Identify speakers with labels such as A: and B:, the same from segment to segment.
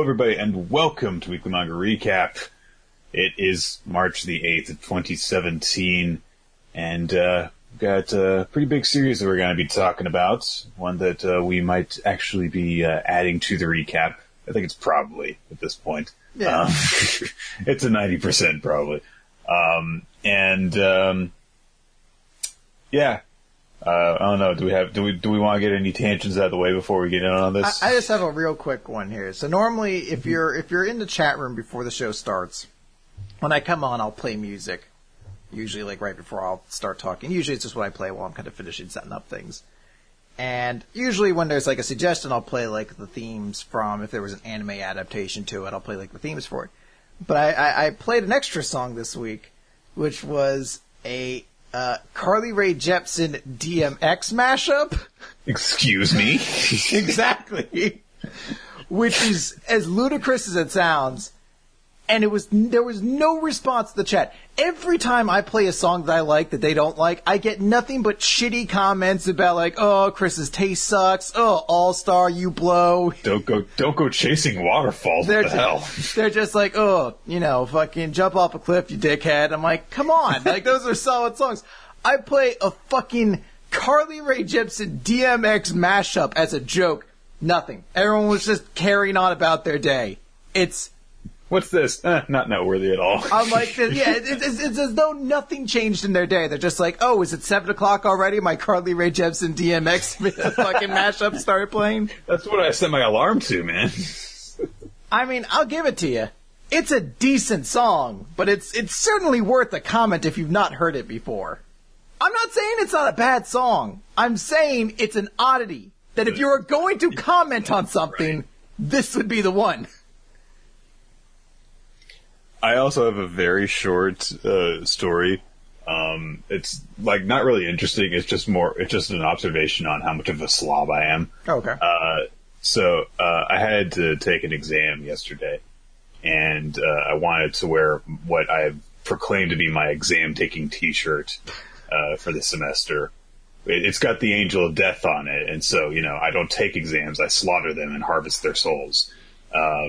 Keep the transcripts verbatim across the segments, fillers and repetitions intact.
A: everybody, and welcome to Weekly Manga Recap. It is March the eighth of twenty seventeen, and uh, we've got a pretty big series that we're going to be talking about. One that uh, we might actually be uh, adding to the recap. I think it's probably, at this point.
B: Yeah.
A: Um, it's a ninety percent probably. Um, and, um, yeah. Uh, I don't know. Do we have? Do we? Do we want to get any tangents out of the way before we get in on this?
B: I, I just have a real quick one here. So normally, if you're if you're in the chat room before the show starts, when I come on, I'll play music. Usually, like right before I'll start talking. Usually, it's just what I play while I'm kind of finishing setting up things. And usually, when there's like a suggestion, I'll play like the themes from if there was an anime adaptation to it. I'll play like the themes for it. But I, I, I played an extra song this week, which was a Uh, Carly Rae Jepsen D M X mashup.
A: Excuse me?
B: Exactly. Which is as ludicrous as it sounds. And it was, there was no response to the chat. Every time I play a song that I like that they don't like, I get nothing but shitty comments about like, oh, Chris's taste sucks. Oh, All-Star, you blow.
A: Don't go, don't go chasing waterfalls.
B: They're
A: what the
B: just,
A: hell?
B: They're just like, oh, you know, fucking jump off a cliff, you dickhead. I'm like, come on. Like, those are solid songs. I play a fucking Carly Rae Jepsen D M X mashup as a joke. Nothing. Everyone was just carrying on about their day. It's...
A: What's this? Eh, not noteworthy at all.
B: I'm like, yeah, it's, it's, it's as though nothing changed in their day. They're just like, oh, is it seven o'clock already? My Carly Rae Jepsen D M X fucking mashup started playing.
A: That's what I set my alarm to, man.
B: I mean, I'll give it to you. It's a decent song, but it's it's certainly worth a comment if you've not heard it before. I'm not saying it's not a bad song. I'm saying it's an oddity that if you were going to comment on something, right, this would be the one.
A: I also have a very short uh, story. Um, it's like not really interesting. It's just more. It's just an observation on how much of a slob I am.
B: Okay.
A: Uh, so uh, I had to take an exam yesterday, and uh, I wanted to wear what I proclaimed to be my exam-taking T-shirt uh, for the semester. It, it's got the Angel of Death on it, and so you know I don't take exams. I slaughter them and harvest their souls. Uh,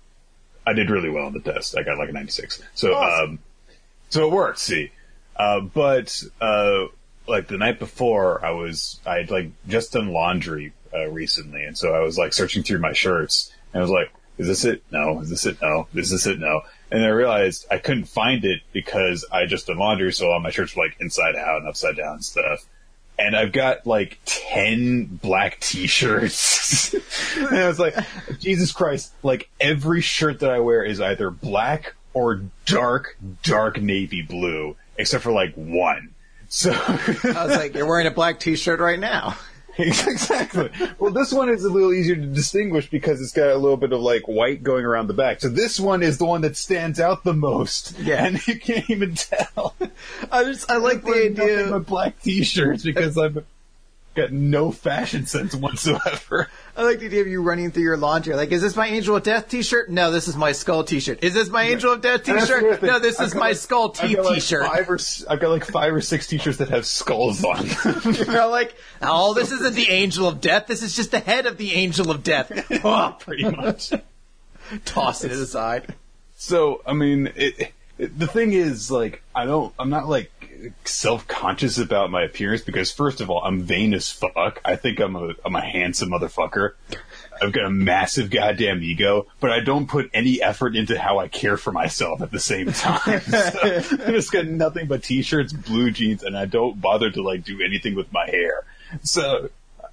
A: I did really well on the test. I got like a ninety-six. So,
B: awesome.
A: um, so it worked, see. Uh, but, uh, like the night before I was, I had like just done laundry, uh, recently. And so I was like searching through my shirts and I was like, is this it? No. Is this it? No. Is this it? No. And I realized I couldn't find it because I just done laundry. So all my shirts were like inside out and upside down and stuff. And I've got like ten black t-shirts. And I was like, Jesus Christ, like every shirt that I wear is either black or dark, dark navy blue, except for like one. So
B: I was like, you're wearing a black t-shirt right now.
A: Exactly. Well, this one is a little easier to distinguish because it's got a little bit of like white going around the back. So this one is the one that stands out the most.
B: Yeah.
A: And you can't even tell.
B: I just, I like the idea.
A: Nothing but black t-shirts because I've got no fashion sense whatsoever.
B: I like the idea of you running through your laundry. Like, is this my Angel of Death t-shirt? No, this is my Skull t-shirt. Is this my Angel of Death t-shirt? No, this is my like, Skull t-
A: like
B: t-shirt.
A: Five or, I've got like five or six t-shirts that have skulls on them.
B: You're like, oh, this isn't the Angel of Death. This is just the head of the Angel of Death. Oh,
A: pretty much.
B: Toss it aside.
A: So, I mean, it, it, the thing is, like, I don't, I'm not like self-conscious about my appearance because first of all, I'm vain as fuck. I think I'm a, I'm a handsome motherfucker. I've got a massive goddamn ego, but I don't put any effort into how I care for myself at the same time. So, I just got nothing but t-shirts, blue jeans, and I don't bother to like do anything with my hair. So,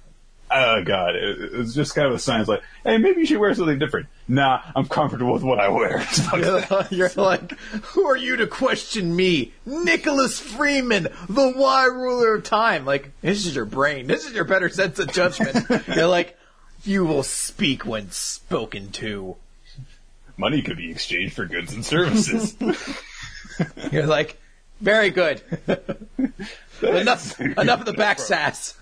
A: oh god, it, it was just kind of a sign. It's like, hey, maybe you should wear something different. Nah, I'm comfortable with what I wear.
B: you're, you're like, who are you to question me? Nicholas Freeman, the Y ruler of time. Like, this is your brain. This is your better sense of judgment. You're like, you will speak when spoken to.
A: Money could be exchanged for goods and services.
B: You're like, very good. enough, enough of the back sass.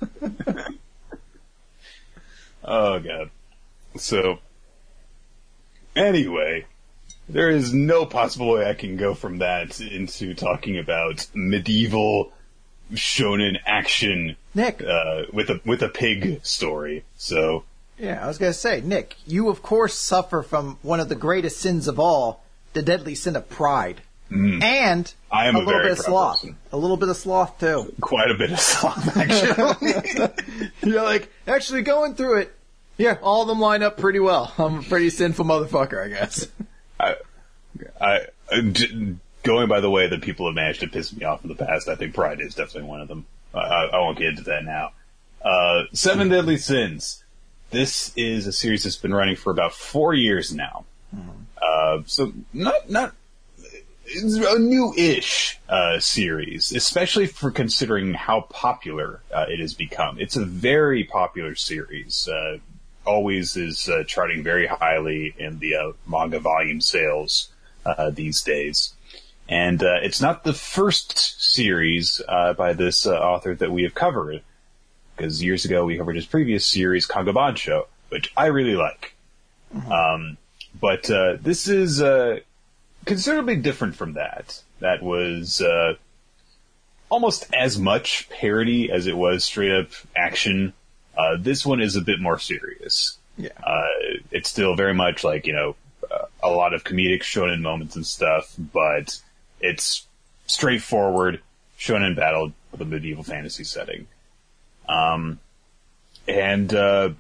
A: Oh, God. So, anyway, there is no possible way I can go from that into talking about medieval shonen action
B: Nick.
A: Uh, with a with a pig story. So,
B: Yeah, I was going to say, Nick, you of course suffer from one of the greatest sins of all, the deadly sin of pride. Mm. And
A: I am
B: a,
A: a
B: little
A: very
B: bit of sloth.
A: person.
B: A little bit of sloth, too.
A: Quite a bit of sloth, actually.
B: You're like, actually going through it, yeah, all of them line up pretty well. I'm a pretty sinful motherfucker, I guess.
A: I, I, going by the way that people have managed to piss me off in the past, I think pride is definitely one of them. I, I won't get into that now. Uh, Seven Deadly Sins. This is a series that's been running for about four years now. Mm-hmm. Uh, so not, not, it's a new-ish, uh, series, especially for considering how popular, uh, it has become. It's a very popular series, uh, always is, uh, charting very highly in the, uh, manga volume sales, uh, these days. And, uh, it's not the first series, uh, by this, uh, author that we have covered. Because years ago we covered his previous series, Kagabancho, which I really like. Mm-hmm. Um, but uh, this is uh, considerably different from that. That was uh, almost as much parody as it was straight up action. Uh, this one is a bit more serious.
B: Yeah.
A: Uh, it's still very much like, you know, uh, a lot of comedic shonen moments and stuff, but it's straightforward shonen battle with a medieval fantasy setting. Um, and, uh,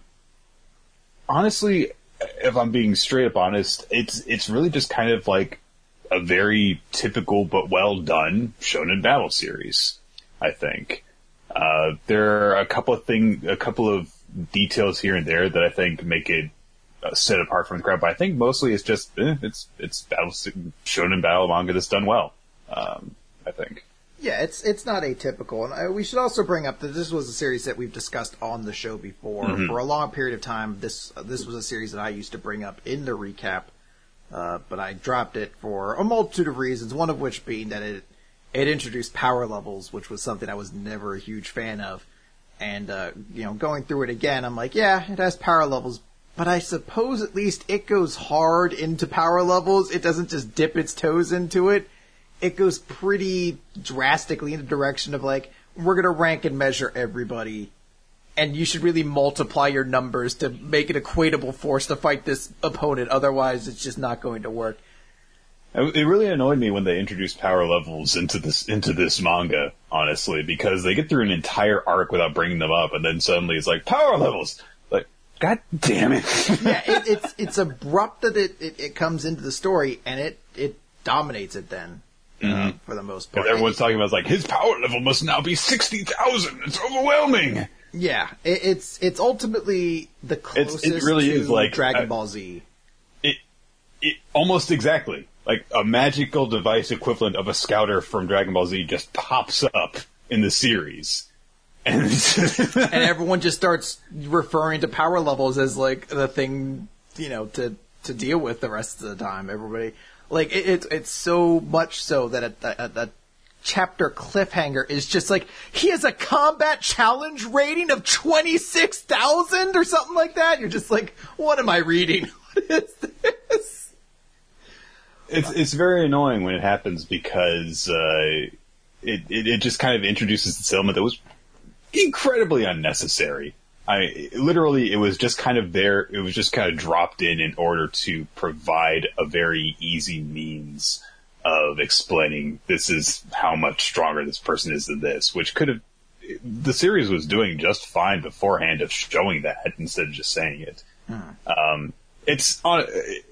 A: honestly, if I'm being straight up honest, it's, it's really just kind of like a very typical but well done shonen battle series, I think. Uh, there are a couple of thing, a couple of details here and there that I think make it uh, set apart from the crowd, but I think mostly it's just, eh, it's, it's battle, shonen battle manga that's done well, um, I think.
B: Yeah, it's it's not atypical, and I, we should also bring up that this was a series that we've discussed on the show before mm-hmm. for a long period of time. This uh, this was a series that I used to bring up in the recap, uh, but I dropped it for a multitude of reasons. One of which being that it it introduced power levels, which was something I was never a huge fan of. And uh, you know, going through it again, I'm like, yeah, it has power levels, but I suppose at least it goes hard into power levels. It doesn't just dip its toes into it. It goes pretty drastically in the direction of like, we're going to rank and measure everybody, and you should really multiply your numbers to make an equatable force to fight this opponent. Otherwise, it's just not going to work.
A: It really annoyed me when they introduced power levels into this into this manga, honestly, because they get through an entire arc without bringing them up, and then suddenly it's like, power levels! Like, god damn it.
B: Yeah, it, it's it's abrupt that it, it, it comes into the story, and it, it dominates it then. Mm-hmm. Uh, for the most part.
A: Everyone's talking about, like, his power level must now be sixty thousand. It's overwhelming.
B: Yeah, it, it's it's ultimately the closest
A: it's, it really
B: to
A: is like,
B: Dragon
A: uh,
B: Ball Z.
A: It, it almost exactly. Like, a magical device equivalent of a scouter from Dragon Ball Z just pops up in the series. And,
B: and everyone just starts referring to power levels as, like, the thing, you know, to, to deal with the rest of the time. Everybody... Like, it, it's it's so much so that at the, at the chapter cliffhanger is just like, he has a combat challenge rating of twenty-six thousand or something like that. You're just like, what am I reading? What is this?
A: It's it's very annoying when it happens because uh, it, it, it just kind of introduces this element that was incredibly unnecessary. I literally, it was just kind of there. It was just kind of dropped in in order to provide a very easy means of explaining this is how much stronger this person is than this, which could have, the series was doing just fine beforehand of showing that instead of just saying it. Hmm. Um, it's on,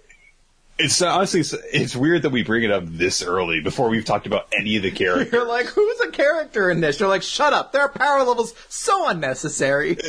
A: it's honestly, it's, it's weird that we bring it up this early before we've talked about any of the characters.
B: You're like, who's a character in this? You're like, shut up. Their power levels so unnecessary.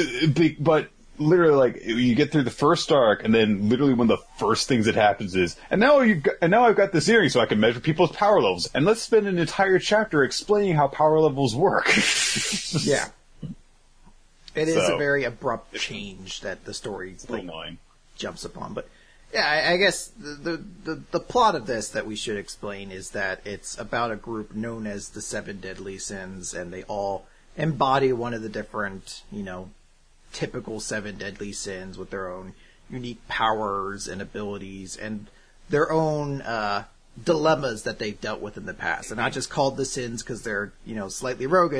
A: But literally, like, you get through the first arc, and then literally one of the first things that happens is, and now you and now I've got this earring so I can measure people's power levels, and let's spend an entire chapter explaining how power levels work.
B: Yeah, it is
A: so,
B: a very abrupt change that the story like,
A: annoying.
B: jumps upon. But yeah, I, I guess the, the the the plot of this that we should explain is that it's about a group known as the Seven Deadly Sins, and they all embody one of the different, you know, typical seven deadly sins with their own unique powers and abilities and their own uh, dilemmas that they've dealt with in the past. They're not just called the sins because they're, you know, slightly roguish.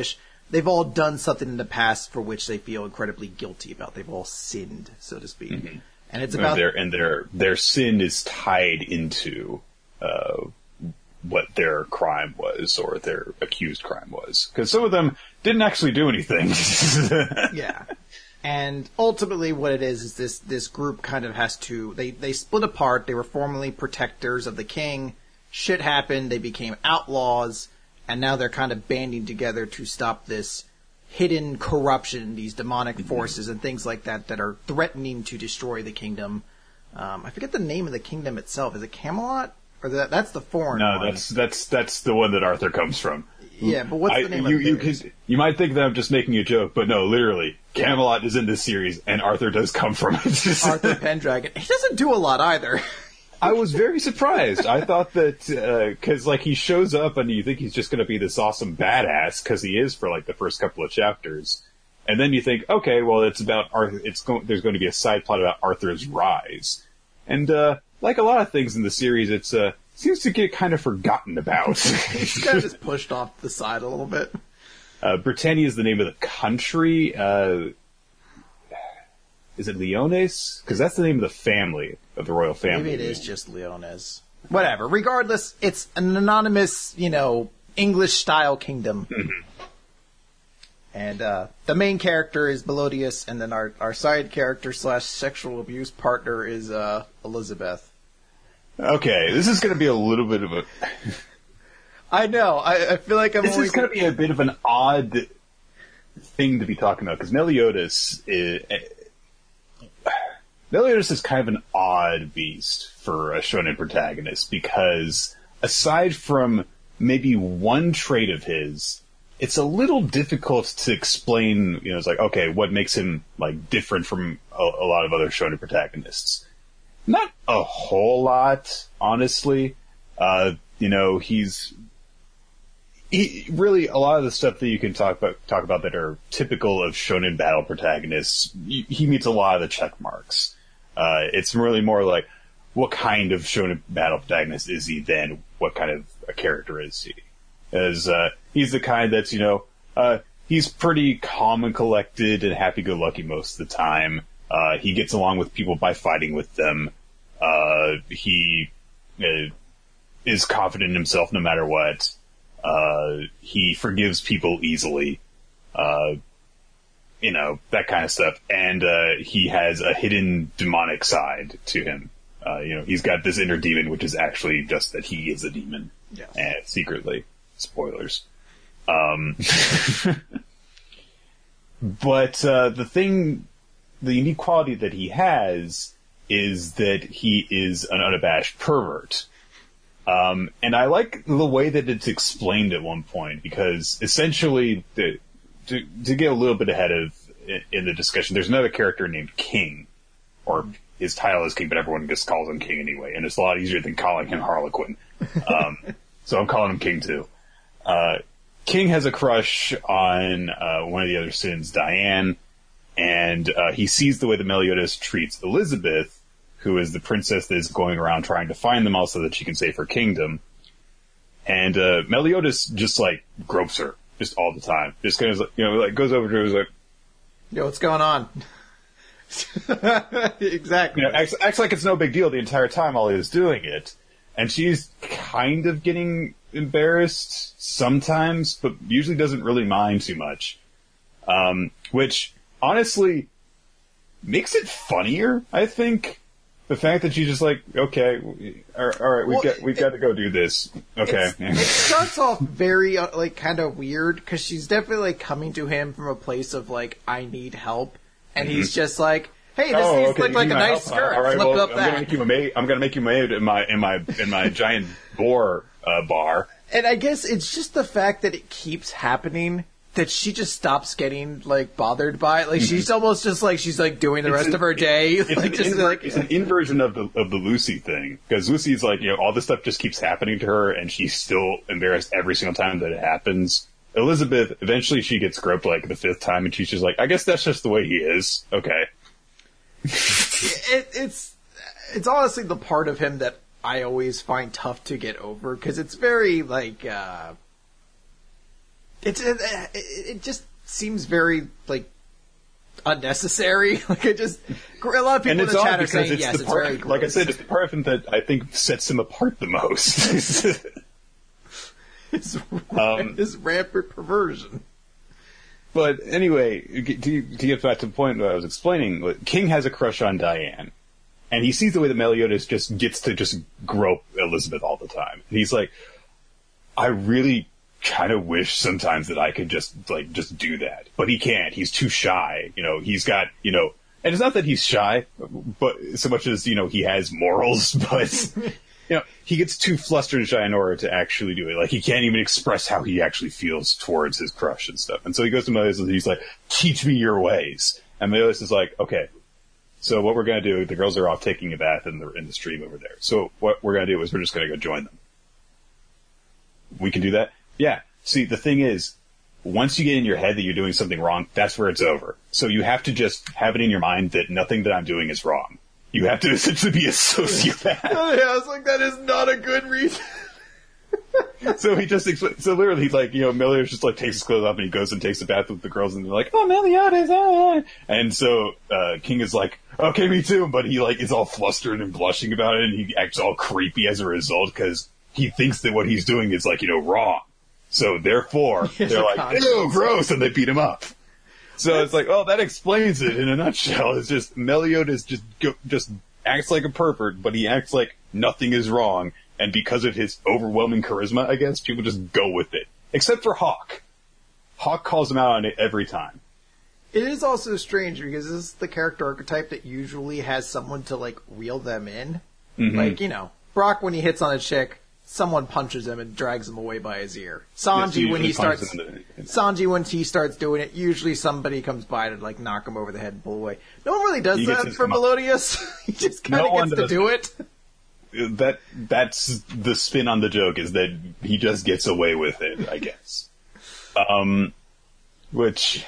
B: they've all done something in the past for which they feel incredibly guilty about. They've all sinned, so to speak. Mm-hmm. And it's about
A: and their and their their sin is tied into uh, what their crime was or their accused crime was, because some of them didn't actually do anything.
B: Yeah. And ultimately what it is is this this group kind of has to they they split apart. They were formerly protectors of the king. Shit happened, they became outlaws, and now they're kind of banding together to stop this hidden corruption, these demonic forces mm-hmm. and things like that that are threatening to destroy the kingdom. Um, I forget the name of the kingdom itself. Is it Camelot? Or that that's the foreign
A: no,
B: one?
A: No, that's that's that's the one that Arthur comes from.
B: Yeah, but what's
A: I,
B: the name
A: you,
B: of
A: you,
B: it?
A: you, you might think that I'm just making a joke, but no, literally, Camelot is in this series, and Arthur does come from it.
B: Arthur Pendragon. He doesn't do a lot either.
A: I was very surprised. I thought that, because, uh, like, he shows up and you think he's just going to be this awesome badass, because he is for, like, the first couple of chapters. And then you think, okay, well, it's about Arthur, it's going, there's going to be a side plot about Arthur's rise. And, uh, like a lot of things in the series, it's, uh, seems to get kind of forgotten about.
B: He's kind of just pushed off the side a little bit.
A: Uh, Britannia is the name of the country. Uh, is it Leones? Because that's the name of the family, of the royal family.
B: Maybe it is just Leones. Whatever. Regardless, it's an anonymous, you know, English-style kingdom. Mm-hmm. And uh, the main character is Melodius, and then our, our side character slash sexual abuse partner is uh, Elizabeth.
A: Okay, this is going to be a little bit of a...
B: I know. I, I feel like I'm
A: This
B: only...
A: is going to be a bit of an odd thing to be talking about, because Meliodas is... Meliodas is kind of an odd beast for a shonen protagonist, because aside from maybe one trait of his, it's a little difficult to explain, you know, it's like, okay, what makes him, like, different from a, a lot of other shonen protagonists. Not a whole lot, honestly. Uh, you know, he's he, really a lot of the stuff that you can talk about talk about that are typical of shonen battle protagonists. He, he meets a lot of the check marks. Uh, it's really more like, what kind of shonen battle protagonist is he than what kind of a character is he? As uh, he's the kind that's, you know, uh, he's pretty calm and collected and happy-go-lucky most of the time. Uh, he gets along with people by fighting with them. Uh, he uh, is confident in himself no matter what. Uh, he forgives people easily. Uh, you know, that kind of stuff. And, uh, he has a hidden demonic side to him. Uh, you know, he's got this inner demon, which is actually just that he is a demon.
B: Yeah.
A: And secretly. Spoilers. Um, but, uh, the thing, the unique quality that he has is that he is an unabashed pervert. Um, and I like the way that it's explained at one point, because essentially, the, to, to get a little bit ahead of in the discussion, there's another character named King, or his title is King, but everyone just calls him King anyway, and it's a lot easier than calling him Harlequin. Um, so I'm calling him King too. Uh, King has a crush on uh, one of the other sins, Diane, and uh, he sees the way that Meliodas treats Elizabeth, who is the princess that is going around trying to find them all so that she can save her kingdom. And uh, Meliodas just, like, gropes her just all the time. Just kind of, you know, like, goes over to her and is like,
B: yo, what's going on? Exactly.
A: You know, acts, acts like it's no big deal the entire time while he was doing it. And she's kind of getting embarrassed sometimes, but usually doesn't really mind too much. Um, which, honestly, makes it funnier, I think. The fact that she's just like, okay, all right, we've
B: well,
A: got we've got to go do this. Okay.
B: It starts off very uh, like kind of weird, because she's definitely like coming to him from a place of like, I need help, and mm-hmm. he's just like, hey, this
A: oh,
B: needs
A: okay,
B: like, like a nice
A: help?
B: skirt.
A: All right,
B: Flip
A: well,
B: up
A: I'm
B: that.
A: gonna make you a maid. I'm gonna make you a maid in my in my in my giant boar uh, bar.
B: And I guess it's just the fact that it keeps happening that she just stops getting like bothered by it. Like she's almost just like she's like doing the
A: it's
B: rest
A: an,
B: of her day.
A: It's,
B: like,
A: an
B: just
A: inver-
B: like,
A: it's an inversion of the of the Lucy thing, because Lucy's like, you know, all this stuff just keeps happening to her, and she's still embarrassed every single time that it happens. Elizabeth, eventually she gets groped like the fifth time, and she's just like, I guess that's just the way he is. Okay.
B: it, it's it's honestly the part of him that I always find tough to get over, because it's very like. Uh, It's it, it just seems very like unnecessary. Like it just a lot of people in the chat are saying
A: it's
B: yes,
A: the
B: it's
A: part,
B: very gross.
A: like I said, it's the part of him that I think sets him apart the most.
B: his,
A: um,
B: his rampant perversion.
A: But anyway, to, to get back to the point that I was explaining, King has a crush on Diane, and he sees the way that Meliodas just gets to just grope Elizabeth all the time. And he's like, I really kind of wish sometimes that I could just, like, just do that. But he can't. He's too shy. You know, he's got, you know, and it's not that he's shy, but so much as, you know, he has morals, but, you know, he gets too flustered and shy in order to actually do it. Like, he can't even express how he actually feels towards his crush and stuff. And so he goes to Meliodas and he's like, teach me your ways. And Meliodas is like, okay, so what we're going to do, the girls are off taking a bath in the, in the stream over there. So what we're going to do is we're just going to go join them. We can do that? Yeah. See, the thing is, once you get in your head that you're doing something wrong, that's where it's over. So you have to just have it in your mind that nothing that I'm doing is wrong. You have to essentially be a sociopath.
B: Oh, yeah, I was like, that is not a good reason.
A: So he just, expl- so literally, he's like, you know, Meliodas just like takes his clothes off and he goes and takes a bath with the girls and they're like, oh, Meliodas, ah. And so, uh, King is like, okay, me too. But he like is all flustered and blushing about it and he acts all creepy as a result because he thinks that what he's doing is like, you know, wrong. So therefore, they're like, ew, gross, and they beat him up. So That's... it's like, oh, that explains it in a nutshell. It's just Meliodas just go, just acts like a pervert, but he acts like nothing is wrong. And because of his overwhelming charisma, I guess, people just go with it. Except for Hawk. Hawk calls him out on it every time.
B: It is also strange because this is the character archetype that usually has someone to, like, reel them in. Mm-hmm. Like, you know, Brock, when he hits on a chick, someone punches him and drags him away by his ear. Sanji, yes, when he starts, the, Sanji, when he starts doing it, usually somebody comes by to like knock him over the head and pull away. No one really does that for Meliodas. He just kind of no gets to do it.
A: That that's the spin on the joke is that he just gets away with it, I guess. Um, which.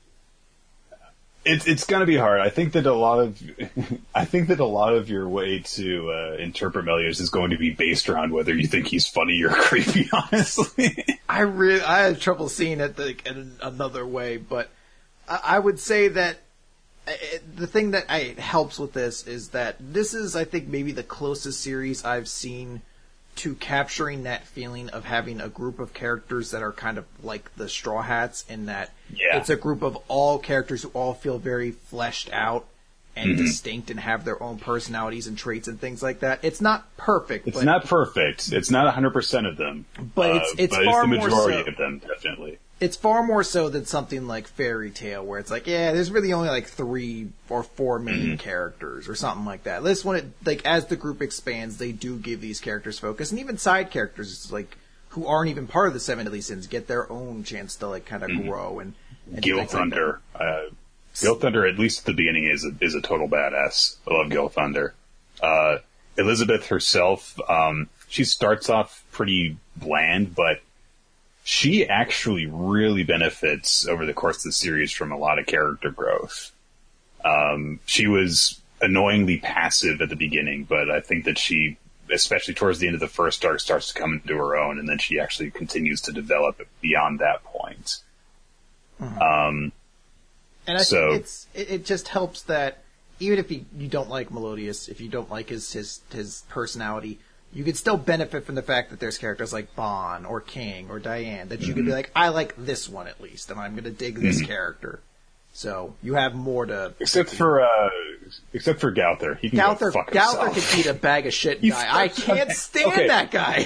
A: It's it's gonna be hard. I think that a lot of, I think that a lot of your way to uh, interpret Meliodas is going to be based around whether you think he's funny or creepy. Honestly,
B: I really I had trouble seeing it like, in another way, but I, I would say that it, the thing that I, helps with this is that this is, I think, maybe the closest series I've seen to capturing that feeling of having a group of characters that are kind of like the Straw Hats, in that yeah. it's a group of all characters who all feel very fleshed out and mm-hmm. distinct and have their own personalities and traits and things like that. It's not perfect.
A: It's
B: but,
A: not perfect. It's not one hundred percent of them.
B: But it's, it's
A: uh, but
B: far
A: it's the majority
B: more so.
A: of them, definitely.
B: It's far more so than something like Fairy Tail, where it's like, yeah, there's really only like three or four main mm-hmm. characters or something like that. This one, it, like, as the group expands, they do give these characters focus, and even side characters, like, who aren't even part of the Seven Deadly Sins, get their own chance to, like, kind of mm-hmm. grow. And, and
A: Gil Thunder. Like uh, Gil Thunder, at least at the beginning, is a, is a total badass. I love Gil Thunder. Uh, Elizabeth herself, um, she starts off pretty bland, but she actually really benefits over the course of the series from a lot of character growth. Um, she was annoyingly passive at the beginning, but I think that she, especially towards the end of the first arc, starts to come into her own, and then she actually continues to develop beyond that point. Mm-hmm. Um,
B: and I
A: so,
B: think it's, it, it just helps that even if you, you don't like Meliodas, if you don't like his, his, his personality, you could still benefit from the fact that there's characters like Bon or King or Diane that you mm-hmm. could be like, I like this one at least, and I'm going to dig this mm-hmm. character. So you have more to.
A: Except for uh, except for Gowther, he can
B: Gowther,
A: go fuck
B: Gowther
A: himself.
B: can eat a bag of shit. Guy. I can't stand
A: okay.
B: that guy.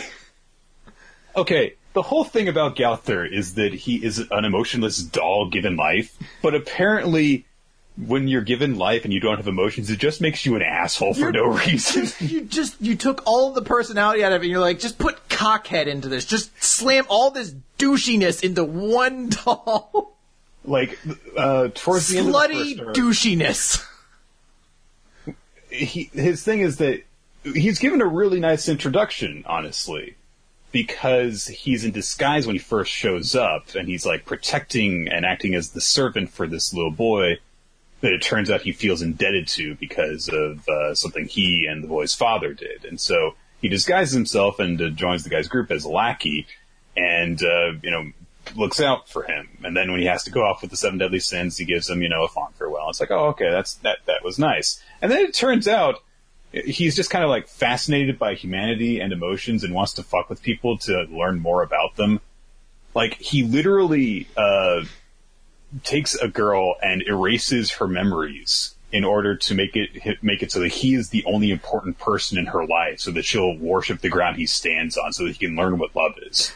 A: Okay, the whole thing about Gowther is that he is an emotionless doll given life, but apparently, when you're given life and you don't have emotions, it just makes you an asshole for you're, no reason.
B: You just, you took all of the personality out of it and you're like, just put cockhead into this. Just slam all this douchiness into one doll.
A: Like, uh, towards the end of the first arc,
B: douchiness.
A: He, his thing is that he's given a really nice introduction, honestly. Because he's in disguise when he first shows up, and he's like protecting and acting as the servant for this little boy that it turns out he feels indebted to because of uh, something he and the boy's father did. And so he disguises himself and uh, joins the guy's group as a lackey. And, uh, you know, looks out for him. And then when he has to go off with the seven deadly sins, he gives him, you know, a fond farewell. It's like, oh, okay, that's that that was nice. And then it turns out he's just kind of like fascinated by humanity and emotions and wants to fuck with people to learn more about them. Like, he literally uh, takes a girl and erases her memories in order to make it make it so that he is the only important person in her life, so that she'll worship the ground he stands on, so that he can learn what love is.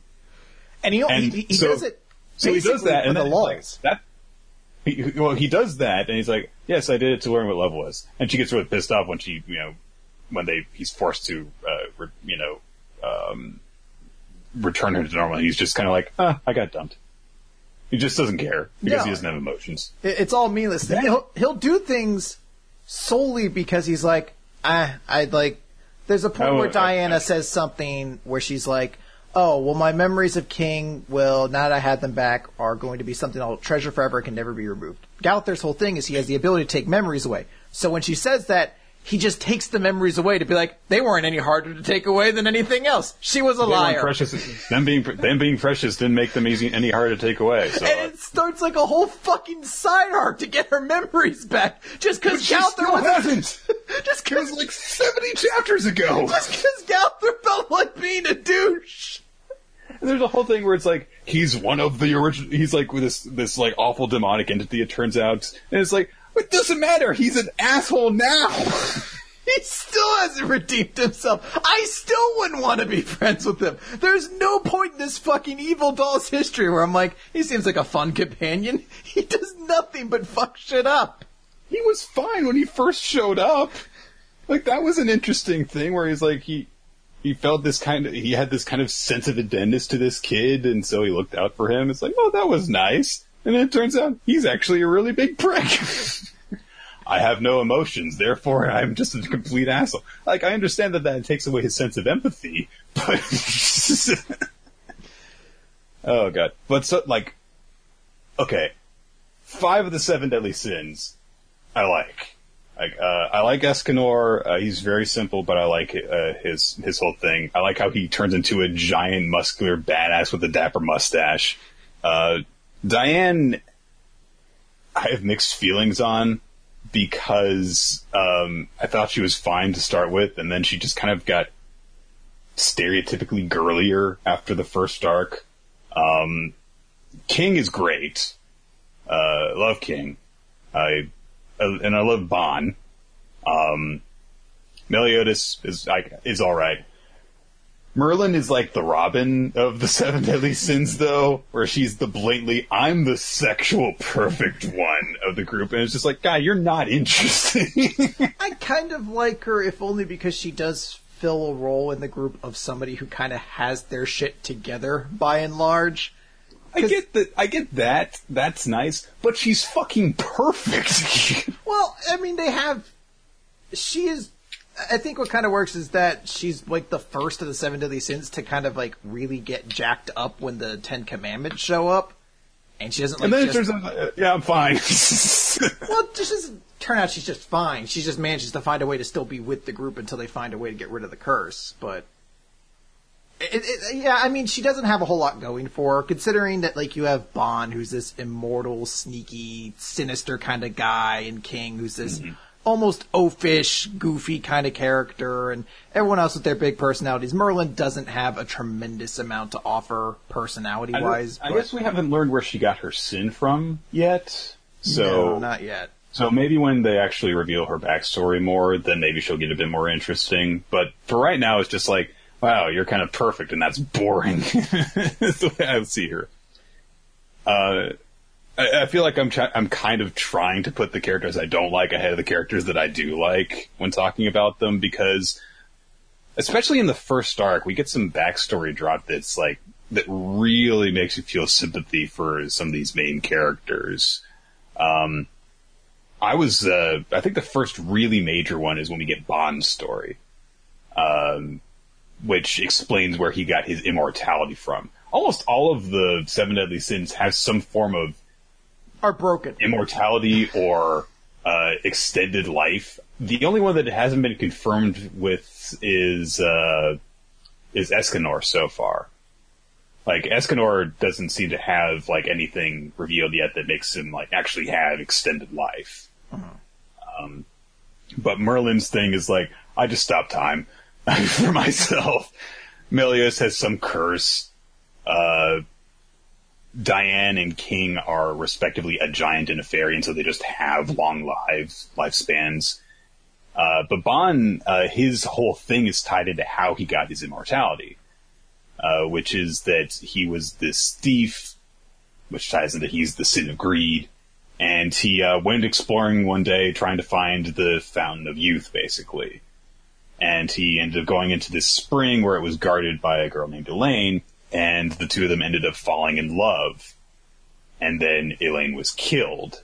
B: And he and he, he
A: so,
B: does it.
A: So he does that, and
B: the
A: then like, that. He, well, he does that, and he's like, "Yes, I did it to learn what love was." And she gets really pissed off when she, you know, when they he's forced to, uh, re, you know, um, return her to normal. And he's just kind of like, "Ah, I got dumped." He just doesn't care because no. he doesn't have emotions.
B: It's all meaningless. He'll he'll do things solely because he's like, ah, I'd like. There's a point oh, where Diana I, I, says something where she's like, oh, well, my memories of King will, now that I have them back, are going to be something I'll treasure forever, can never be removed. Gowther's whole thing is he has the ability to take memories away. So when she says that, he just takes the memories away to be like, they weren't any harder to take away than anything else. She was a they liar.
A: Precious. Them being them being precious didn't make them easy, any harder to take away. So.
B: And it starts like a whole fucking side arc to get her memories back, just because Gowther was
A: hasn't. Just because like seventy chapters ago.
B: Just because Gowther felt like being a douche.
A: And there's a whole thing where it's like, he's one of the original, he's like with this, this like awful demonic entity, it turns out. And it's like, it doesn't matter, he's an asshole now!
B: He still hasn't redeemed himself. I still wouldn't want to be friends with him. There's no point in this fucking Evil Doll's history where I'm like, he seems like a fun companion. He does nothing but fuck shit up.
A: He was fine when he first showed up. Like, that was an interesting thing where he's like, he, He felt this kind of, he had this kind of sense of indebtedness to this kid, and so he looked out for him. It's like, oh, that was nice. And then it turns out he's actually a really big prick. I have no emotions, therefore I'm just a complete asshole. Like, I understand that that takes away his sense of empathy, but... oh, God. But, so, like, okay. Five of the seven deadly sins I like. Like, uh, I like Escanor. Uh, he's very simple, but I like uh, his his whole thing. I like how he turns into a giant, muscular badass with a dapper mustache. Uh, Diane, I have mixed feelings on because um, I thought she was fine to start with, and then she just kind of got stereotypically girlier after the first arc. Um, King is great. Uh, love King. I. Uh, and I love Bon. Um, Meliodas is like, is all right. Merlin is like the Robin of the Seven Deadly Sins, though, where she's the blatantly, I'm the sexual perfect one of the group, and it's just like, God, you're not interesting.
B: I kind of like her, if only because she does fill a role in the group of somebody who kind of has their shit together, by and large.
A: I get that. I get that. That's nice, but she's fucking perfect.
B: Well, I mean, they have. She is. I think what kind of works is that she's like the first of the Seven Deadly Sins to kind of like really get jacked up when the Ten Commandments show up, and she doesn't. Like,
A: and then
B: just,
A: it turns out, uh, yeah, I'm fine.
B: Well, it just doesn't turn out she's just fine. She just manages to find a way to still be with the group until they find a way to get rid of the curse, but. It, it, yeah, I mean, she doesn't have a whole lot going for her, considering that, like, you have Bon, who's this immortal, sneaky, sinister kind of guy, and King, who's this mm-hmm. almost oafish, goofy kind of character, and everyone else with their big personalities. Merlin doesn't have a tremendous amount to offer personality-wise.
A: I, I guess we haven't learned where she got her sin from yet, so...
B: No, not yet.
A: So maybe when they actually reveal her backstory more, then maybe she'll get a bit more interesting, but for right now, it's just like, wow, you're kind of perfect, and that's boring. That's the way I see her. Uh, I, I feel like I'm try- I'm kind of trying to put the characters I don't like ahead of the characters that I do like when talking about them, because, especially in the first arc, we get some backstory drop that's like that really makes you feel sympathy for some of these main characters. Um, I was, uh, I think the first really major one is when we get Bond's story. Um. Which explains where he got his immortality from. Almost all of the Seven Deadly Sins have some form of...
B: are broken.
A: Immortality or uh, extended life. The only one that hasn't been confirmed with is uh, is Escanor so far. Like, Escanor doesn't seem to have, like, anything revealed yet that makes him, like, actually have extended life. Uh-huh. Um, but Merlin's thing is, like, I just stop time for myself. Melios has some curse. Uh, Diane and King are respectively a giant and a fairy, and so they just have long lives, lifespans. Uh, but Bon, uh, his whole thing is tied into how he got his immortality, uh, which is that he was this thief, which ties into he's the sin of greed, and he uh, went exploring one day trying to find the Fountain of Youth, basically. And he ended up going into this spring where it was guarded by a girl named Elaine, and the two of them ended up falling in love. And then Elaine was killed,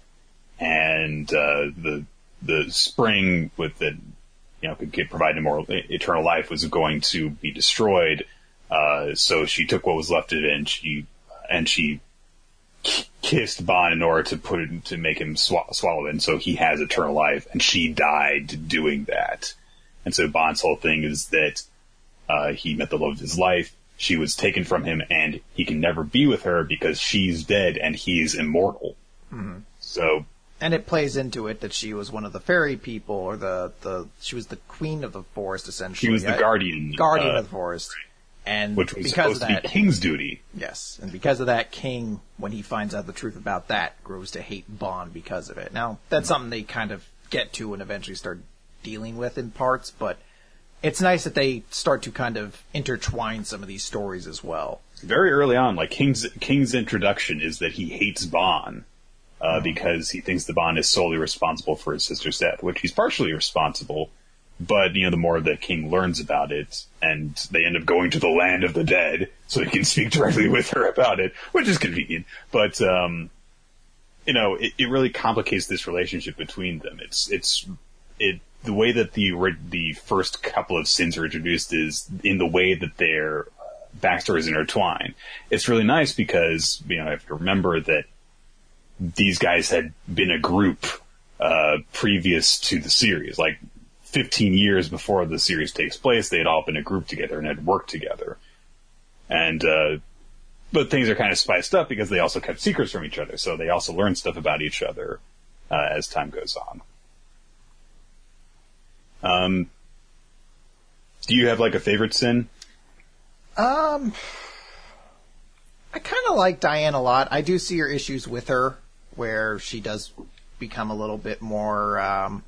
A: and uh, the the spring with the, you know, could get, provide immortal, eternal life was going to be destroyed. Uh, so she took what was left of it and she, and she k- kissed Bon in order to put it, to make him sw- swallow it. And so he has eternal life, and she died doing that. And so Bon's whole thing is that, uh, he met the love of his life. She was taken from him, and he can never be with her because she's dead and he's immortal. Mm-hmm. So,
B: and it plays into it that she was one of the fairy people, or the, the she was the queen of the forest, essentially.
A: She was the
B: I,
A: guardian.
B: Guardian
A: uh,
B: of the forest. And
A: which was
B: because
A: supposed
B: of that,
A: to be King's duty.
B: Yes, and because of that, King, when he finds out the truth about that, grows to hate Bon because of it. Now, that's mm-hmm. something they kind of get to and eventually start dealing with in parts, but it's nice that they start to kind of intertwine some of these stories as well.
A: Very early on, like King's King's introduction is that he hates Bon. Uh, mm. Because he thinks the Bon is solely responsible for his sister's death, which he's partially responsible, but, you know, the more that King learns about it, and they end up going to the land of the dead, so he can speak directly with her about it, which is convenient, but, um, you know, it, it really complicates this relationship between them. It's, it's, it, the way that the, the first couple of sins are introduced is in the way that their backstories intertwine. It's really nice because, you know, I have to remember that these guys had been a group uh, previous to the series. Like, fifteen years before the series takes place, they had all been a group together and had worked together. And, uh, but things are kind of spiced up because they also kept secrets from each other, so they also learn stuff about each other uh, as time goes on. Um, do you have, like, a favorite sin?
B: Um, I kind of like Diane a lot. I do see her issues with her, where she does become a little bit more, um,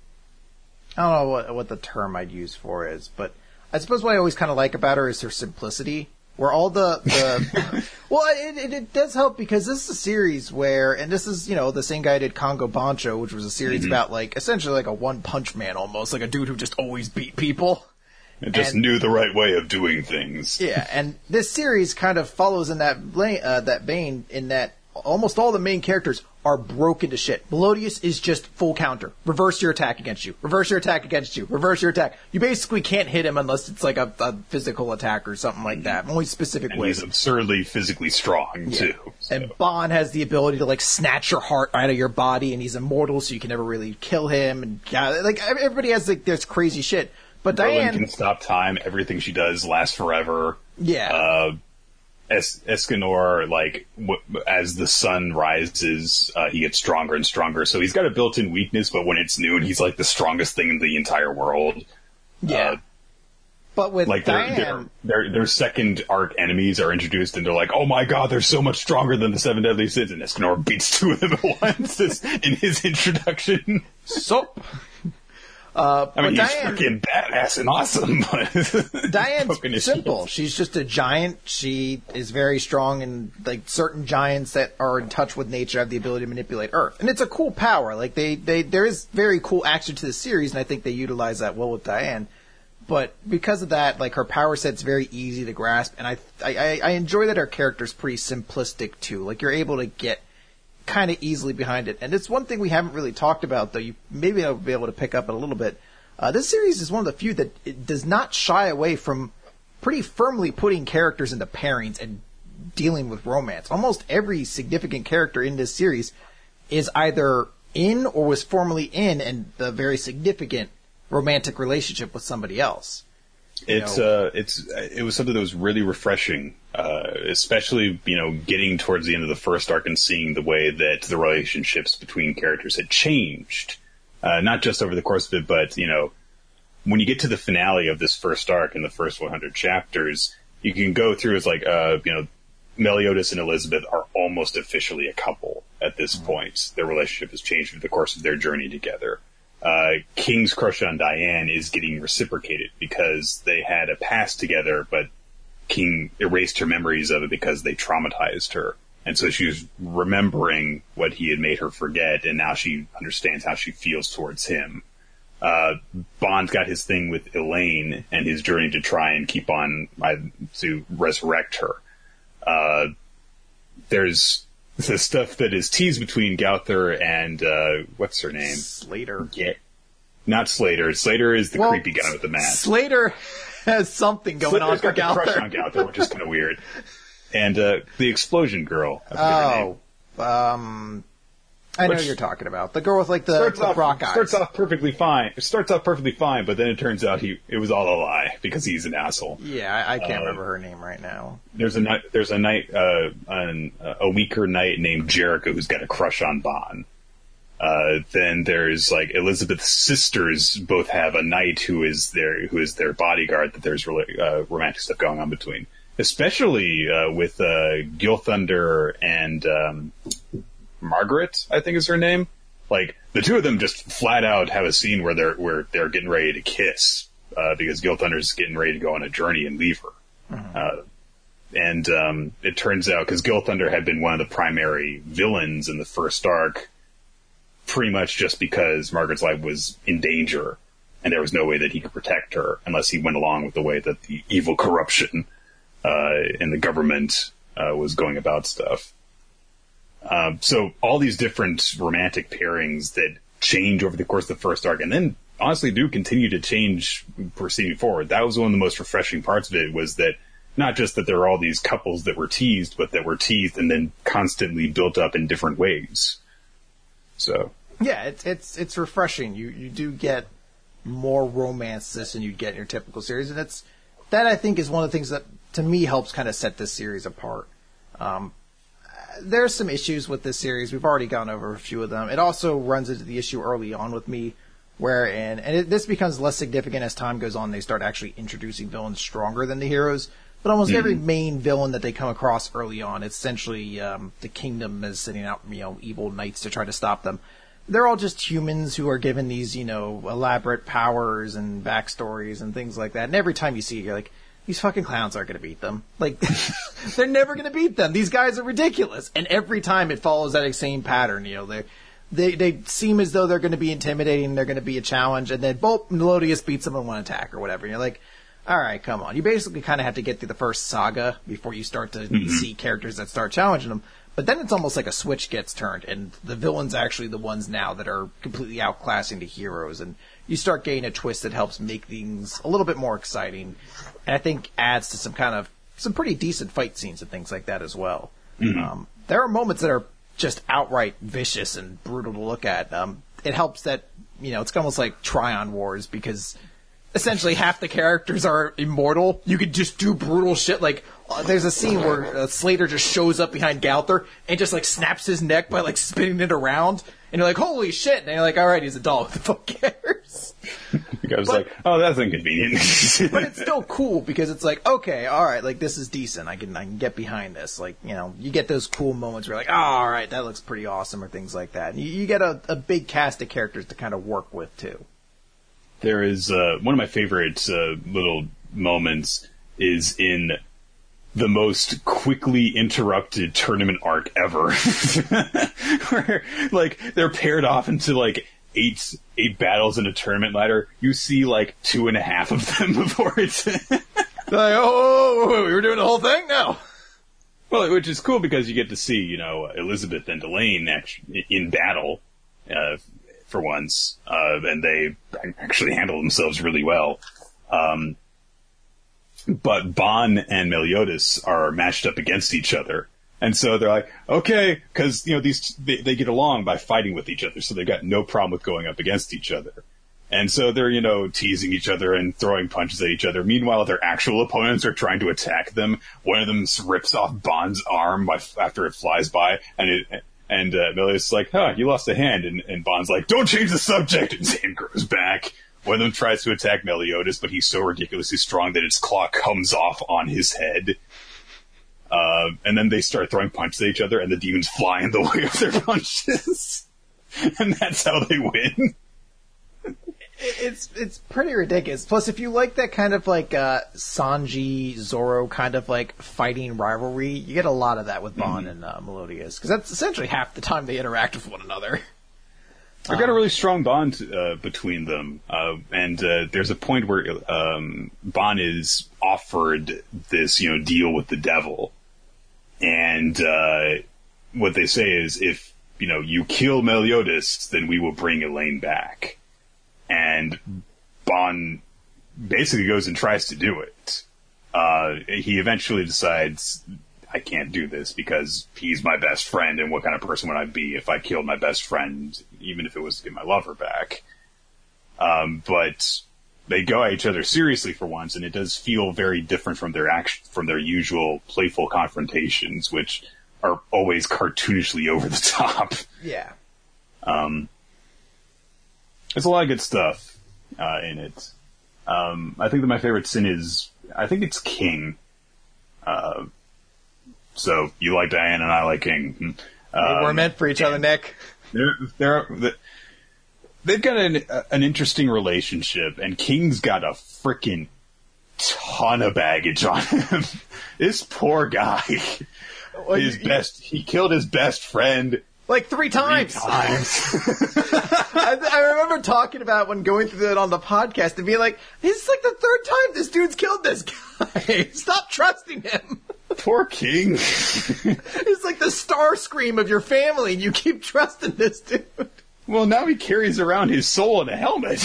B: I don't know what, what the term I'd use for is, but I suppose what I always kind of like about her is her simplicity, where all the, the well, it, it, it does help because this is a series where, and this is, you know, the same guy did Congo Bancho, which was a series mm-hmm. about, like, essentially like a one punch man almost, like a dude who just always beat people.
A: It just
B: and,
A: knew the right way of doing things.
B: Yeah, and this series kind of follows in that uh, that vein, in that almost all the main characters are broken to shit. Melodius is just full counter. Reverse your attack against you. Reverse your attack against you. Reverse your attack. You basically can't hit him unless it's like a, a physical attack or something like that. Only specific
A: and
B: ways.
A: He's absurdly physically strong, yeah. too.
B: So. And Bon has the ability to, like, snatch your heart out of your body, and he's immortal, so you can never really kill him. And yeah, like, everybody has, like, this crazy shit. But
A: Merlin
B: Diane
A: can stop time. Everything she does lasts forever.
B: Yeah.
A: Uh, es- Escanor, like, w- as the sun rises, uh, he gets stronger and stronger. So he's got a built-in weakness, but when it's noon, he's like the strongest thing in the entire world.
B: Yeah. Uh, but with
A: like
B: Diane,
A: their, their, their, their second arc enemies are introduced, and they're like, "Oh my god, they're so much stronger than the Seven Deadly Sins." And Escanor beats two of them at once in his introduction.
B: So. Uh,
A: I mean, he's
B: Diane,
A: freaking badass and awesome, but
B: Diane's simple. She's just a giant. She is very strong, and like certain giants that are in touch with nature have the ability to manipulate Earth. And it's a cool power. Like they, they, there is very cool action to the series, and I think they utilize that well with Diane. But because of that, like her power set's very easy to grasp, and I, I, I enjoy that her character's pretty simplistic too. Like you're able to get kind of easily behind it. And it's one thing we haven't really talked about, though. You maybe I'll be able to pick up it a little bit. Uh, this series is one of the few that it does not shy away from pretty firmly putting characters into pairings and dealing with romance. Almost every significant character in this series is either in or was formerly in and a very significant romantic relationship with somebody else.
A: It's
B: know.
A: uh, it's it was something that was really refreshing, uh, especially you know getting towards the end of the first arc and seeing the way that the relationships between characters had changed, uh, not just over the course of it, but you know when you get to the finale of this first arc in the first one hundred chapters, you can go through as like uh, you know Meliodas and Elizabeth are almost officially a couple at this mm-hmm. point. Their relationship has changed over the course of their journey together. Uh, King's crush on Diane is getting reciprocated because they had a past together, but King erased her memories of it because they traumatized her. And so she was remembering what he had made her forget, and now she understands how she feels towards him. Uh, Bond's got his thing with Elaine and his journey to try and keep on, uh, to resurrect her. Uh, there's the stuff that is teased between Gowther and, uh, what's her name?
B: Slater.
A: Yeah. Not Slater. Slater is the
B: well,
A: creepy guy with the mask.
B: Slater has something going
A: Slater's
B: on for
A: got
B: Gowther.
A: The crush on Gowther, which is kind of weird. And, uh, the explosion girl.
B: Oh, um, I know
A: Which
B: who you're talking about. The girl with like the,
A: starts
B: the
A: off,
B: rock eyes.
A: Starts off perfectly fine. It starts off perfectly fine, but then it turns out he it was all a lie because he's an asshole.
B: Yeah, I, I can't
A: uh,
B: remember her name right now.
A: There's a night. There's a knight, uh, an, a weaker knight named Jericho who's got a crush on Bond. Uh, then there's like Elizabeth's sisters both have a knight who is their who is their bodyguard that there's really uh, romantic stuff going on between, especially uh, with uh, Gilthunder and um, Margaret, I think is her name. Like the two of them just flat out have a scene where they're where they're getting ready to kiss uh, because Gilthunder's getting ready to go on a journey and leave her. Mm-hmm. Uh, and um, it turns out because Gilthunder had been one of the primary villains in the first arc, pretty much just because Margaret's life was in danger, and there was no way that he could protect her unless he went along with the way that the evil corruption uh, in the government uh, was going about stuff. Um, so all these different romantic pairings that change over the course of the first arc, and then honestly do continue to change proceeding forward. That was one of the most refreshing parts of it, was that not just that there were all these couples that were teased, but that were teased and then constantly built up in different ways. So
B: yeah, it's it's it's refreshing. You you do get more romance this than you'd get in your typical series, and it's that I think is one of the things that to me helps kind of set this series apart. Um, There's some issues with this series. We've already gone over a few of them. It also runs into the issue early on with me, wherein, and it, this becomes less significant as time goes on. They start actually introducing villains stronger than the heroes. But almost mm-hmm. every main villain that they come across early on, it's essentially um, the kingdom is sending out, you know, evil knights to try to stop them. They're all just humans who are given these, you know, elaborate powers and backstories and things like that. And every time you see it, you're like, these fucking clowns aren't going to beat them. Like, they're never going to beat them. These guys are ridiculous. And every time it follows that same pattern, you know, they they they seem as though they're going to be intimidating, they're going to be a challenge, and then both Meliodas beats them in one attack or whatever. And you're like, all right, come on. You basically kind of have to get through the first saga before you start to mm-hmm. see characters that start challenging them. But then it's almost like a switch gets turned, and the villains are actually the ones now that are completely outclassing the heroes, and you start getting a twist that helps make things a little bit more exciting, and I think adds to some kind of some pretty decent fight scenes and things like that as well. Mm-hmm. Um, there are moments that are just outright vicious and brutal to look at. Um, it helps that, you know, it's almost like Tryon Wars, because essentially half the characters are immortal. You could just do brutal shit. Like, uh, there's a scene where uh, Slater just shows up behind Gowther and just, like, snaps his neck by, like, spinning it around. And you're like, holy shit. And you're like, all right, he's a doll. What the fuck cares?
A: I was but, like, oh, that's inconvenient.
B: But it's still cool because it's like, okay, all right, like, this is decent. I can I can get behind this. Like, you know, you get those cool moments where you're like, oh, all right, that looks pretty awesome, or things like that. And you, you get a, a big cast of characters to kind of work with, too.
A: There is uh, one of my favorite uh, little moments is in the most quickly interrupted tournament arc ever, where like they're paired off into like eight eight battles in a tournament ladder. You see like two and a half of them before it's like,
B: oh, we were doing the whole thing now.
A: Well, which is cool because you get to see, you know, Elizabeth and Elaine actually in battle. Uh, for once, uh, and they actually handle themselves really well. Um, but Bond and Meliodas are matched up against each other. And so they're like, okay, cause, you know, these, they, they get along by fighting with each other, so they've got no problem with going up against each other. And so they're, you know, teasing each other and throwing punches at each other. Meanwhile, their actual opponents are trying to attack them. One of them rips off Bond's arm by, after it flies by, and it, and uh, Meliodas is like, huh, you lost a hand. And, and Bond's like, don't change the subject, and his hand grows back. One of them tries to attack Meliodas, but he's so ridiculously strong that its claw comes off on his head. Uh, and then they start throwing punches at each other, and the demons fly in the way of their punches. And that's how they win.
B: It's it's pretty ridiculous. Plus, if you like that kind of like uh, Sanji Zoro kind of like fighting rivalry, you get a lot of that with Bond mm-hmm. and uh, Meliodas, because that's essentially half the time they interact with one another.
A: They've got a really strong bond uh, between them, uh, and uh, there's a point where um, Bond is offered this, you know, deal with the devil, and uh, what they say is, if you know you kill Meliodas, then we will bring Elaine back. And Bond basically goes and tries to do it. Uh, he eventually decides, I can't do this because he's my best friend, and what kind of person would I be if I killed my best friend, even if it was to get my lover back? Um, but they go at each other seriously for once, and it does feel very different from their act- from their usual playful confrontations, which are always cartoonishly over the top.
B: Yeah.
A: Um... There's a lot of good stuff uh, in it. Um, I think that my favorite sin is, I think it's King. Uh, so you like Diane and I like King. Um,
B: We're meant for each other, Nick.
A: They're, they're, they've got an, an interesting relationship, and King's got a freaking ton of baggage on him. This poor guy.
B: Well,
A: his
B: you,
A: best, he killed his best friend.
B: Like three times.
A: Three times.
B: I, I remember talking about when going through that on the podcast and being like, this is like the third time this dude's killed this guy. Stop trusting him.
A: Poor King.
B: It's like the star scream of your family, and you keep trusting this dude.
A: Well, now he carries around his soul in a helmet.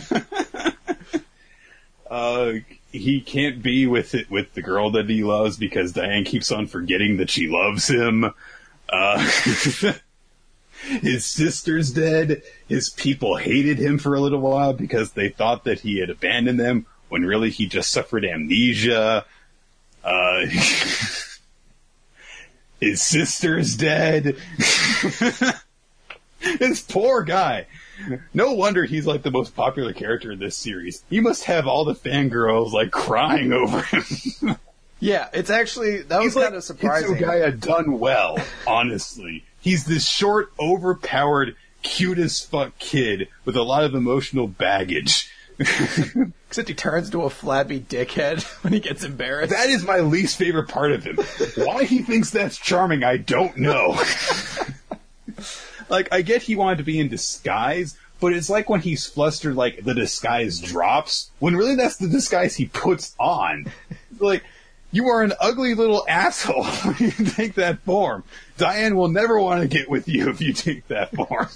A: uh, he can't be with it with the girl that he loves because Diane keeps on forgetting that she loves him. Uh, his sister's dead. His people hated him for a little while because they thought that he had abandoned them, when really he just suffered amnesia. Uh, his sister's dead. This poor guy. No wonder he's like the most popular character in this series. He must have all the fangirls like crying over him.
B: Yeah, it's actually, that was
A: He's
B: kind
A: like,
B: of surprising.
A: This guy had done well, honestly. He's this short, overpowered, cute as fuck kid with a lot of emotional baggage.
B: Except he turns into a flabby dickhead when he gets embarrassed.
A: That is my least favorite part of him. Why he thinks that's charming, I don't know. Like, I get he wanted to be in disguise, but it's like when he's flustered, like, the disguise drops, when really that's the disguise he puts on. Like, you are an ugly little asshole when you take that form. Diane will never want to get with you if you take that form.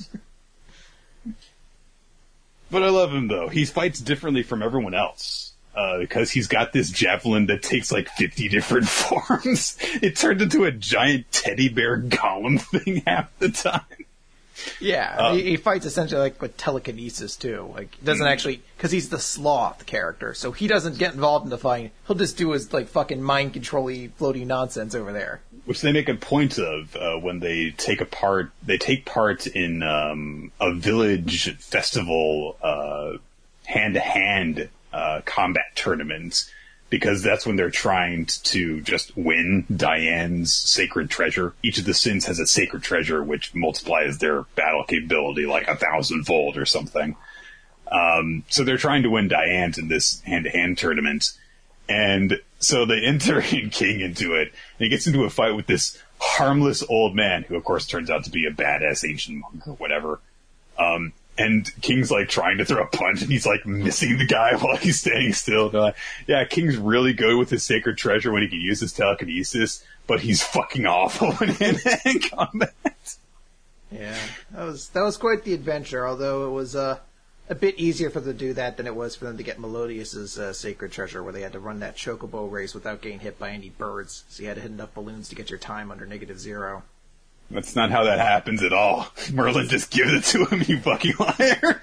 A: But I love him, though. He fights differently from everyone else. Uh, because he's got this javelin that takes like fifty different forms. It turned into a giant teddy bear golem thing half the time.
B: Yeah, um, he, he fights essentially like with telekinesis too. Like he doesn't mm-hmm. actually, because he's the sloth character, so he doesn't get involved in the fighting. He'll just do his like fucking mind control-y, floaty nonsense over there.
A: Which they make a point of uh, when they take a part. They take part in um, a village festival, uh, hand-to-hand uh, combat tournament. Because that's when they're trying to just win Diane's sacred treasure. Each of the sins has a sacred treasure which multiplies their battle capability like a thousandfold or something. Um, so they're trying to win Diane's in this hand-to-hand tournament. And so they enter King into it. And he gets into a fight with this harmless old man, who of course turns out to be a badass ancient monk or whatever. Um, And King's like trying to throw a punch, and he's like missing the guy while he's standing still. They're like, yeah, King's really good with his sacred treasure when he can use his telekinesis, but he's fucking awful in hand-to-hand combat.
B: Yeah, that was that was quite the adventure. Although it was uh, a bit easier for them to do that than it was for them to get Meliodas' uh, sacred treasure, where they had to run that chocobo race without getting hit by any birds. So you had to hit enough balloons to get your time under negative zero.
A: That's not how that happens at all. Merlin just gives it to him, you fucking liar.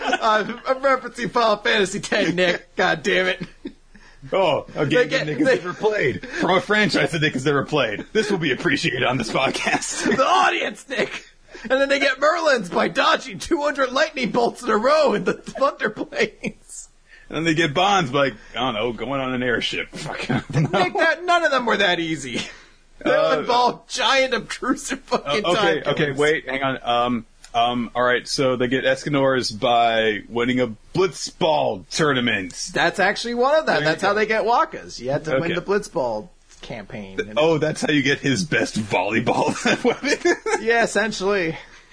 B: uh, I'm referencing Final Fantasy X, Nick. God damn it.
A: Oh, a game
B: get-
A: that Nick has
B: they-
A: never played. From a franchise that Nick has never played. This will be appreciated on this podcast.
B: The audience, Nick. And then they get Merlins by dodging two hundred lightning bolts in a row in the Thunder Plains.
A: And then they get Bonds by, I don't know, going on an airship. Fuck, I don't know.
B: Nick, that, none of them were that easy. They all
A: Uh,
B: involve giant, obtrusive fucking
A: Uh, okay,
B: time
A: okay,
B: killers.
A: wait, hang on. Um, um, all right, so they get Escanors by winning a Blitzball tournament.
B: That's actually one of them.
A: There you
B: That's how
A: go.
B: they get Wakas. You had to win
A: Okay.
B: the Blitzball campaign. And-
A: Oh, that's how you get his best volleyball weapon.
B: yeah, essentially.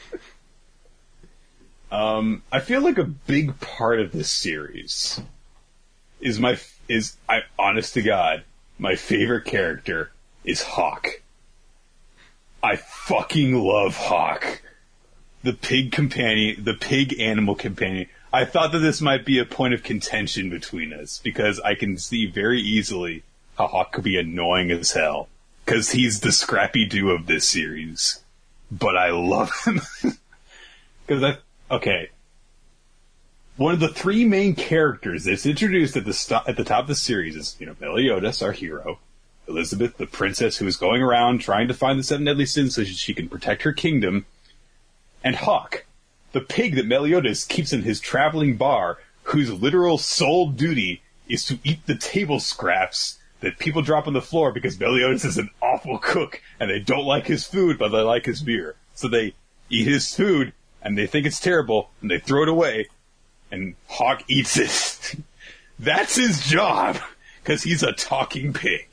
A: um, I feel like a big part of this series is my is I honest to God, my favorite character is Hawk. I fucking love Hawk. The pig companion, the pig animal companion. I thought that this might be a point of contention between us because I can see very easily how Hawk could be annoying as hell because he's the Scrappy Doo of this series. But I love him because I okay. One of the three main characters that's introduced at the st- at the top of the series is, you know, Meliodas, our hero, Elizabeth, the princess who is going around trying to find the seven deadly sins so she can protect her kingdom, and Hawk, the pig that Meliodas keeps in his traveling bar, whose literal sole duty is to eat the table scraps that people drop on the floor because Meliodas is an awful cook and they don't like his food, but they like his beer. So they eat his food and they think it's terrible and they throw it away, and Hawk eats it. That's his job because he's a talking pig.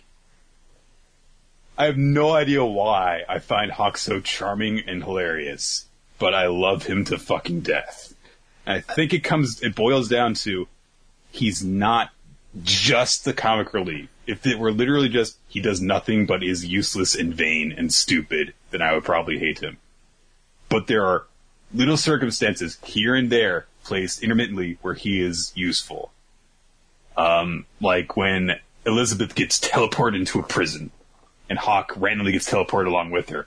A: I have no idea why I find Hawk so charming and hilarious, but I love him to fucking death. And I think it comes, it boils down to he's not just the comic relief. If it were literally just he does nothing but is useless and vain and stupid, then I would probably hate him. But there are little circumstances here and there placed intermittently where he is useful. Um, like when Elizabeth gets teleported into a prison and Hawk randomly gets teleported along with her.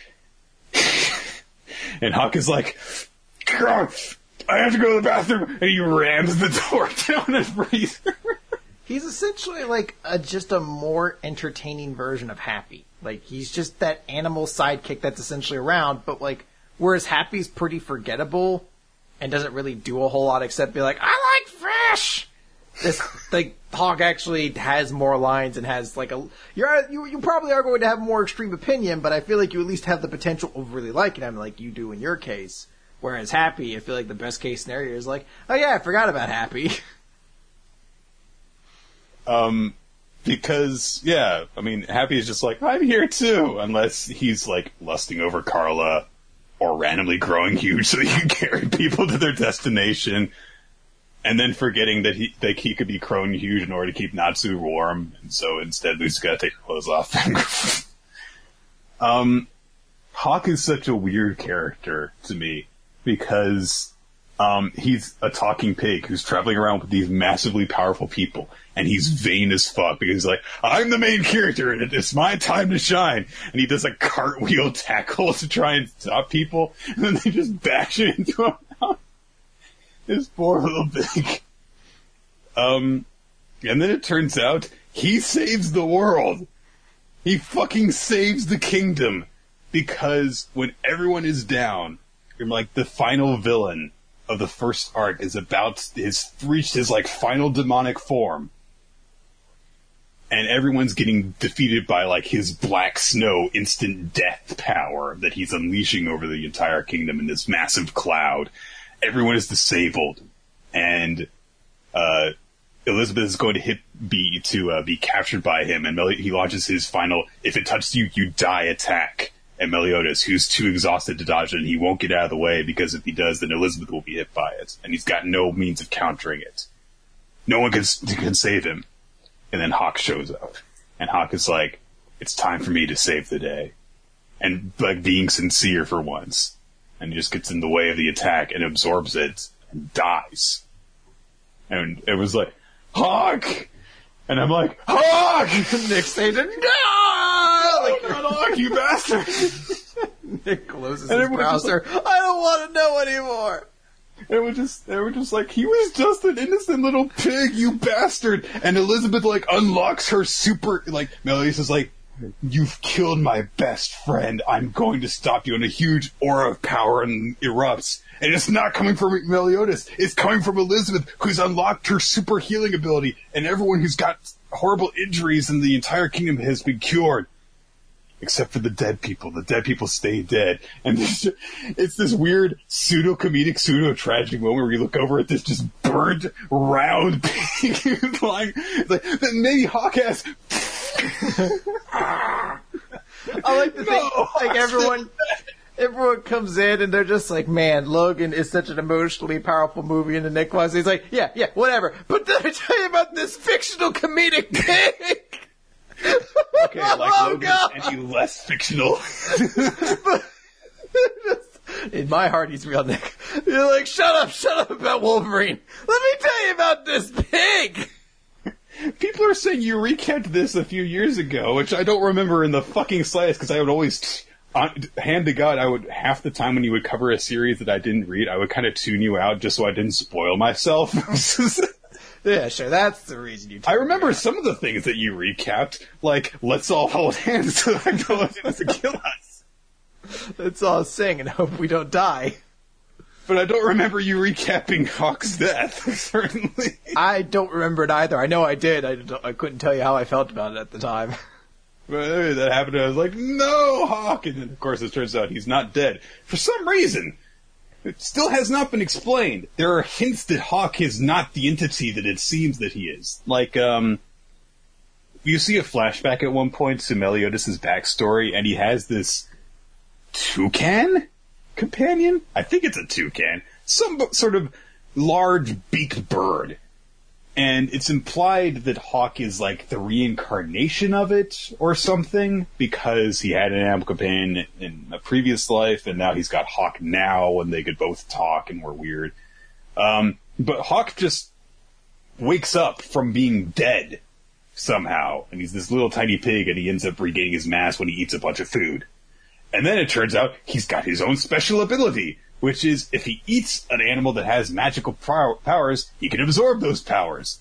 A: And Hawk is like, God, I have to go to the bathroom, and he rams the door down and breathes.
B: He's essentially like a, just a more entertaining version of Happy. Like, he's just that animal sidekick that's essentially around, but like, whereas Happy's pretty forgettable and doesn't really do a whole lot except be like, I like fish! This, like, Hawk actually has more lines and has like a, you're, you, you probably are going to have a more extreme opinion, but I feel like you at least have the potential of really liking him like you do in your case. Whereas Happy, I feel like the best case scenario is like, oh yeah, I forgot about Happy.
A: Um, because, yeah, I mean, Happy is just like, I'm here too, unless he's like lusting over Carla or randomly growing huge so he can carry people to their destination. And then forgetting that he that he could be grown huge in order to keep Natsu warm, and so instead Lucy's got to take her clothes off. um, Hawk is such a weird character to me because um, he's a talking pig who's traveling around with these massively powerful people, and he's vain as fuck because he's like, I'm the main character and it's my time to shine. And he does a cartwheel tackle to try and stop people, and then they just bash it into him. This poor little pig. Um, and then it turns out he saves the world. He fucking saves the kingdom. Because when everyone is down, and like the final villain of the first arc is about, has reached his like final demonic form. And everyone's getting defeated by like his black snow instant death power that he's unleashing over the entire kingdom in this massive cloud. Everyone is disabled, and uh, Elizabeth is going to hit be to uh, be captured by him, and Meli- he launches his final "if it touches you, you die" attack at Meliodas, who's too exhausted to dodge it, and he won't get out of the way because if he does, then Elizabeth will be hit by it, and he's got no means of countering it. No one can can save him, and then Hawk shows up, and Hawk is like, "It's time for me to save the day," and like being sincere for once. And just gets in the way of the attack and absorbs it and dies. And it was like, Hawk! And I'm like, Hawk!
B: Nick saying, no!
A: Oh, not Hawk, you bastard!
B: Nick closes
A: And
B: his
A: everyone's just
B: browser. I don't want to know anymore.
A: It was just, they were just like, he was just an innocent little pig, you bastard. And Elizabeth, like, unlocks her super, like, Meliodas is like, you've killed my best friend. I'm going to stop you. And a huge aura of power erupts. And it's not coming from Meliodas. It's coming from Elizabeth, who's unlocked her super healing ability. And everyone who's got horrible injuries in the entire kingdom has been cured. Except for the dead people. The dead people stay dead. And it's, it's this weird pseudo-comedic, pseudo-tragic moment where you look over at this just burnt, round pig. like, like, maybe Hawk has...
B: I like to think, no, like, everyone... Everyone comes in and they're just like, man, Logan is such an emotionally powerful movie, and the Nick Wise, he's like, yeah, yeah, whatever. But let me tell you about this fictional comedic pig!
A: Okay, like oh, Logan God. Is any less fictional.
B: In my heart, he's real, Nick. You're like, shut up, shut up about Wolverine. Let me tell you about this pig!
A: People are saying you recapped this a few years ago, which I don't remember in the fucking slightest, because I would always... On, hand to God, I would, half the time when you would cover a series that I didn't read, I would kind of tune you out just so I didn't spoil myself.
B: Yeah, sure, that's the reason you
A: I remember some of the things that you recapped, like, let's all hold hands so that no one doesn't kill us.
B: Let's all sing and hope we don't die.
A: But I don't remember you recapping Hawk's death, certainly.
B: I don't remember it either. I know I did. I, I couldn't tell you how I felt about it at the time.
A: But that happened, and I was like, no, Hawk! And then, of course, it turns out he's not dead. For some reason, it still has not been explained. There are hints that Hawk is not the entity that it seems that he is. Like, um, you see a flashback at one point to Meliodas' backstory, and he has this toucan companion? I think it's a toucan. Some sort of large beaked bird. And it's implied that Hawk is like the reincarnation of it or something, because he had an animal companion in a previous life, and now he's got Hawk now, and they could both talk and were weird. Um, but Hawk just wakes up from being dead somehow, and he's this little tiny pig, and he ends up regaining his mass when he eats a bunch of food. And then it turns out he's got his own special ability, which is if he eats an animal that has magical pow- powers, he can absorb those powers.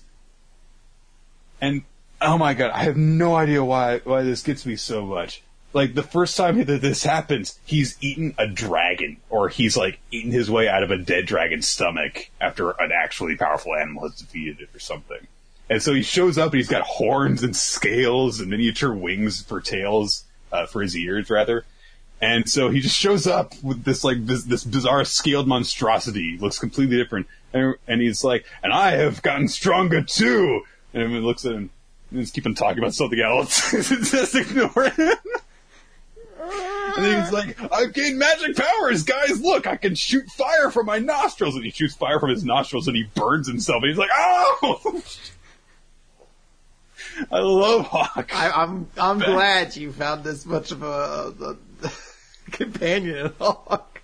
A: And, oh my god, I have no idea why why this gets me so much. Like, the first time that this happens, he's eaten a dragon, or he's, like, eaten his way out of a dead dragon's stomach after an actually powerful animal has defeated it or something. And so he shows up and he's got horns and scales and miniature wings for tails, uh, for his ears, rather. And so he just shows up with this, like, this, this bizarre scaled monstrosity. Looks completely different. And, and he's like, and I have gotten stronger too! And everyone looks at him and just keep on talking about something else. Just ignore him. And then he's like, I've gained magic powers, guys! Look, I can shoot fire from my nostrils! And he shoots fire from his nostrils and he burns himself. And he's like, oh! I love Hawk.
B: I, I'm I'm glad you found this much of a... a companion at Hawk.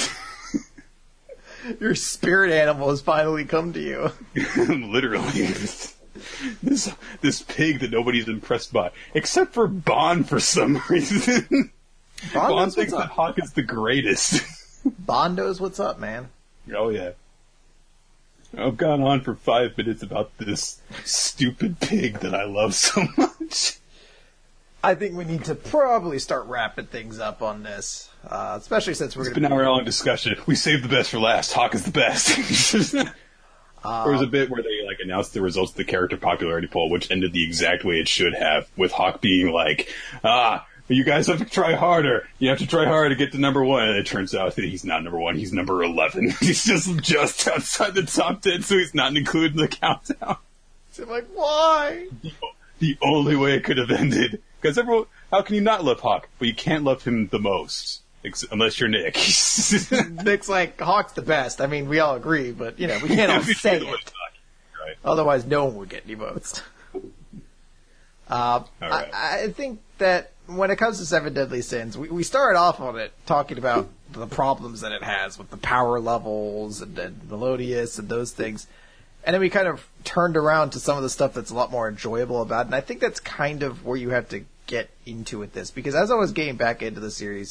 B: Your spirit animal has finally come to you.
A: Literally. This this pig that nobody's impressed by. Except for Bond for some reason.
B: Bond,
A: Bond thinks that Hawk is the greatest.
B: Bond knows what's up, man.
A: Oh, yeah. I've gone on for five minutes about this stupid pig that I love so much.
B: I think we need to probably start wrapping things up on this, uh, especially since we're going to...
A: It's been an hour-long discussion. We saved the best for last. Hawk is the best. uh, there was a bit where they like announced the results of the character popularity poll, which ended the exact way it should have, with Hawk being like, ah, you guys have to try harder. You have to try harder to get to number one. And it turns out that he's not number one. He's number eleven. He's just just outside the top ten, so he's not included in the countdown.
B: So I'm like, why?
A: The, the only way it could have ended... Because everyone, how can you not love Hawk? But you can't love him the most, ex- unless you're Nick.
B: Nick's like, Hawk's the best. I mean, we all agree, but, you know, we can't all say it. Right. Otherwise, no one would get any votes. Uh, right. I, I think that when it comes to Seven Deadly Sins, we, we started off on it talking about the problems that it has with the power levels and, and Meliodas and those things. And then we kind of turned around to some of the stuff that's a lot more enjoyable about it. And I think that's kind of where you have to get into with this. Because as I was getting back into the series,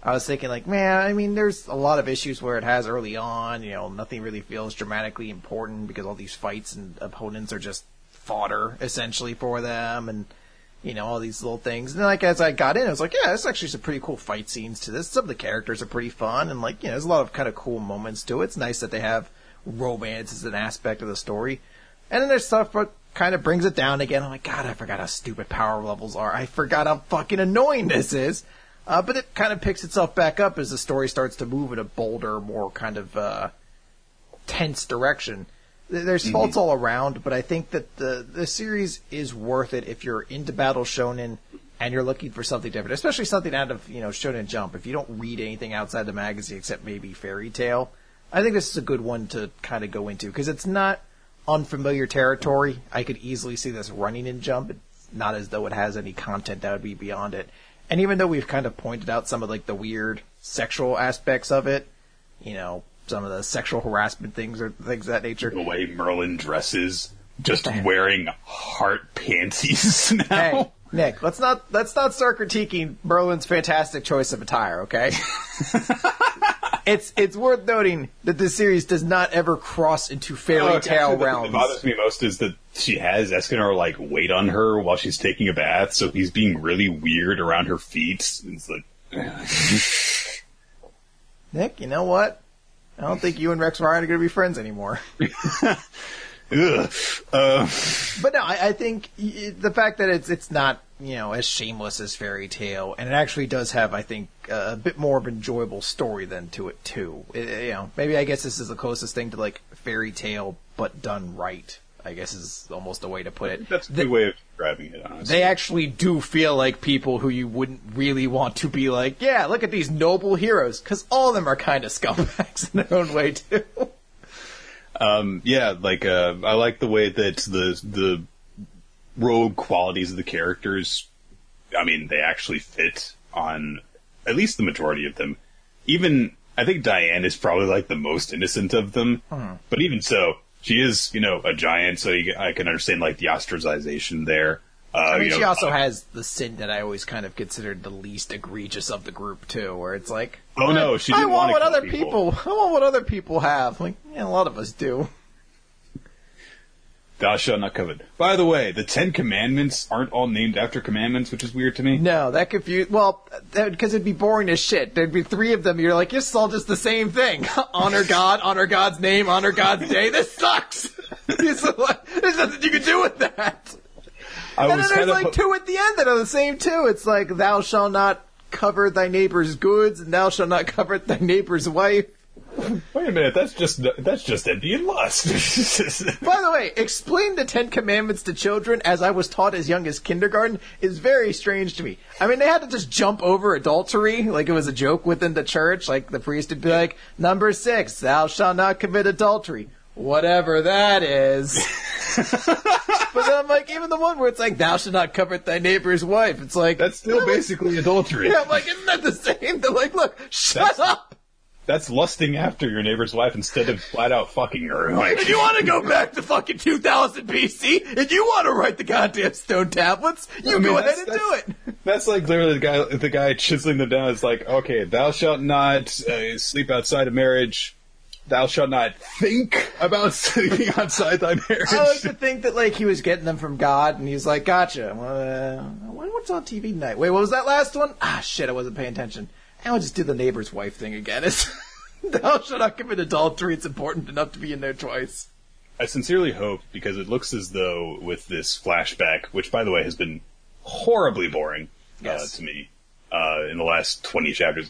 B: I was thinking like, man, I mean, there's a lot of issues where it has early on, you know, nothing really feels dramatically important because all these fights and opponents are just fodder essentially for them, and you know, all these little things. And then, like, as I got in, I was like, yeah, there's actually some pretty cool fight scenes to this. Some of the characters are pretty fun, and, like, you know, there's a lot of kind of cool moments to it. It's nice that they have romance as an aspect of the story. And then there's stuff that kind of brings it down again. I'm like, God, I forgot how stupid power levels are. I forgot how fucking annoying this is. Uh, but it kind of picks itself back up as the story starts to move in a bolder, more kind of, uh, tense direction. There's faults mm-hmm. all around, but I think that the the series is worth it if you're into Battle Shonen and you're looking for something different, especially something out of, you know, Shonen Jump. If you don't read anything outside the magazine except maybe Fairy Tail, I think this is a good one to kind of go into because it's not unfamiliar territory. I could easily see this running in Jump. It's not as though it has any content that would be beyond it. And even though we've kind of pointed out some of like the weird sexual aspects of it, you know, some of the sexual harassment things or things of that nature.
A: The way Merlin dresses, just wearing heart panties now.
B: Hey, Nick, let's not let's not start critiquing Merlin's fantastic choice of attire, okay? it's it's worth noting that this series does not ever cross into fairy
A: oh,
B: tale realms.
A: What bothers me most is that she has Escanor like wait on her while she's taking a bath, so he's being really weird around her feet. It's like,
B: Nick, you know what? I don't think you and Rex Ryan are going to be friends anymore.
A: Ugh. Uh.
B: But no, I, I think the fact that it's it's not, you know, as shameless as Fairy Tail, and it actually does have, I think, uh, a bit more of an enjoyable story than to it too. It, you know, maybe I guess this is the closest thing to like Fairy Tail, but done right. I guess is almost a way to put it.
A: That's a good the, way of describing it, honestly.
B: They actually do feel like people who you wouldn't really want to be like, yeah, look at these noble heroes, because all of them are kind of scumbags in their own way, too.
A: Um, yeah, like, uh, I like the way that the, the rogue qualities of the characters, I mean, they actually fit on at least the majority of them. Even, I think Diane is probably like the most innocent of them, hmm. but even so, she is, you know, a giant, so you, I can understand, like, the ostracization there. Uh,
B: I mean,
A: you
B: she
A: know,
B: also
A: uh,
B: has the sin that I always kind of considered the least egregious of the group, too, where it's like,
A: oh, no, she didn't
B: I want what
A: kill
B: other
A: people.
B: people, I want what other people have. Like, yeah, a lot of us do.
A: Thou shalt not covet. By the way, the Ten Commandments aren't all named after commandments, which is weird to me.
B: No, that confused. Well, because it'd be boring as shit. There'd be three of them. You're like, it's all just the same thing. Honor God, honor God's name, honor God's day. This sucks. There's nothing you can do with that.
A: I
B: and
A: was
B: then there's like
A: ho-
B: two at the end that are the same too. It's like, thou shalt not covet thy neighbor's goods, and thou shalt not covet thy neighbor's wife.
A: Wait a minute, that's just that's just envy and lust.
B: By the way, explain the Ten Commandments to children, as I was taught as young as kindergarten, is very strange to me. I mean, they had to just jump over adultery, like it was a joke within the church. Like, the priest would be like, number six, thou shalt not commit adultery. Whatever that is. But then I'm like, even the one where it's like, thou shalt not covet thy neighbor's wife, it's like...
A: That's still no, basically adultery.
B: Yeah, I'm like, isn't that the same? They're like, look, shut
A: That's-
B: up!
A: That's lusting after your neighbor's wife instead of flat out fucking her. Like,
B: if you want to go back to fucking two thousand B C, if you want to write the goddamn stone tablets, you I mean, go ahead and do it.
A: That's like literally the guy, the guy chiseling them down is like, okay, thou shalt not uh, sleep outside of marriage. Thou shalt not think about sleeping outside thy marriage.
B: I like to think that like he was getting them from God, and he's like, gotcha. Uh, what's on T V tonight? Wait, what was that last one? Ah, shit, I wasn't paying attention. I'll just do the neighbor's wife thing again. It's, thou shalt not commit adultery. It's important enough to be in there twice.
A: I sincerely hope, because it looks as though with this flashback, which by the way has been horribly boring
B: yes.
A: uh, to me uh, in the last twenty chapters,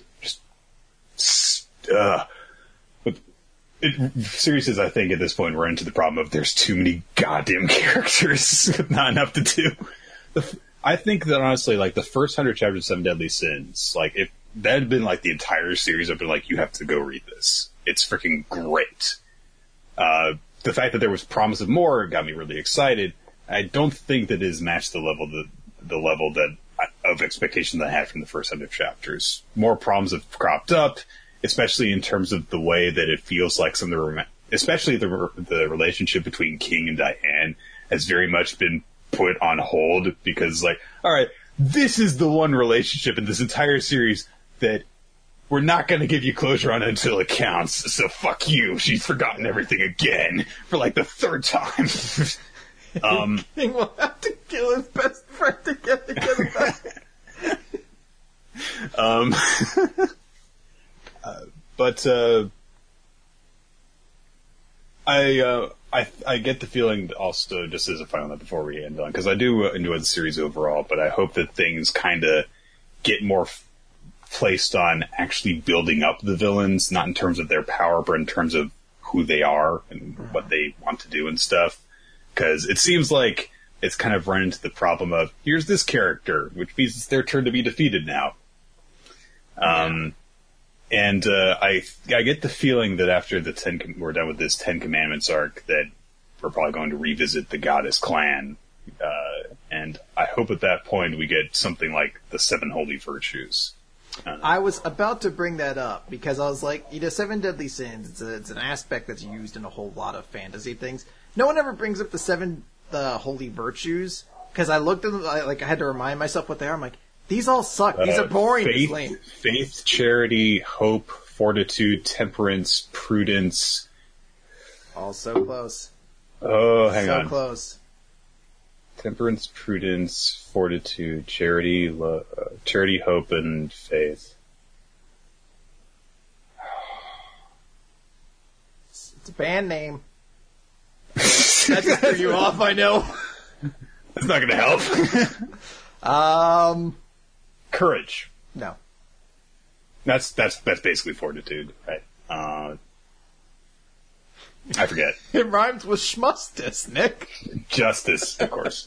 A: just uh, but it, serious as I think at this point we're into the problem of there's too many goddamn characters with not enough to do. The, I think that honestly, like the first hundred chapters of Seven Deadly Sins, like if that had been like the entire series, I'd been like, you have to go read this. It's freaking great. Uh, the fact that there was promise of more got me really excited. I don't think that it has matched the level the the level that of expectation that I had from the first hundred chapters. More problems have cropped up, especially in terms of the way that it feels like some of the, especially the the relationship between King and Diane has very much been put on hold because, like, all right, this is the one relationship in this entire series that we're not going to give you closure on it until it counts. So fuck you. She's forgotten everything again for like the third time. um,
B: King will have to kill his best friend to get to get him back.
A: um, uh, but uh, I, uh, I I get the feeling also, just as a final note before we end on, because I do enjoy the series overall, but I hope that things kind of get more f- placed on actually building up the villains, not in terms of their power, but in terms of who they are and what they want to do and stuff. Because it seems like it's kind of run into the problem of, here's this character, which means it's their turn to be defeated now. Um, and uh, I I get the feeling that after the ten Com- we're done with this Ten Commandments arc, that we're probably going to revisit the Goddess Clan. Uh, and I hope at that point we get something like the Seven Holy Virtues. Uh,
B: I was about to bring that up because I was like, you know, Seven Deadly Sins, it's, a, it's an aspect that's used in a whole lot of fantasy things. No one ever brings up the Seven the Holy Virtues because I looked at them, I, like I had to remind myself what they are. I'm like, these all suck. These
A: uh,
B: are boring.
A: Faith,
B: lame.
A: faith, charity, hope, fortitude, temperance, prudence.
B: All so close.
A: Oh, hang
B: so
A: on.
B: So close.
A: Temperance, prudence, fortitude, charity, lo- uh, charity, hope, and faith.
B: It's a band name. That just threw you off, I know.
A: That's not going to help.
B: um,
A: Courage.
B: No.
A: That's that's that's basically fortitude, right? Uh, I forget.
B: It rhymes with schmustus, Nick.
A: Justice, of course.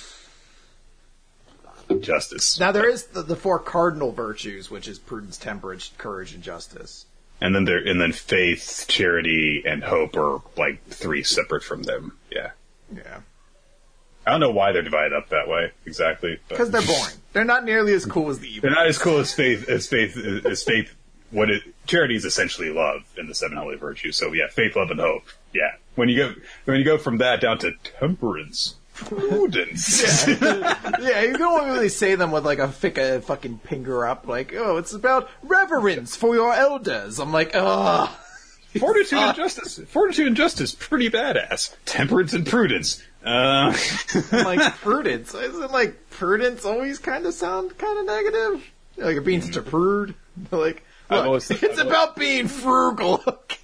A: Justice.
B: Now there is the, the four cardinal virtues, which is prudence, temperance, courage, and justice.
A: And then there, and then faith, charity, and hope are like three separate from them. Yeah.
B: Yeah.
A: I don't know why they're divided up that way exactly.
B: Because they're boring. They're not nearly as cool as the evil.
A: They're not as cool as faith. As faith. As faith. What it charity is essentially love in the Seven Holy Virtues. So yeah, faith, love, and hope. Yeah. When you go when you go from that down to temperance, prudence.
B: Yeah. Yeah, you don't really say them with like a thick uh, fucking finger up, like, oh, it's about reverence for your elders. I'm like, ugh.
A: Fortitude and justice. Fortitude and justice, pretty badass. Temperance and prudence. Uh.
B: I'm like, prudence? Isn't like prudence always kind of sound kind of negative? Like you're being such a prude. Like, look,
A: always,
B: it's
A: I've
B: about
A: always...
B: being frugal. Okay.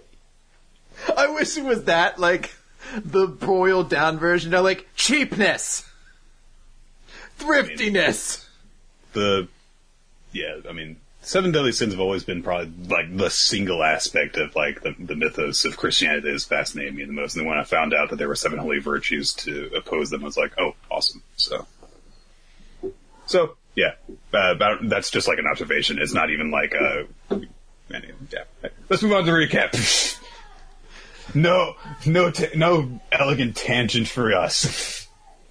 B: I wish it was that, like the boiled down version. They're like cheapness, thriftiness.
A: I mean, the yeah, I mean, Seven Deadly Sins have always been probably like the single aspect of like the, the mythos of Christianity that has fascinated me the most. And then when I found out that there were seven holy virtues to oppose them, I was like, oh, awesome. So, so yeah, uh, about, that's just like an observation. It's not even like a. Anyway, yeah. Let's move on to the recap. no, no, ta- no elegant tangent for us.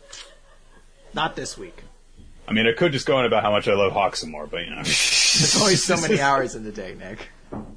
B: Not this week.
A: I mean, I could just go on about how much I love Hawk some more, but you know.
B: There's only so many hours in the day, Nick.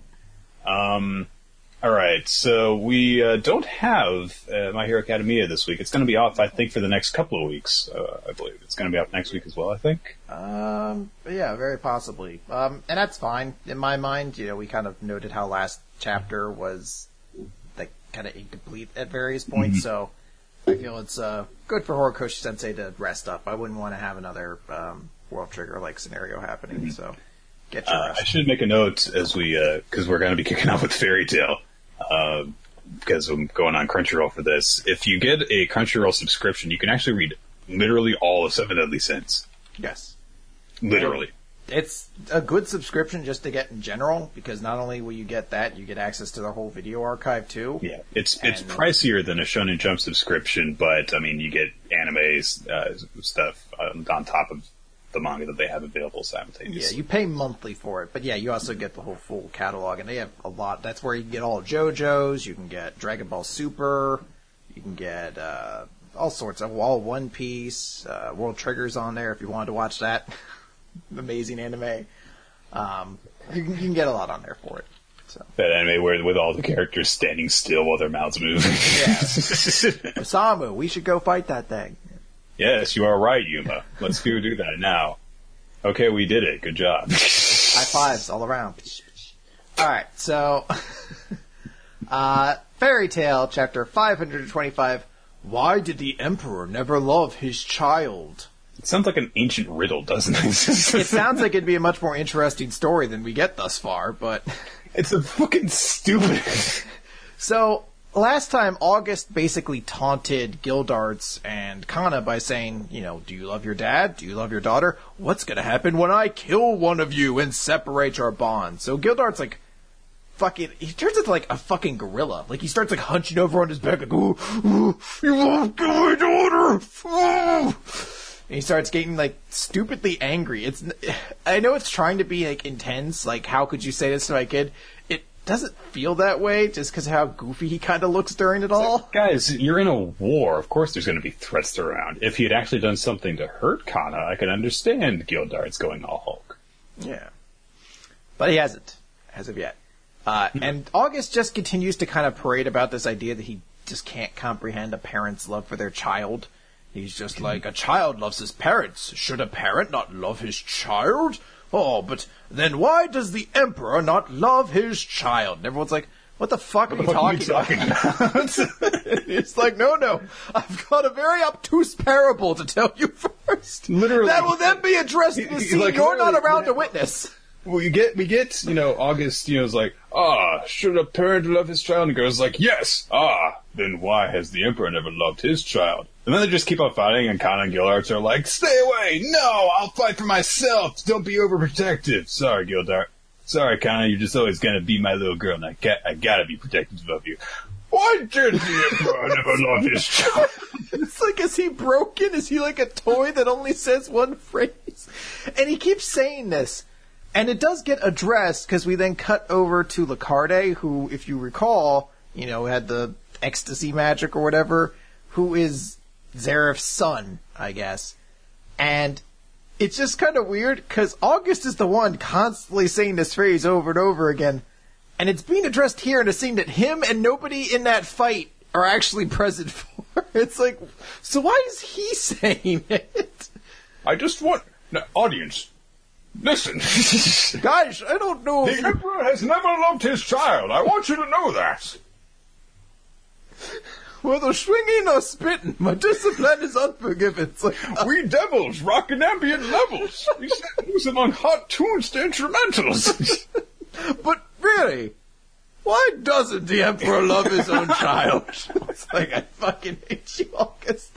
A: Um, all right, so we uh, don't have uh, My Hero Academia this week. It's going to be off, I think, for the next couple of weeks. Uh, I believe it's going to be off next week as well. I think.
B: Um, yeah, very possibly. Um, and that's fine in my mind. You know, we kind of noted how last chapter was like kind of incomplete at various points, mm-hmm. so I feel it's uh, good for Horikoshi Sensei to rest up. I wouldn't want to have another um, World Trigger like scenario happening. Mm-hmm. So. Get your
A: uh, I should make a note as we, because uh, we're going to be kicking off with Fairy Tail, uh, because I'm going on Crunchyroll for this. If you get a Crunchyroll subscription, you can actually read literally all of Seven Deadly Sins.
B: Yes.
A: Literally.
B: It's a good subscription just to get in general, because not only will you get that, you get access to the whole video archive too.
A: Yeah, it's
B: and,
A: it's pricier than a Shonen Jump subscription, but I mean, you get animes uh, stuff on, on top of the manga that they have available simultaneously.
B: Yeah, you pay monthly for it, but yeah, you also get the whole full catalog, and they have a lot. That's where you can get all JoJo's, you can get Dragon Ball Super, you can get uh, all sorts of all One Piece, uh, World Trigger's on there if you wanted to watch that amazing anime. Um, you, can, you can get a lot on there for it. So.
A: That anime where with all the characters standing still while their mouths move.
B: Yeah. Osamu, we should go fight that thing.
A: Yes, you are right, Yuma. Let's go do that now. Okay, we did it. Good job.
B: High fives all around. Alright, so... uh, Fairy Tail, chapter five hundred twenty-five. Why did the Emperor never love his child?
A: It sounds like an ancient riddle, doesn't it?
B: It sounds like it'd be a much more interesting story than we get thus far, but...
A: It's a fucking stupid...
B: So, last time, August basically taunted Gildarts and Kana by saying, you know, do you love your dad? Do you love your daughter? What's gonna happen when I kill one of you and separate our bond? So Gildart's like, fucking, he turns into like a fucking gorilla. Like, he starts like hunching over on his back, like, ooh, ooh, you won't kill my daughter! Ooh. And he starts getting, like, stupidly angry. It's, I know it's trying to be, like, intense, like, how could you say this to my kid? It doesn't feel that way, just because of how goofy he kind of looks during it all.
A: Like, guys, you're in a war. Of course there's going to be threats around. If he had actually done something to hurt Kana, I could understand Gildart's going all Hulk.
B: Yeah. But he hasn't, as of yet. Uh, and August just continues to kind of parade about this idea that he just can't comprehend a parent's love for their child. He's just like, a child loves his parents. Should a parent not love his child? Oh, but then why does the Emperor not love his child? And everyone's like, what the fuck
A: what
B: are
A: the
B: you
A: fuck
B: talking,
A: are you talking
B: about? about? It's like, no, no. I've got a very obtuse parable to tell you first.
A: Literally.
B: That will then be addressed in the scene
A: like,
B: you're not around
A: yeah.
B: to witness.
A: We get, we get, you know, August, you know, is like, ah, should a parent love his child? And the girl's like, yes, ah, then why has the Emperor never loved his child? And then they just keep on fighting, and Kana and Gildarts are like, stay away, no, I'll fight for myself, don't be overprotective. Sorry, Gildart. Sorry, Kana, you're just always gonna be my little girl, and I, got, I gotta be protective of you. Why did the Emperor never love his child?
B: It's like, is he broken? Is he like a toy that only says one phrase? And he keeps saying this. And it does get addressed, because we then cut over to Lacarde, who, if you recall, you know, had the ecstasy magic or whatever, who is Zareth's son, I guess. And it's just kind of weird, because August is the one constantly saying this phrase over and over again, and it's being addressed here in a scene that him and nobody in that fight are actually present for. It's like, so why is he saying it?
A: I just want... No, audience... Listen.
B: Guys, I don't know
A: The
B: if you...
A: Emperor has never loved his child. I want you to know that.
B: Whether swinging or spitting, my discipline is unforgiven. It's like, uh,
A: We devils rock in ambient levels. We set loose among hot tunes to instrumentals.
B: but really, why doesn't the Emperor love his own child? It's like, I fucking hate you, August.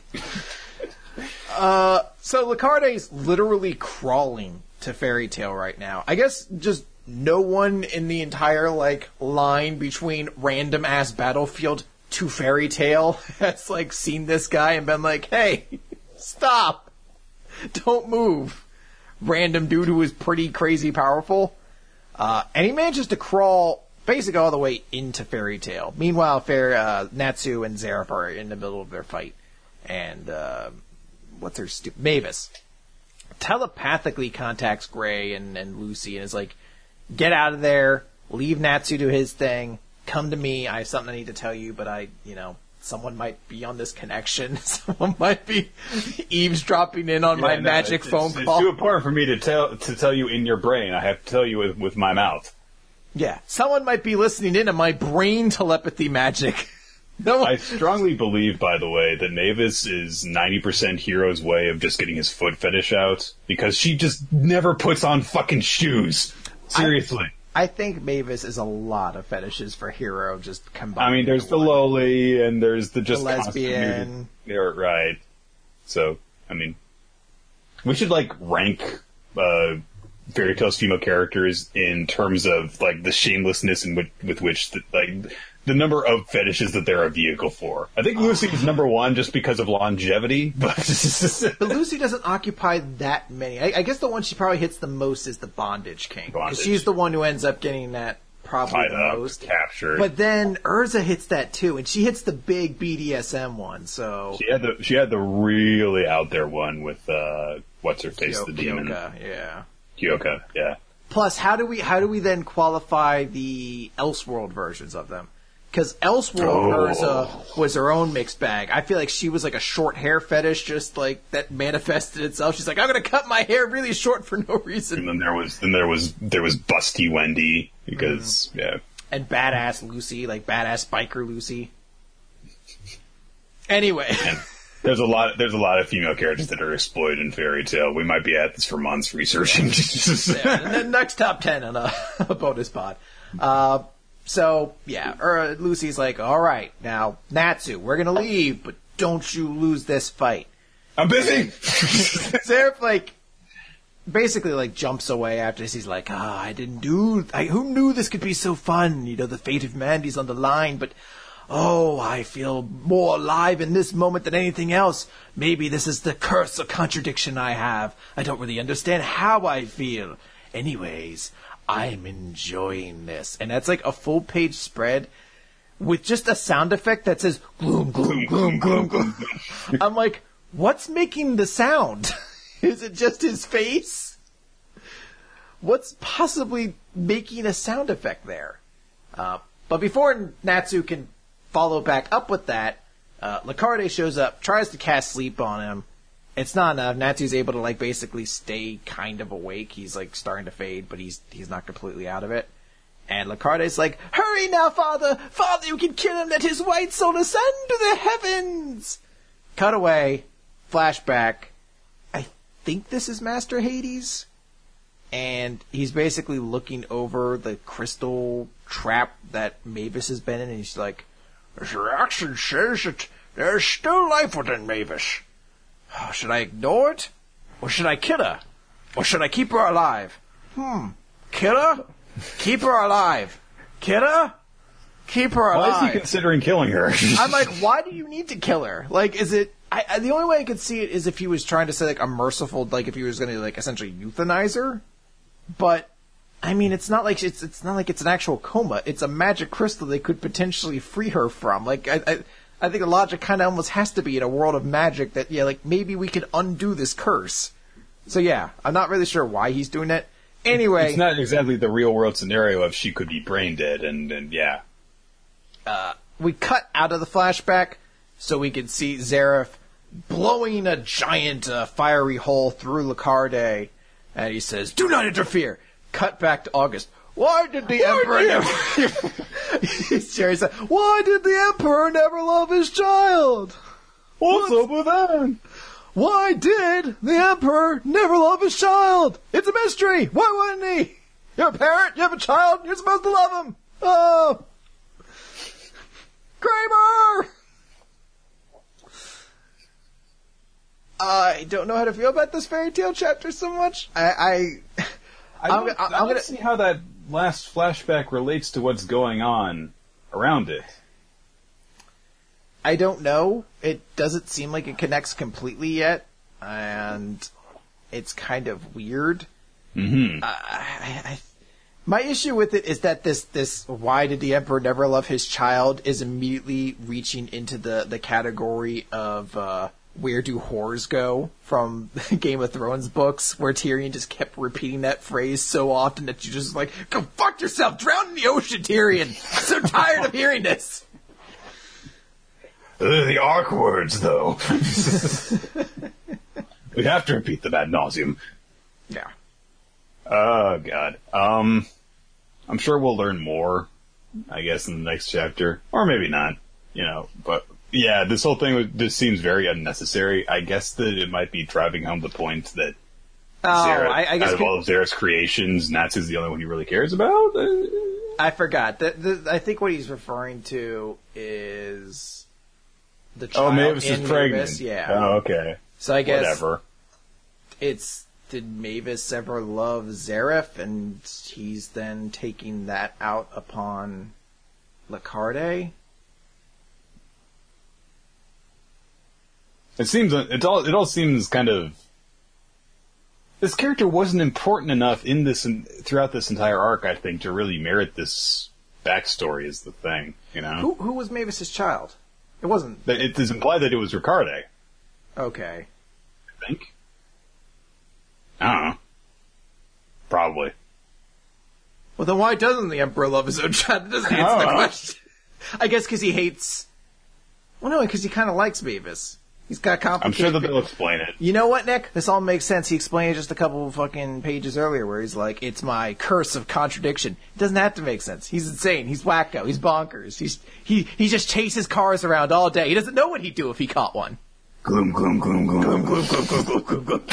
B: Uh, so Lacarde's literally crawling to Fairy Tail right now. I guess just no one in the entire, like, line between random ass Battlefield to Fairy Tail has, like, seen this guy and been like, hey, stop. Don't move. Random dude who is pretty crazy powerful. Uh, and he manages to crawl basically all the way into Fairy Tail. Meanwhile, Fair, uh, Natsu and Zareth are in the middle of their fight. And, uh, what's her stu- Mavis telepathically contacts Gray and, and Lucy and is like, get out of there, leave Natsu to his thing, come to me, I have something I need to tell you, but I, you know, someone might be on this connection, someone might be eavesdropping in on yeah, my no, magic
A: it's,
B: phone
A: it's,
B: call.
A: It's too important for me to tell to tell you in your brain. I have to tell you with, with my mouth.
B: Yeah, someone might be listening in on my brain telepathy magic. No.
A: I strongly believe, by the way, that Mavis is ninety percent Hero's way of just getting his foot fetish out, because she just never puts on fucking shoes. Seriously.
B: I, I think Mavis is a lot of fetishes for Hero, just combined.
A: I mean, there's the lowly, and there's the just
B: the lesbian.
A: Yeah, right. So, I mean, we should, like, rank uh, Fairy Tail's female characters in terms of, like, the shamelessness in with, with which, the, like... the number of fetishes that they're a vehicle for. I think Lucy is number one just because of longevity, but...
B: but Lucy doesn't occupy that many. I, I guess the one she probably hits the most is the Bondage King. Because she's the one who ends up getting that probably
A: Tied
B: the
A: up,
B: most.
A: captured.
B: But then Urza hits that too, and she hits the big B D S M one, so...
A: She had the she had the really out there one with, uh, what's-her-face,
B: Kyo-
A: the demon.
B: Kyoka, yeah.
A: Kyoka, yeah.
B: Plus, how do we how do we then qualify the Elseworld versions of them? Because Elseworld oh. was her own mixed bag. I feel like she was like a short hair fetish, just like that manifested itself. She's like, I'm going to cut my hair really short for no reason.
A: And then there was then there was there was Busty Wendy because mm. yeah,
B: and Badass Lucy, like Badass Biker Lucy. Anyway,
A: and there's a lot there's a lot of female characters that are exploited in Fairy Tail. We might be at this for months researching.
B: Yeah, and then next top ten on a, a bonus pod. Uh, So, yeah, er, Lucy's like, all right, now, Natsu, we're going to leave, but don't you lose this fight.
A: I'm busy!
B: Seraph, like, basically, like, jumps away after this. He's like, ah, I didn't do, I, who knew this could be so fun? You know, the fate of Mandy's on the line, but, oh, I feel more alive in this moment than anything else. Maybe this is the curse or contradiction I have. I don't really understand how I feel. Anyways, I'm enjoying this. And that's like a full page spread with just a sound effect that says gloom, gloom, gloom, gloom, gloom. I'm like, what's making the sound? Is it just his face? What's possibly making a sound effect there? Uh, but before Natsu can follow back up with that, uh, Lacarde shows up, tries to cast sleep on him. It's not enough. Natsu's able to, like, basically stay kind of awake. He's, like, starting to fade, but he's he's not completely out of it. And Lacarde's like, hurry now, father! Father, you can kill him! Let his white soul ascend to the heavens! Cut away. Flashback. I think this is Master Hades. And he's basically looking over the crystal trap that Mavis has been in, and he's like, this reaction says that there's still life within Mavis. Should I ignore it? Or should I kill her? Or should I keep her alive? Hmm. Kill her? Keep her alive. Kill her? Keep her alive.
A: Why is he considering killing her?
B: I'm like, why do you need to kill her? Like, is it... I, I, the only way I could see it is if he was trying to say, like, a merciful... Like, if he was going to, like, essentially euthanize her. But, I mean, it's not like it's it's not like it's an actual coma. It's a magic crystal they could potentially free her from. Like, I... I I think the logic kind of almost has to be in a world of magic that, yeah, like, maybe we could undo this curse. So, yeah, I'm not really sure why he's doing it. Anyway.
A: It's not exactly the real-world scenario of she could be brain dead, and, and yeah.
B: Uh, we cut out of the flashback so we can see Zareth blowing a giant uh, fiery hole through Lacarde, and he says, do not interfere! Cut back to August. Why did the Why Emperor did never... Jerry said, why did the Emperor never love his child?
A: What's, What's up with that?
B: Why did the Emperor never love his child? It's a mystery. Why wouldn't he? You're a parent, you have a child, you're supposed to love him. Oh. Kramer! I don't know how to feel about this fairy tale chapter so much. I... I...
A: I don't, I'm, I'm I don't gonna see how that last flashback relates to what's going on around it.
B: I don't know. It doesn't seem like it connects completely yet, and it's kind of weird.
A: Mm-hmm.
B: Uh, I, I, my issue with it is that this, this why did the Emperor never love his child is immediately reaching into the, the category of... Uh, where do whores go from Game of Thrones books, where Tyrion just kept repeating that phrase so often that you just like, go fuck yourself, drown in the ocean, Tyrion. I'm so tired of hearing this.
A: Uh, the arc words, though. We have to repeat them ad nauseum.
B: Yeah.
A: Oh, God. Um, I'm sure we'll learn more, I guess, in the next chapter. Or maybe not, you know, but... Yeah, this whole thing this seems very unnecessary. I guess that it might be driving home the point that
B: oh,
A: Zareth,
B: I, I guess
A: out of all of Zareth's creations, Natsu's the only one he really cares about.
B: I forgot. The, the, I think what he's referring to is the child.
A: Oh, Mavis
B: in
A: is pregnant.
B: Mavis, yeah.
A: Oh, okay.
B: So I guess
A: whatever.
B: It's did Mavis ever love Zareth, and he's then taking that out upon Lacarde.
A: It seems it all it all seems kind of this character wasn't important enough in this throughout this entire arc, I think, to really merit this backstory is the thing, you know.
B: Who who was Mavis's child? It wasn't.
A: It is implied that it was Ricarde.
B: Okay.
A: I think. I don't know. Probably.
B: Well, then why doesn't the Emperor love his own child? That doesn't answer the question. I guess because he hates... Well, no, because he kind of likes Beavis. He's got complicated...
A: I'm sure that they'll explain it.
B: You know what, Nick? This all makes sense. He explained it just a couple of fucking pages earlier where he's like, it's my curse of contradiction. It doesn't have to make sense. He's insane. He's wacko. He's bonkers. He's He he just chases cars around all day. He doesn't know what he'd do if he caught one.
A: Gloom, gloom, gloom, gloom, gloom, gloom, gloom, gloom, gloom, gloom, gloom.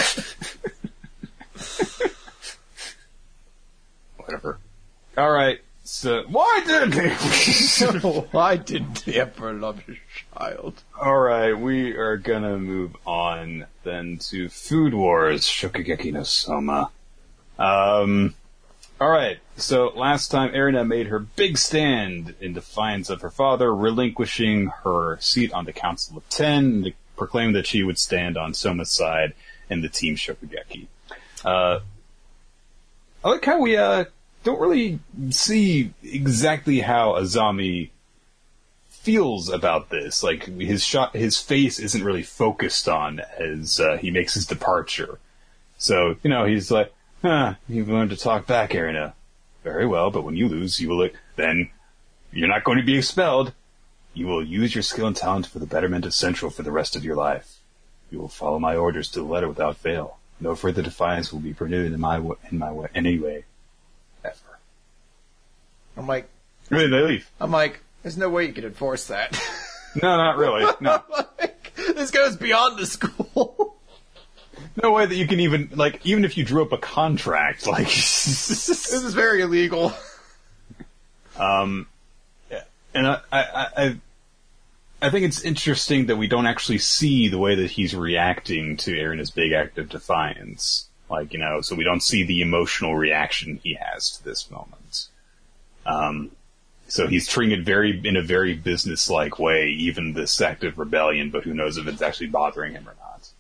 A: Whatever. All right. So, why didn't he?
B: Why didn't he ever love his child?
A: All right, we are gonna move on then to Food Wars Shokugeki no Soma. Um, all right. So last time, Erina made her big stand in defiance of her father, relinquishing her seat on the Council of Ten, to proclaim that she would stand on Soma's side in the Team Shokugeki. Uh, I like how we uh. don't really see exactly how Azami feels about this. Like, his shot, his face isn't really focused on as uh, he makes his departure. So, you know, he's like, huh, you've learned to talk back, Erina. Very well, but when you lose, you will, then you're not going to be expelled. You will use your skill and talent for the betterment of Central for the rest of your life. You will follow my orders to the letter without fail. No further defiance will be permitted in my, in my way, any way. Ever.
B: I'm like,
A: really, they leave.
B: I'm like, there's no way you could enforce that.
A: No, not really. No.
B: Like, this goes beyond the school.
A: No way that you can even, like, even if you drew up a contract, like...
B: This is very illegal.
A: Um, yeah. And I, I, I, I think it's interesting that we don't actually see the way that he's reacting to Erina's big act of defiance. Like, you know, so we don't see the emotional reaction he has to this moment. Um, so he's treating it very, in a very business-like way, even this act of rebellion, but who knows if it's actually bothering him or not.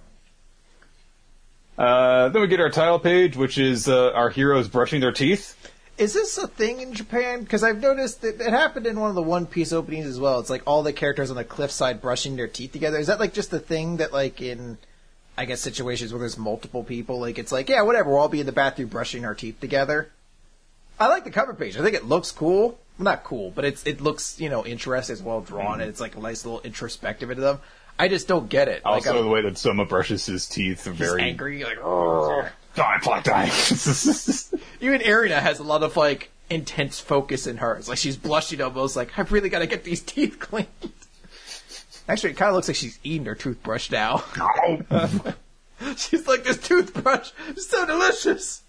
A: Uh, then we get our title page, which is, uh, our heroes brushing their teeth.
B: Is this a thing in Japan? Because I've noticed that it happened in one of the One Piece openings as well. It's like all the characters on the cliffside brushing their teeth together. Is that like just a thing that like in... I guess situations where there's multiple people, like it's like, yeah, whatever, we'll all be in the bathroom brushing our teeth together. I like the cover page. I think it looks cool. Well, not cool, but it's it looks, you know, interesting, it's well drawn, mm-hmm. and it's like a nice little introspective into them. I just don't get it.
A: Also,
B: like,
A: the way that Soma brushes his teeth,
B: he's
A: very
B: angry, like, oh,
A: die, plot, die.
B: Even Erina has a lot of like intense focus in hers. Like she's blushing almost, like I've really got to get these teeth cleaned. Actually, it kind of looks like she's eating her toothbrush now.
A: Oh.
B: She's like, this toothbrush is so delicious.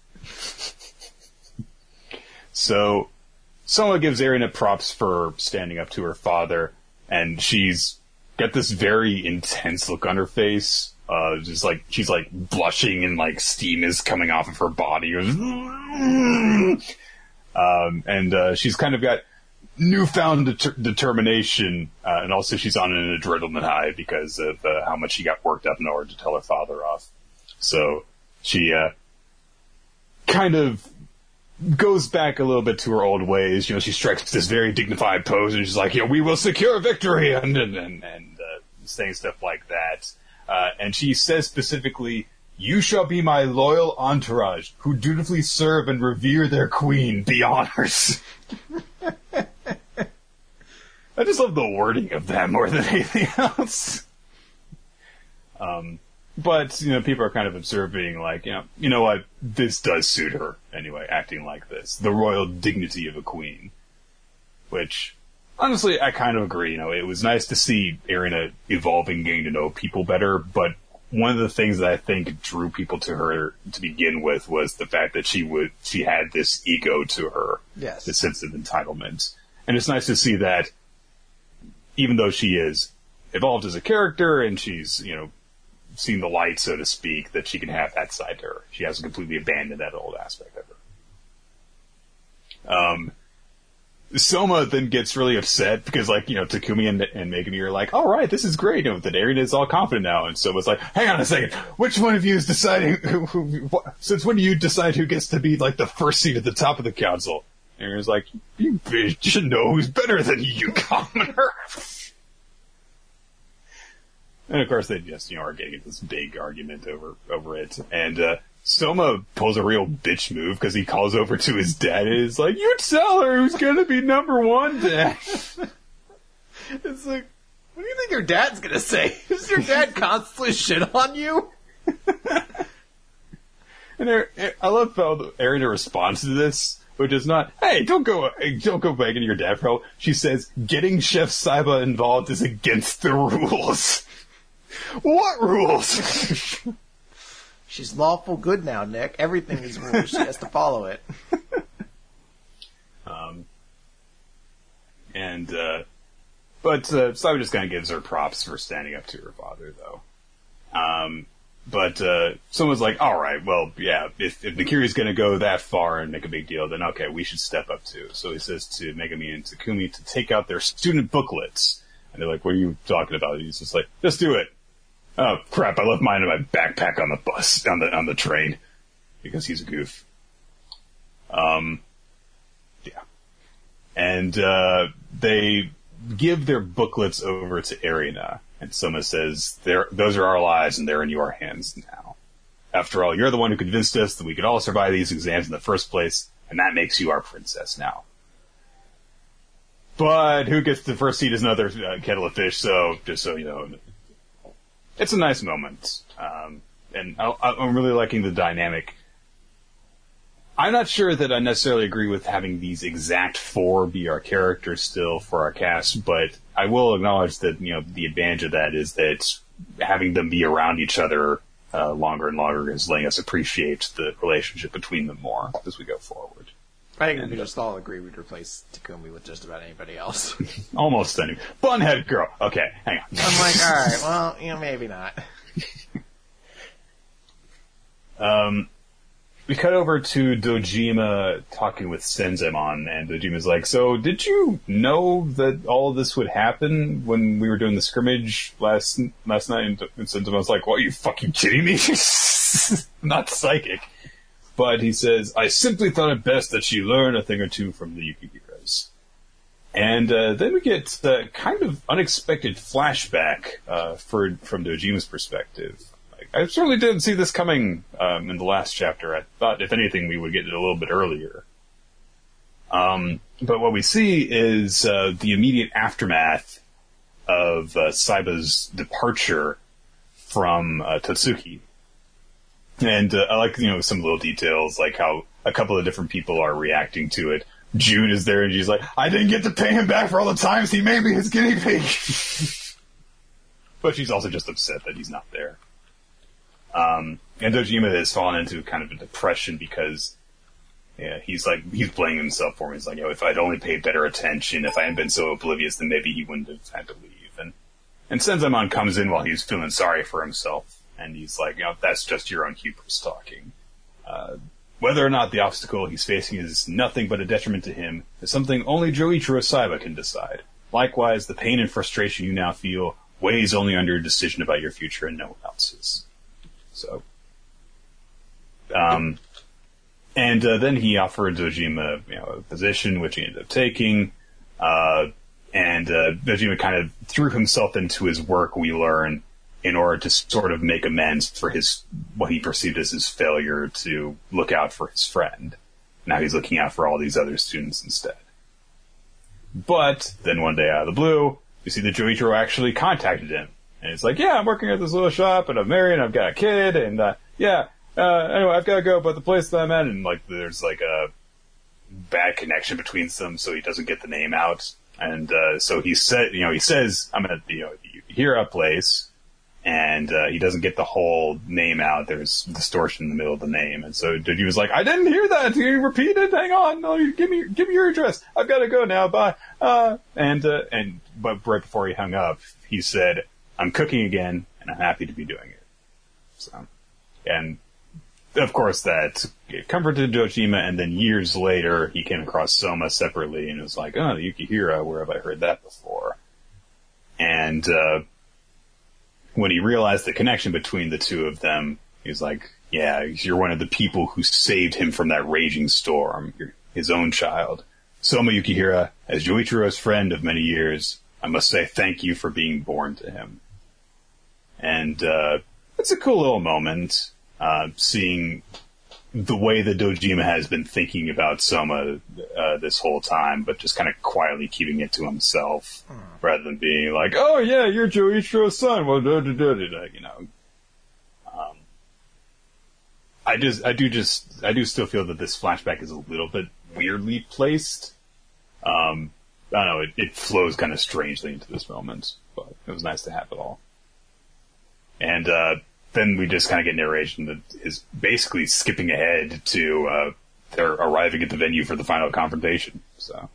A: So, Soma gives Erina props for standing up to her father, and she's got this very intense look on her face. Uh, just like, she's like blushing and like steam is coming off of her body. Um, and uh, she's kind of got newfound deter- determination, uh, and also she's on an adrenaline high because of uh, how much she got worked up in order to tell her father off. So she uh, kind of goes back a little bit to her old ways. You know, she strikes this very dignified pose, and she's like, "You know, we will secure victory," and and and, and uh, saying stuff like that. Uh, and she says specifically, "You shall be my loyal entourage, who dutifully serve and revere their queen. Be honors." I just love the wording of that more than anything else. Um, but, you know, people are kind of observing, like, you know, you know what, this does suit her, anyway, acting like this. The royal dignity of a queen. Which, honestly, I kind of agree, you know, it was nice to see Erina evolving, getting to know people better, but one of the things that I think drew people to her to begin with was the fact that she would, she had this ego to her.
B: Yes.
A: This sense of entitlement. And it's nice to see that, even though she is evolved as a character and she's, you know, seen the light, so to speak, that she can have that side to her. She hasn't completely abandoned that old aspect of her. Um, Soma then gets really upset because, like, you know, Takumi and, and Megumi are like, all right, this is great. You know, that Erina is all confident now. And Soma's like, hang on a second. Which one of you is deciding who, who, what, since when do you decide who gets to be, like, the first seat at the top of the council? And Erina's like, you should know who's better than you, you commoner. And of course they just, you know, are getting this big argument over, over it. And, uh, Soma pulls a real bitch move because he calls over to his dad and is like, "You tell her who's gonna be number one, Dad."
B: It's like, what do you think your dad's gonna say? Does your dad constantly shit on you?
A: And there, I love how Erina responds to this, which is not, "Hey, don't go, don't go begging your dad for help." She says, "Getting Chef Saiba involved is against the rules." What rules?
B: She's lawful good now, Nick. Everything is rules. She has to follow it.
A: Um, and, uh, but, uh, Saiba just kind of gives her props for standing up to her father, though. Um, but, uh, someone's like, alright, well, yeah, if, if Nakiri's gonna go that far and make a big deal, then okay, we should step up too. So he says to Megumi and Takumi to take out their student booklets. And they're like, what are you talking about? And he's just like, just do it. Oh, crap, I left mine in my backpack on the bus, on the, on the train. Because he's a goof. Um, yeah. And, uh, they give their booklets over to Erina. And Soma says, "They're, those are our lives and they're in your hands now. After all, you're the one who convinced us that we could all survive these exams in the first place, and that makes you our princess now." But who gets the first seat is another uh, kettle of fish, so just so you know, it's a nice moment. Um, and I, I'm really liking the dynamic. I'm not sure that I necessarily agree with having these exact four be our characters still for our cast, but I will acknowledge that, you know, the advantage of that is that having them be around each other uh, longer and longer is letting us appreciate the relationship between them more as we go forward.
B: I think
A: and,
B: we just all agree we'd replace Takumi with just about anybody else.
A: Almost any. Bunhead girl. Okay, hang on.
B: I'm like, alright, well, you know, maybe not.
A: um... We cut over to Dojima talking with Senzemon, and Dojima's like, "So, did you know that all of this would happen when we were doing the scrimmage last last night?" And Senzemon's like, "What, are you fucking kidding me?" I'm not psychic. But he says, "I simply thought it best that she learn a thing or two from the Yukihiras." And uh, then we get the kind of unexpected flashback uh, for from Dojima's perspective. I certainly didn't see this coming um, in the last chapter. I thought, if anything, we would get it a little bit earlier. Um, but what we see is uh, the immediate aftermath of uh, Saiba's departure from uh, Totsuki. And uh, I like, you know, some little details, like how a couple of different people are reacting to it. June is there, and she's like, "I didn't get to pay him back for all the times he made me his guinea pig." But she's also just upset that he's not there. Um, and Dojima has fallen into kind of a depression because, yeah, he's like, he's blaming himself for me. He's like, "Oh, if I'd only paid better attention, if I hadn't been so oblivious, then maybe he wouldn't have had to leave." And, and Senzemon comes in while he's feeling sorry for himself. And he's like, "You know, that's just your own hubris talking. Uh, whether or not the obstacle he's facing is nothing but a detriment to him is something only Joichiro Saiba can decide. Likewise, the pain and frustration you now feel weighs only on your decision about your future and no one else's." So, um, and uh, then he offered Dojima, you know, a position which he ended up taking, uh, and uh, Dojima kind of threw himself into his work, we learn, in order to sort of make amends for his, what he perceived as his failure to look out for his friend. Now he's looking out for all these other students instead. But then one day out of the blue, you see that Joichiro actually contacted him. And it's like, "Yeah, I'm working at this little shop, and I'm married, and I've got a kid, and, uh, yeah, uh, anyway, I've got to go, but the place that I'm at," and, like, there's, like, a bad connection between them, so he doesn't get the name out. And, uh, so he said, you know, he says, "I'm at, you know, the Yukihira place," and, uh, he doesn't get the whole name out. There's distortion in the middle of the name. And so he was like, "I didn't hear that. Can you repeat it? Hang on. No, give me, give me your address. I've got to go now. Bye." Uh, and, uh, and, but right before he hung up, he said, "I'm cooking again, and I'm happy to be doing it." So, and of course that comforted Dojima, and then years later, he came across Soma separately, and was like, "Oh, the Yukihira, where have I heard that before?" And, uh, when he realized the connection between the two of them, he was like, "Yeah, you're one of the people who saved him from that raging storm. You're his own child. Soma Yukihira, as Joichiro's friend of many years, I must say thank you for being born to him." And, uh, it's a cool little moment. uh, seeing the way that Dojima has been thinking about Soma uh, this whole time, but just kind of quietly keeping it to himself, mm. rather than being like, "Oh yeah, you're Joichiro's son." Well, da, da, da, da, da, you know. Um, I just, I do just, I do still feel that this flashback is a little bit weirdly placed. Um, I don't know, it, it flows kind of strangely into this moment, but it was nice to have it all. And uh, then we just kind of get narration that is basically skipping ahead to uh, they're arriving at the venue for the final confrontation. So,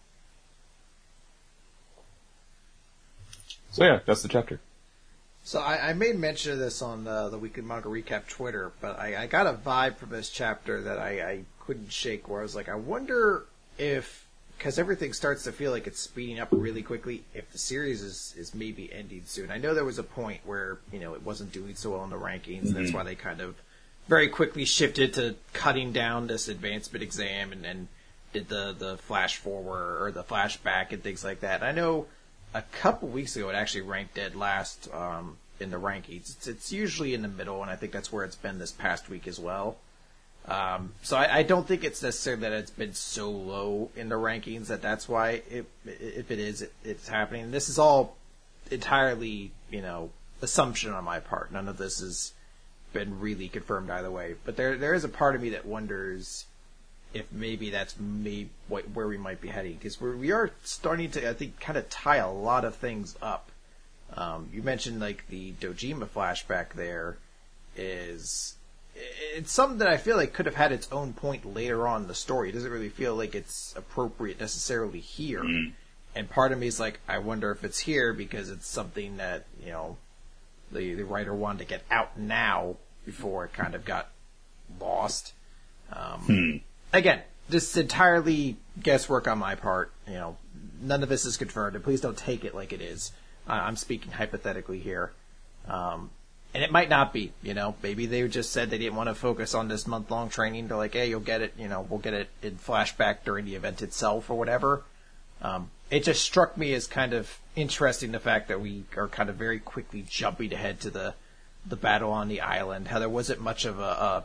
A: so yeah, that's the chapter.
B: So I, I made mention of this on the, the Weekly Manga Recap Twitter, but I, I got a vibe from this chapter that I, I couldn't shake, where I was like, I wonder if, because everything starts to feel like it's speeding up really quickly, if the series is, is maybe ending soon. I know there was a point where, you know, it wasn't doing so well in the rankings. Mm-hmm. That's why they kind of very quickly shifted to cutting down this advancement exam and, and did the, the flash forward or the flashback and things like that. I know a couple weeks ago it actually ranked dead last um, in the rankings. It's, it's usually in the middle, and I think that's where it's been this past week as well. Um, so I, I don't think it's necessarily that it's been so low in the rankings that that's why, it, if it is, it, it's happening. This is all entirely, you know, assumption on my part. None of this has been really confirmed either way. But there there is a part of me that wonders if maybe that's maybe what, where we might be heading. Because we are starting to, I think, kind of tie a lot of things up. Um, you mentioned, like, the Dojima flashback there is... It's something that I feel like could have had its own point later on in the story. It doesn't really feel like it's appropriate necessarily here. Mm. And part of me is like, I wonder if it's here because it's something that, you know, the, the writer wanted to get out now before it kind of got lost. Um, hmm. Again, this is entirely guesswork on my part. You know, none of this is confirmed, and please don't take it like it is. Uh, I'm speaking hypothetically here. Um, And it might not be, you know, maybe they just said they didn't want to focus on this month-long training. They're like, hey, you'll get it, you know, we'll get it in flashback during the event itself or whatever. Um, it just struck me as kind of interesting, the fact that we are kind of very quickly jumping ahead to the, the battle on the island, how there wasn't much of a, a,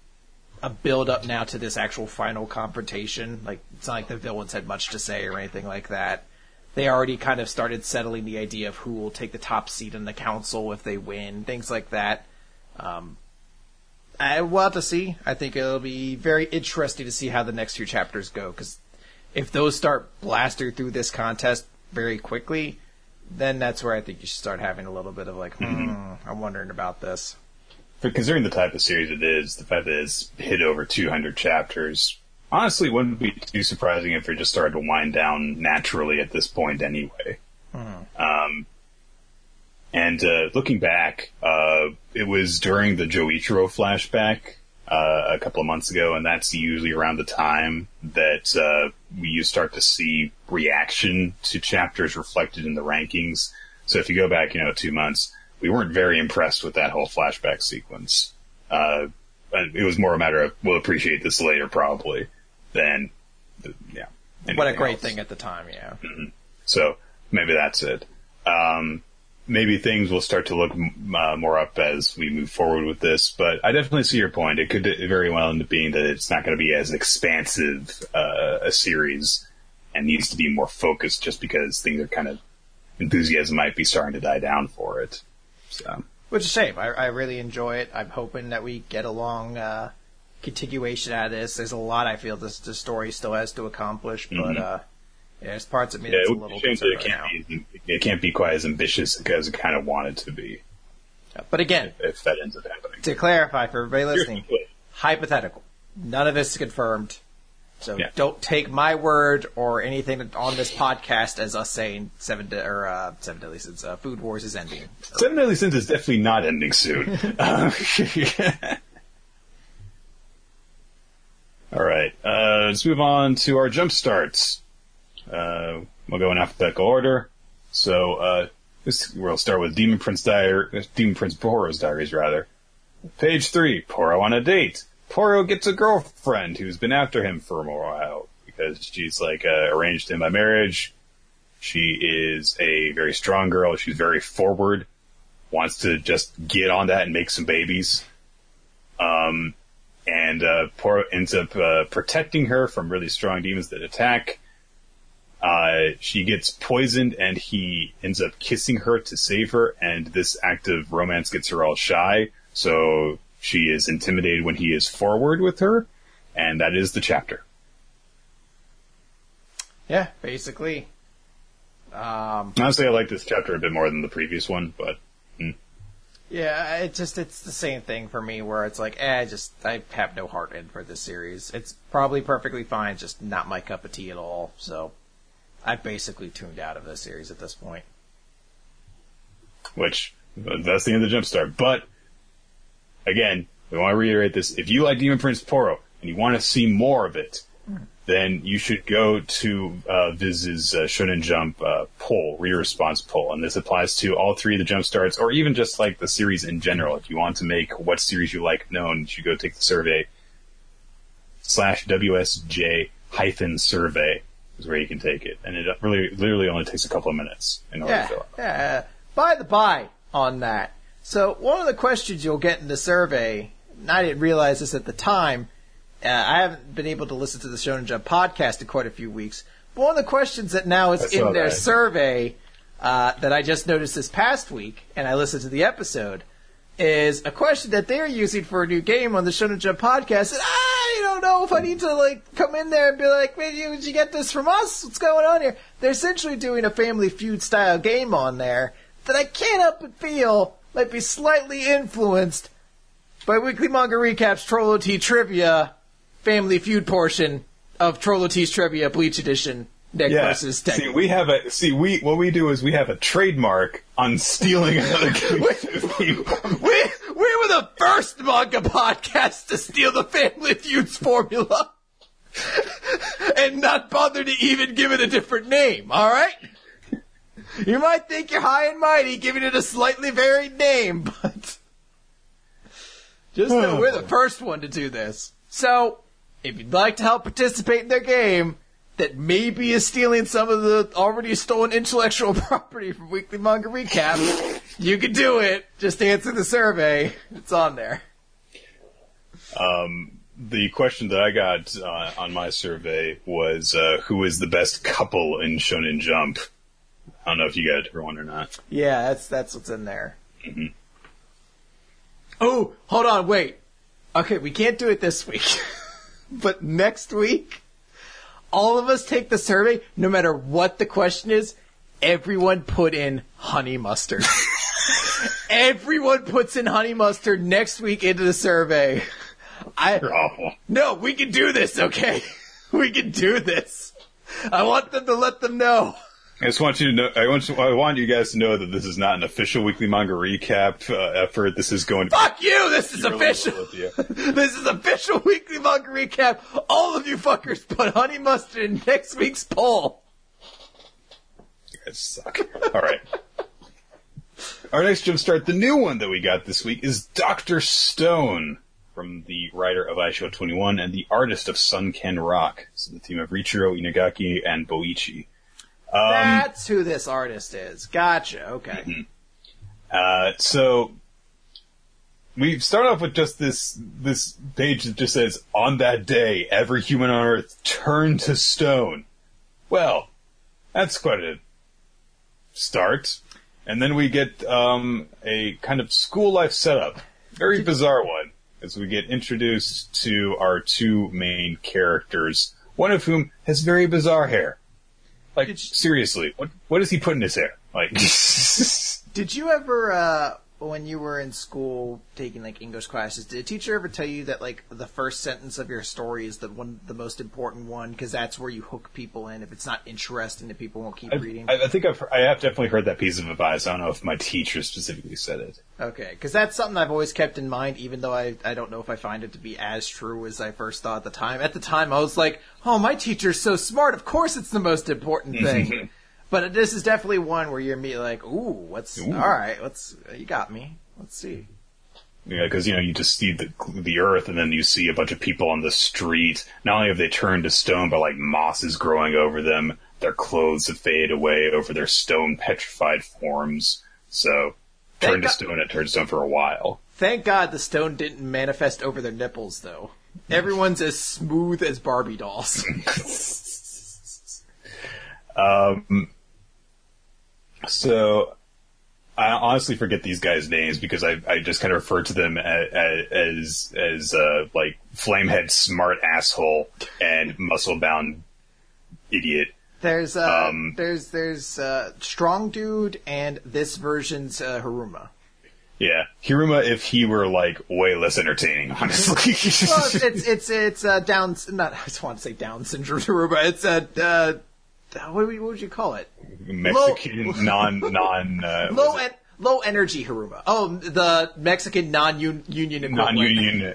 B: a build-up now to this actual final confrontation. Like, it's not like the villains had much to say or anything like that. They already kind of started settling the idea of who will take the top seat in the council if they win, things like that. Um, I, we'll have to see. I think it'll be very interesting to see how the next few chapters go, because if those start blasting through this contest very quickly, then that's where I think you should start having a little bit of like, hmm, mm-hmm. I'm wondering about this.
A: For considering the type of series it is, the fact that it's hit over two hundred chapters... Honestly, it wouldn't be too surprising if it just started to wind down naturally at this point anyway. Mm-hmm. Um, and uh, looking back, uh, it was during the Joichiro flashback uh, a couple of months ago, and that's usually around the time that uh, you start to see reaction to chapters reflected in the rankings. So if you go back, you know, two months, we weren't very impressed with that whole flashback sequence. Uh, it was more a matter of, we'll appreciate this later, probably. Then, yeah.
B: What a great
A: else.
B: thing at the time, yeah.
A: Mm-hmm. So, maybe that's it. Um, maybe things will start to look uh, more up as we move forward with this, but I definitely see your point. It could very well end up being that it's not going to be as expansive uh, a series and needs to be more focused just because things are kind of, enthusiasm might be starting to die down for it. So.
B: Which is a shame. I, I really enjoy it. I'm hoping that we get a long uh, continuation out of this. There's a lot I feel this the story still has to accomplish, but mm-hmm. uh, yeah, there's parts of me
A: yeah,
B: that's
A: a
B: little
A: concerned
B: right
A: it
B: now.
A: Can't be, it can't be quite as ambitious as it kind of wanted to be.
B: Yeah, but again,
A: if, if that ends up happening.
B: To clarify for everybody listening, hypothetical. None of this is confirmed. So yeah. Don't take my word or anything on this podcast as us saying seven de- or uh, seven deadly sins. Uh, Food Wars is ending. So.
A: Seven deadly sins is definitely not ending soon. uh, All right, uh, let's move on to our jump starts. Uh, we'll go in alphabetical order. So uh, this, we'll start with Demon Prince Diary, Demon Prince Poro's diaries, rather. Page three: Poro on a date. Poro gets a girlfriend who's been after him for a while because she's like uh, arranged him by marriage. She is a very strong girl. She's very forward. Wants to just get on that and make some babies. Um, and uh, Poro ends up uh, protecting her from really strong demons that attack. Uh, she gets poisoned, and he ends up kissing her to save her, and this act of romance gets her all shy, so she is intimidated when he is forward with her, and that is the chapter.
B: Yeah, basically. Um,
A: Honestly, I like this chapter a bit more than the previous one, but... Hmm.
B: Yeah, it just, it's the same thing for me, where it's like, eh, just, I have no heart in for this series. It's probably perfectly fine, just not my cup of tea at all, so... I've basically tuned out of this series at this point.
A: Which, that's the end of the Jumpstart. But, again, we want to reiterate this. If you like Demon Prince Poro, and you want to see more of it, mm. then you should go to uh, Viz's uh, Shonen Jump uh, poll, reader response poll. And this applies to all three of the Jumpstarts, or even just like the series in general. If you want to make what series you like known, you should go take the survey. Slash W S J hyphen survey. Is where you can take it, and it really, literally only takes a couple of minutes in order
B: yeah,
A: to fill it.
B: Yeah. By the by, on that, so one of the questions you'll get in the survey, and I didn't realize this at the time. Uh, I haven't been able to listen to the Shonen Jump podcast in quite a few weeks. But one of the questions that now is in their that. survey uh, that I just noticed this past week, and I listened to the episode, is a question that they're using for a new game on the Shonen Jump podcast. And I don't know if I need to like come in there and be like, "Man, you, did you get this from us? What's going on here?" They're essentially doing a Family Feud style game on there that I can't help but feel might be slightly influenced by Weekly Manga Recap's Trollo T Trivia Family Feud portion of Trollo T's Trivia Bleach Edition. Nick
A: yeah.
B: versus Tech.
A: See, we have a see. We what we do is we have a trademark on stealing another game.
B: we, we we were the first manga podcast to steal the Family Feud's formula, and not bother to even give it a different name. All right, you might think you're high and mighty giving it a slightly varied name, but just know we're the first one to do this. So, if you'd like to help participate in their game that maybe is stealing some of the already stolen intellectual property from Weekly Manga Recap, you can do it. Just answer the survey. It's on there.
A: Um, the question that I got uh, on my survey was, uh, who is the best couple in Shonen Jump? I don't know if you got a different one or not.
B: Yeah, that's that's what's in there.
A: Mm-hmm.
B: Oh, hold on, wait. Okay, we can't do it this week. But next week, all of us take the survey, no matter what the question is, everyone put in honey mustard. Everyone puts in honey mustard next week into the survey. I,
A: You're awful.
B: No, we can do this, okay? We can do this. I want them to let them know.
A: I just want you to know. I want you, I want you guys to know that this is not an official Weekly Manga Recap uh, effort. This is going to
B: fuck be you. This is official. This is official Weekly Manga Recap. All of you fuckers put honey mustard in next week's poll.
A: You guys suck. All right. Our next jumpstart, the new one that we got this week, is Doctor Stone, from the writer of Aisho twenty-one and the artist of Sunken Rock. So the team of Riichiro, Inagaki, and Boichi. Um,
B: That's who this artist is. Gotcha. Okay.
A: Mm-hmm. Uh, so we start off with just this this page that just says, "On that day, every human on Earth turned to stone." Well, that's quite a start. And then we get um, a kind of school life setup, very bizarre one, as we get introduced to our two main characters, one of whom has very bizarre hair. Like, you, seriously, what what does he put in his hair? Like,
B: did you ever, uh, when you were in school taking like English classes, did a teacher ever tell you that like the first sentence of your story is the one, the most important one, because that's where you hook people in? If it's not interesting, that people won't keep
A: I,
B: reading.
A: I, I think I've I have definitely heard that piece of advice. I don't know if my teacher specifically said it.
B: Okay, because that's something I've always kept in mind, even though I I don't know if I find it to be as true as I first thought at the time. At the time, I was like, "Oh, my teacher's so smart. Of course, it's the most important thing." But this is definitely one where you're me like, "Ooh, what's ooh. All right? Let's you got me. Let's see."
A: Yeah, because you know you just see the the earth, and then you see a bunch of people on the street. Not only have they turned to stone, but like moss is growing over them. Their clothes have faded away over their stone petrified forms. So turned to stone, it turned to stone for a while.
B: Thank God the stone didn't manifest over their nipples, though. Everyone's as smooth as Barbie dolls.
A: um. So, I honestly forget these guys' names because I I just kind of refer to them as as, as uh, like Flamehead smart asshole and muscle bound idiot.
B: There's uh,
A: um,
B: there's there's uh, Strong Dude and this version's uh, Hiruma.
A: Yeah, Hiruma if he were like way less entertaining, honestly.
B: Well, it's it's it's uh, Down not I just want to say Down syndrome Hiruma. It's a uh, uh, what, would, what would you call it?
A: Mexican
B: low,
A: non non uh,
B: low en- low energy Hiruma. Oh, the Mexican non union equivalent.
A: Non union.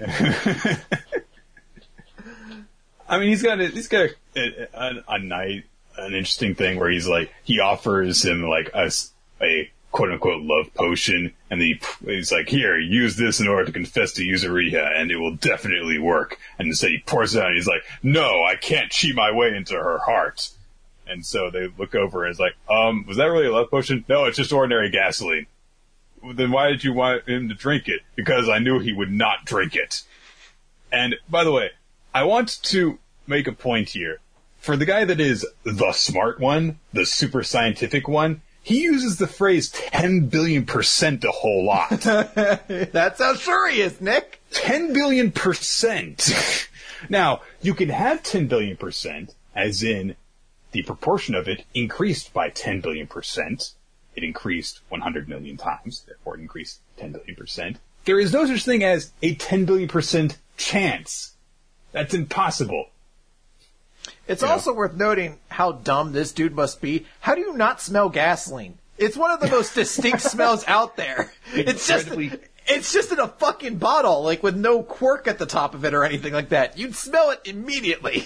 A: I mean, he's got a, he's got a, a, a, a night. An interesting thing where he's like, he offers him like a, a quote unquote love potion, and then he, he's like, here, use this in order to confess to Yuzuriha, and it will definitely work. And instead he pours it out, and he's like, no, I can't cheat my way into her heart. And so they look over and it's like, um, was that really a love potion? No, it's just ordinary gasoline. Then why did you want him to drink it? Because I knew he would not drink it. And by the way, I want to make a point here. For the guy that is the smart one, the super scientific one, he uses the phrase ten billion percent a whole lot.
B: That's how sure he is, Nick.
A: ten billion percent. Now, you can have ten billion percent, as in the proportion of it increased by ten billion percent. It increased one hundred million times, therefore it increased ten billion percent. There is no such thing as a ten billion percent chance. That's impossible.
B: It's
A: You
B: also
A: know.
B: worth noting how dumb this dude must be. How do you not smell gasoline? It's one of the most distinct smells out there. It's just
A: Incredibly-
B: it's just in a fucking bottle, like with no cork at the top of it or anything like that. You'd smell it immediately.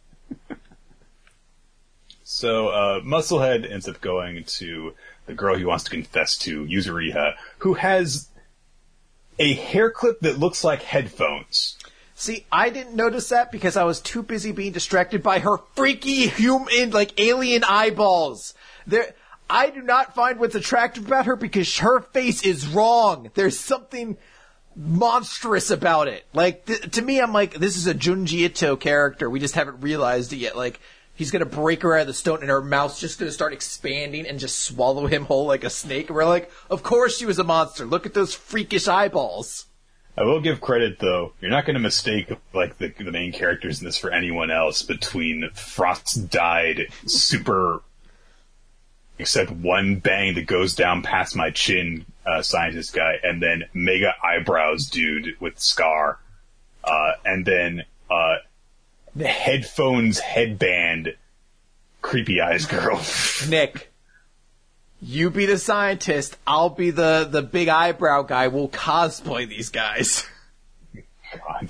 A: So, uh, Musclehead ends up going to the girl he wants to confess to, Yuzuriha, who has a hair clip that looks like headphones.
B: See, I didn't notice that because I was too busy being distracted by her freaky human, like, alien eyeballs. There, I do not find what's attractive about her because her face is wrong. There's something monstrous about it. Like, th- to me, I'm like, this is a Junji Ito character. We just haven't realized it yet. Like, he's gonna break her out of the stone and her mouth's just gonna start expanding and just swallow him whole like a snake. And we're like, of course she was a monster. Look at those freakish eyeballs.
A: I will give credit, though. You're not going to mistake like the, the main characters in this for anyone else between Frost-dyed, super, except one bang that goes down past my chin uh, scientist guy, and then mega eyebrows dude with scar, uh, and then uh, the headphones headband creepy eyes girl.
B: Nick, you be the scientist, I'll be the, the big eyebrow guy. We'll cosplay these guys.
A: God.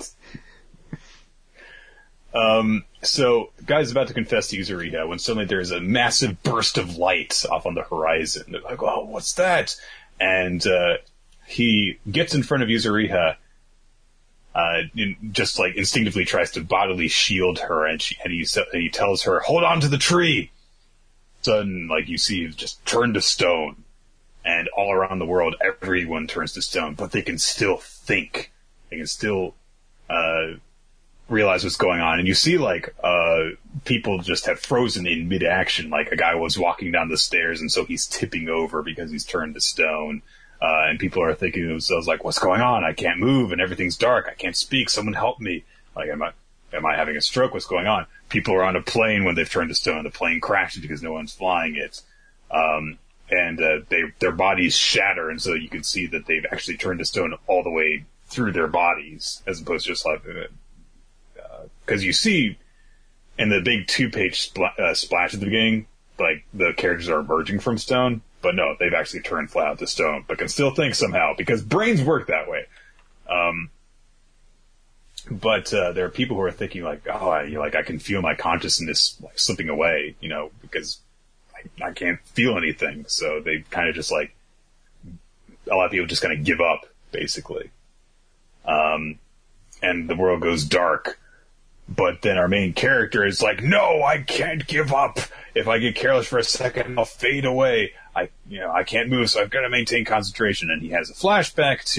A: Um, so, the guy's about to confess to Yuzuriha when suddenly there's a massive burst of light off on the horizon. They're like, oh, what's that? And uh, he gets in front of Yuzuriha, uh, in, just like instinctively tries to bodily shield her, and, she, and, he, and he tells her, hold on to the tree! Sudden, like you see, just turned to stone, and all around the world, everyone turns to stone, but they can still think. They can still uh, realize what's going on, and you see like uh, people just have frozen in mid-action. Like a guy was walking down the stairs, and so he's tipping over because he's turned to stone. Uh, and people are thinking to themselves, like, "What's going on? I can't move, and everything's dark. I can't speak. Someone help me! Like, am I?" Am I having a stroke? What's going on? People are on a plane when they've turned to stone. The plane crashes because no one's flying it. Um, and uh, they, their bodies shatter, and so you can see that they've actually turned to stone all the way through their bodies, as opposed to just like... Because uh, you see in the big two-page spl- uh, splash at the beginning, like, the characters are emerging from stone, but no, they've actually turned flat out to stone, but can still think somehow, because brains work that way. Um... But uh, there are people who are thinking like, oh, I, you know, like I can feel my consciousness like slipping away, you know, because I, I can't feel anything. So they kind of just like a lot of people just kind of give up, basically. Um, and the world goes dark. But then our main character is like, no, I can't give up. If I get careless for a second, I'll fade away. I, you know, I can't move, so I've got to maintain concentration. And he has a flashback to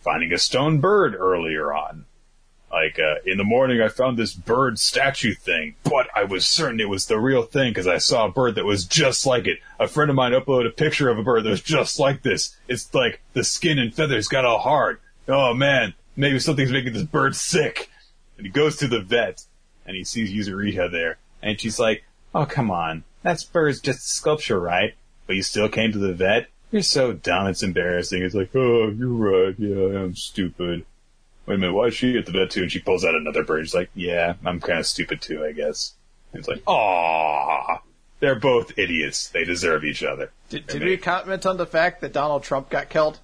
A: finding a stone bird earlier on. Like, uh, in the morning I found this bird statue thing, but I was certain it was the real thing because I saw a bird that was just like it. A friend of mine uploaded a picture of a bird that was just like this. It's like the skin and feathers got all hard. Oh man, maybe something's making this bird sick. And he goes to the vet, and he sees Yuzuriha there, and she's like, oh come on, that bird's just a sculpture, right? But you still came to the vet? You're so dumb, it's embarrassing. It's like, oh, you're right, yeah, I'm stupid. Wait a minute, why is she at the vet too? And she pulls out another bird. She's like, yeah, I'm kind of stupid too, I guess. And it's like, aww. They're both idiots. They deserve each other.
B: Did, did we comment on the fact that Donald Trump got killed?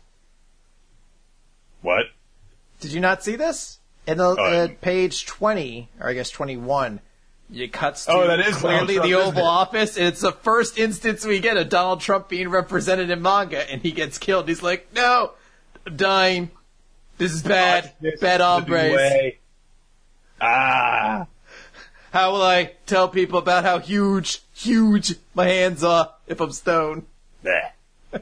A: What?
B: Did you not see this? In the,
A: Oh,
B: uh,
A: I-
B: page twenty, or I guess twenty-one, it cuts to
A: Oh, that is
B: clearly
A: Donald
B: the
A: Trump,
B: Oval
A: isn't it?
B: Office, and it's the first instance we get of Donald Trump being represented in manga, and he gets killed. He's like, no, I'm dying. This is bad.
A: This
B: bad
A: is the
B: hombres.
A: way. Ah.
B: How will I tell people about how huge, huge my hands are if I'm stoned?
A: Bleh.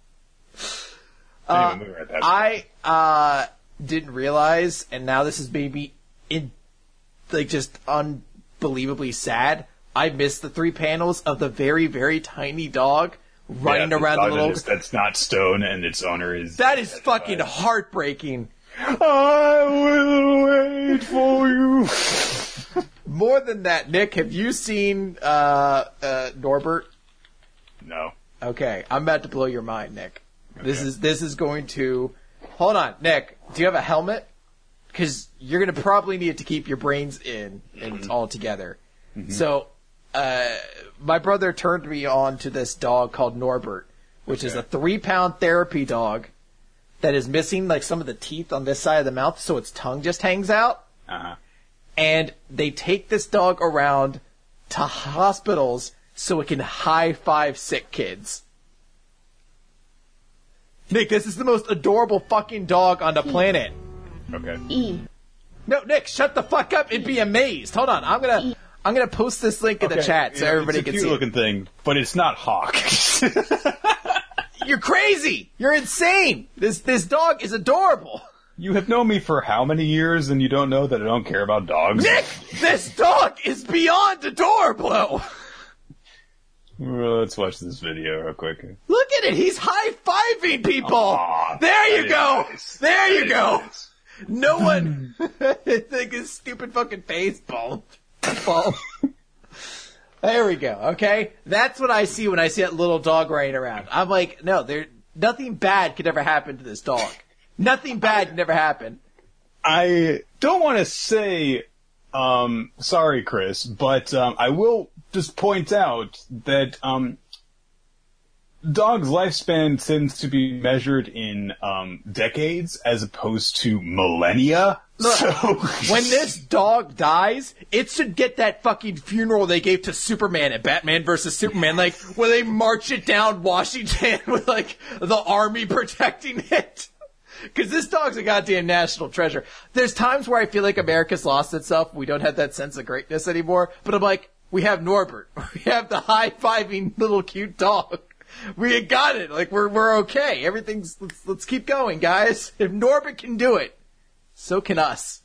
B: Uh,
A: Anyway, moving right past
B: I uh, didn't realize, and now this is maybe in like just unbelievably sad. I missed the three panels of the very, very tiny dog running
A: Yeah,
B: around
A: dog
B: the little.
A: that is- that's not stone, and its owner is.
B: That is fucking heartbreaking.
A: I will wait for you.
B: More than that, Nick, have you seen uh, uh, Norbert?
A: No.
B: Okay, I'm about to blow your mind, Nick. This
A: Okay.
B: is this is going to. Hold on, Nick. Do you have a helmet? Because you're going to probably need it to keep your brains in and
A: Mm-hmm.
B: all together. So, uh, my brother turned me on to this dog called Norbert, which is
A: Okay.
B: a three-pound therapy dog that is missing like some of the teeth on this side of the mouth, so its tongue just hangs out.
A: Uh-huh.
B: And they take this dog around to hospitals so it can high-five sick kids. Nick, this is the most adorable fucking dog on the planet.
A: Okay.
C: E.
B: No, Nick, shut the fuck up and be amazed. Hold on, I'm gonna I'm gonna post this link in the
A: Okay,
B: chat so
A: yeah,
B: everybody
A: it's a
B: can see.
A: cute
B: it.
A: looking thing, but it's not Hawk.
B: You're crazy. You're insane. This this dog is adorable.
A: You have known me for how many years, and you don't know that I don't care about dogs?
B: Nick, this dog is beyond adorable.
A: Well, let's watch this video real quick.
B: Look at it. He's high-fiving people.
A: Aw,
B: there
A: that
B: you
A: is
B: go.
A: nice.
B: There
A: That
B: you
A: is
B: go.
A: nice.
B: No one. It's like his stupid fucking face bulb. bulb. There we go. Okay, that's what I see when I see that little dog running around. I'm like, no, there. Nothing bad could ever happen to this dog. Nothing bad can ever happen.
A: I don't want to say, um, sorry, Chris, but um, I will just point out that um, dogs' lifespan tends to be measured in um, decades as opposed to millennia.
B: Look,
A: so
B: when this dog dies, it should get that fucking funeral they gave to Superman at Batman versus Superman, like where they march it down Washington with like the army protecting it. Because this dog's a goddamn national treasure. There's times where I feel like America's lost itself. We don't have that sense of greatness anymore. But I'm like, we have Norbert. We have the high-fiving little cute dog. We got it. Like, we're we're okay. Everything's, let's, let's keep going, guys. If Norbert can do it, so can us.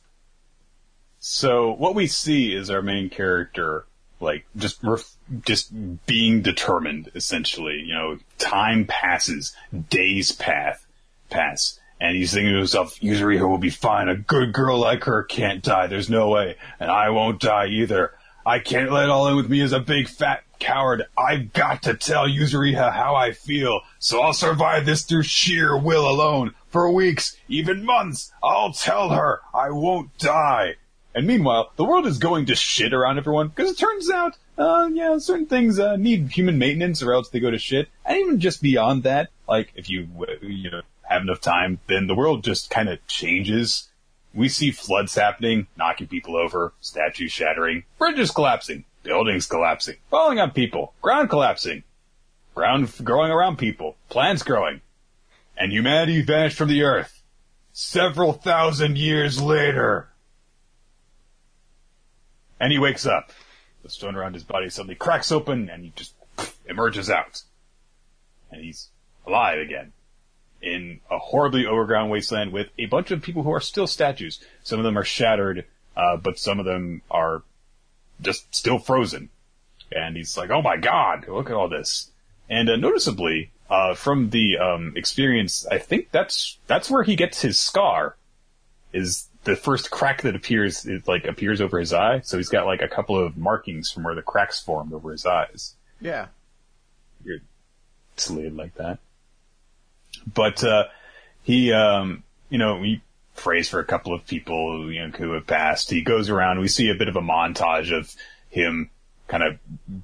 A: So what we see is our main character, like, just ref- just being determined, essentially. You know, time passes, days pass, pass, and he's thinking to himself, Yuzuriha will be fine. A good girl like her can't die. There's no way. And I won't die either. I can't let it all in with me as a big fat coward. I've got to tell Yuzuriha how I feel, so I'll survive this through sheer will alone. For weeks, even months, I'll tell her I won't die. And meanwhile, the world is going to shit around everyone, because it turns out, uh, yeah, certain things uh, need human maintenance or else they go to shit. And even just beyond that, like, if you, uh, you know, have enough time, then the world just kind of changes. We see floods happening, knocking people over, statues shattering, bridges collapsing, buildings collapsing, falling on people, ground collapsing, ground f- growing around people, plants growing, and humanity vanished from the earth. Several thousand years later. And he wakes up. The stone around his body suddenly cracks open, and he just emerges out. And he's alive again. in a horribly overground wasteland with a bunch of people who are still statues. Some of them are shattered, uh, but some of them are just still frozen. And he's like, oh my god, look at all this. And uh, noticeably, uh, from the um, experience, I think that's that's where he gets his scar, is the first crack that appears, it, like, appears over his eye. So he's got, like, a couple of markings from where the cracks formed over his eyes.
B: Yeah.
A: You're slated like that. But, uh, he, um, you know, he prays for a couple of people, you know, who have passed. He goes around, we see a bit of a montage of him kind of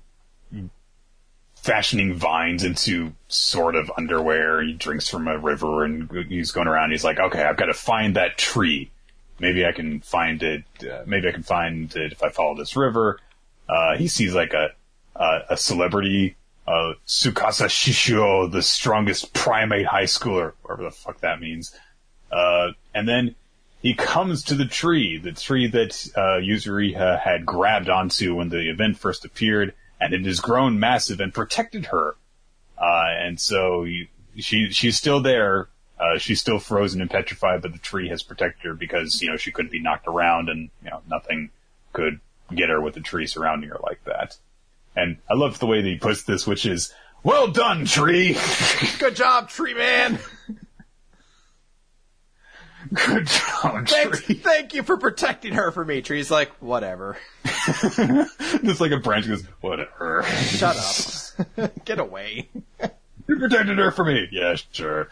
A: fashioning vines into sort of underwear. He drinks from a river and he's going around. He's like, okay, I've got to find that tree. Maybe I can find it. Uh, maybe I can find it if I follow this river. Uh, he sees like a, a, a celebrity, uh, Tsukasa Shishio, the strongest primate high schooler, whatever the fuck that means. Uh, and then he comes to the tree, the tree that, uh, Yuzuriha had grabbed onto when the event first appeared, and it has grown massive and protected her. Uh, and so he, she, she's still there. Uh, she's still frozen and petrified, but the tree has protected her because, you know, she couldn't be knocked around and, you know, nothing could get her with the tree surrounding her like that. And I love the way that he puts this, which is, well done, tree!
B: Good job, tree man!
A: Good job,
B: Thanks,
A: tree.
B: thank you for protecting her for me. Tree's like, whatever.
A: Just like a branch goes, whatever.
B: Shut up. Get away.
A: You protected her for me. Yeah, sure.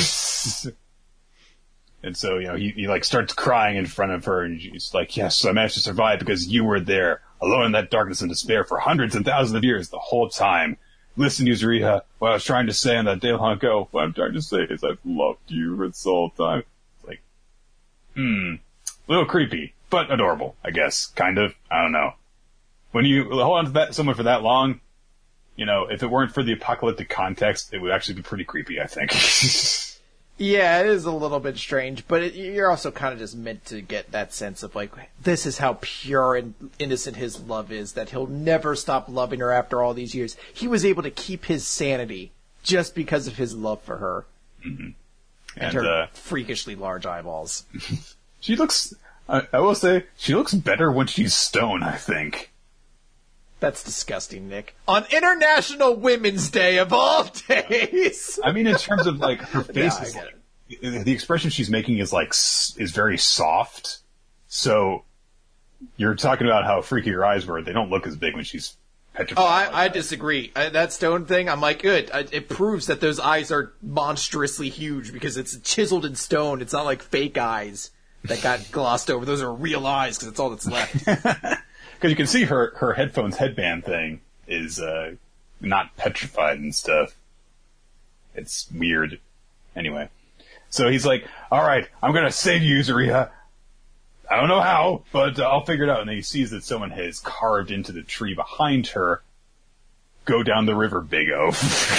A: And so, you know, he, he like starts crying in front of her and she's like, yes, I managed to survive because you were there, alone in that darkness and despair for hundreds and thousands of years the whole time. Listen, Yuzuriha, what I was trying to say on that day long ago, what I'm trying to say is I've loved you for this whole time. It's like, hmm, a little creepy, but adorable, I guess. Kind of. I don't know. When you hold on to that, someone for that long, you know, if it weren't for the apocalyptic context, it would actually be pretty creepy, I think.
B: Yeah, it is a little bit strange, but it, you're also kind of just meant to get that sense of, like, this is how pure and innocent his love is, that he'll never stop loving her after all these years. He was able to keep his sanity just because of his love for her. Mm-hmm. And, and her uh, freakishly large eyeballs.
A: She looks, I, I will say, she looks better when she's stoned, I think.
B: That's disgusting, Nick. On International Women's Day of all days!
A: I mean, in terms of, like, her face, is like, the expression she's making is, like, is very soft. So, you're talking about how freaky her eyes were. They don't look as big when she's petrified.
B: Oh, I,
A: like
B: I
A: that.
B: disagree. I, that stone thing, I'm like, good. I, it proves that those eyes are monstrously huge because it's chiseled in stone. It's not like fake eyes that got glossed over. Those are real eyes because that's all that's left.
A: Because you can see her, her headphones headband thing is, uh, not petrified and stuff. It's weird. Anyway. So he's like, alright, I'm gonna save you, Yuzuriha. I don't know how, but uh, I'll figure it out. And then he sees that someone has carved into the tree behind her, go down the river, Big O.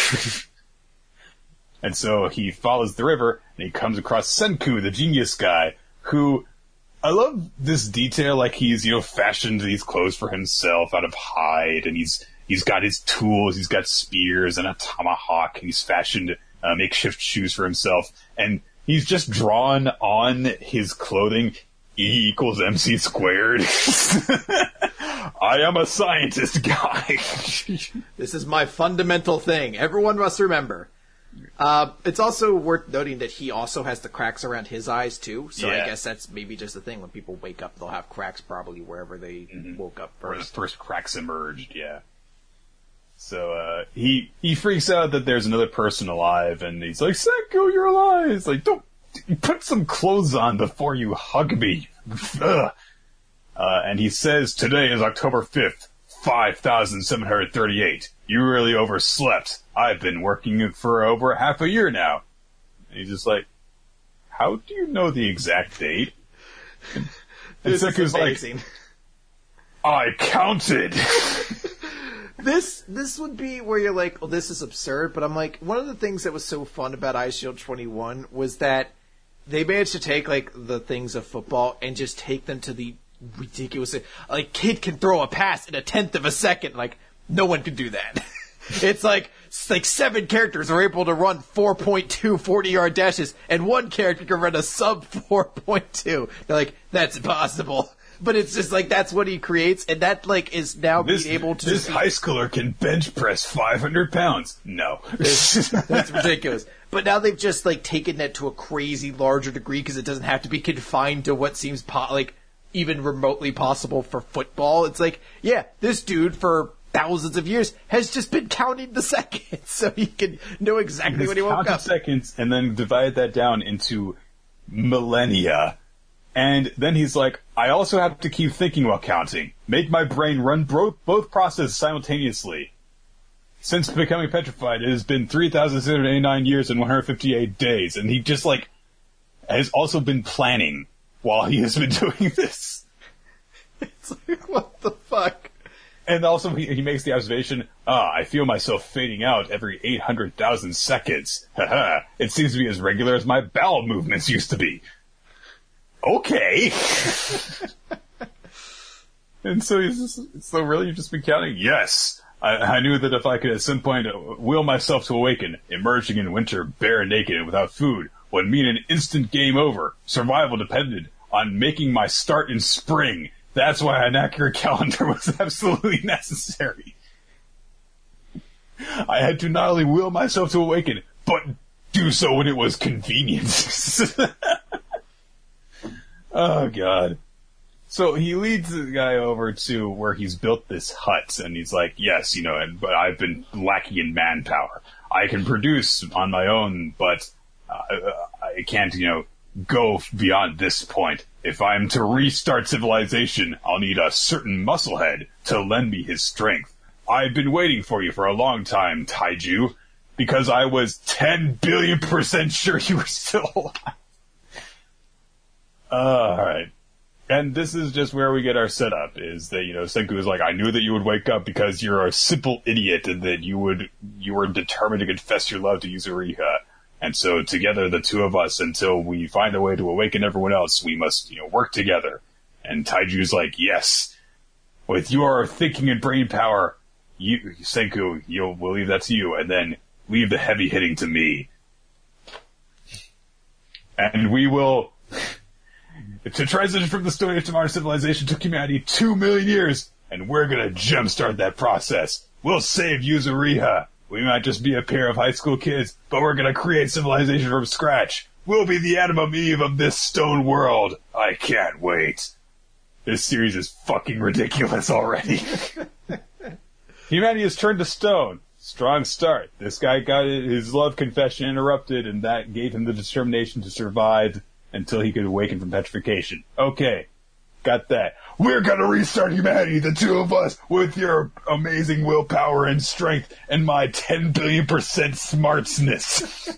A: And so he follows the river, and he comes across Senku, the genius guy, who... I love this detail, like he's, you know, fashioned these clothes for himself out of hide, and he's, he's got his tools, he's got spears and a tomahawk, and he's fashioned, uh, makeshift shoes for himself, and he's just drawn on his clothing, E equals M C squared. I am a scientist guy.
B: This is my fundamental thing. Everyone must remember. Uh, it's also worth noting that he also has the cracks around his eyes, too. So yeah. I guess that's maybe just a thing. When people wake up, they'll have cracks probably wherever they mm-hmm. woke up first.
A: Where the first cracks emerged, yeah. So, uh, he, he freaks out that there's another person alive, and he's like, Senku, you're alive! It's like, don't, put some clothes on before you hug me. Ugh. Uh, and he says, today is October fifth, five thousand seven hundred thirty-eight. You really overslept. I've been working for over half a year now. And he's just like, how do you know the exact date? And
B: this is amazing.
A: Like, I counted.
B: This this would be where you're like, oh, this is absurd. But I'm like, one of the things that was so fun about iShield twenty-one was that they managed to take, like, the things of football and just take them to the ridiculous... Like, kid can throw a pass in a tenth of a second. Like, no one can do that. It's like it's like seven characters are able to run four point two forty-yard dashes, and one character can run a sub four point two. They're like, that's impossible. But it's just like, that's what he creates, and that, like, is now
A: this,
B: being able to...
A: This be, high schooler can bench press five hundred pounds. No.
B: That's ridiculous. But now they've just, like, taken that to a crazy larger degree, because it doesn't have to be confined to what seems, po- like, even remotely possible for football. It's like, yeah, this dude, for thousands of years, has just been counting the seconds, so he can know exactly
A: He's
B: when he woke up.
A: seconds, and then divide that down into millennia. And then he's like, I also have to keep thinking while counting. Make my brain run bro- both processes simultaneously. Since becoming petrified, it has been three thousand six hundred eighty-nine years and one hundred fifty-eight days. And he just, like, has also been planning while he has been doing this.
B: It's like, what the fuck?
A: And also he, he makes the observation, ah, I feel myself fading out every eight hundred thousand seconds. Haha, it seems to be as regular as my bowel movements used to be. Okay. And so he's just, so really you've just been counting? Yes. I, I knew that if I could at some point will myself to awaken, emerging in winter bare naked and without food would mean an instant game over. Survival depended on making my start in spring. That's why an accurate calendar was absolutely necessary. I had to not only will myself to awaken, but do so when it was convenient. Oh, God. So he leads the guy over to where he's built this hut, and he's like, yes, you know, and, but I've been lacking in manpower. I can produce on my own, but uh, I can't, you know, go beyond this point. If I'm to restart civilization, I'll need a certain musclehead to lend me his strength. I've been waiting for you for a long time, Taiju, because I was ten billion percent sure you were still alive. Uh, alright. And this is just where we get our setup, is that, you know, Senku is like, I knew that you would wake up because you're a simple idiot and that you would, you were determined to confess your love to Yuzuriha. And so together, the two of us, until we find a way to awaken everyone else, we must, you know, work together. And Taiju's like, yes. With your thinking and brain power, you, Senku, you'll, we'll leave that to you, and then leave the heavy hitting to me. And we will... To transition from the Stone Age to modern civilization took humanity two million years, and we're gonna jumpstart that process. We'll save Yuzuriha. We might just be a pair of high school kids, but we're gonna create civilization from scratch. We'll be the Adam and Eve of this stone world. I can't wait. This series is fucking ridiculous already. Humanity has turned to stone. Strong start. This guy got his love confession interrupted, and that gave him the determination to survive until he could awaken from petrification. Okay, got that. We're gonna restart humanity, the two of us, with your amazing willpower and strength and my ten billion percent smartsness.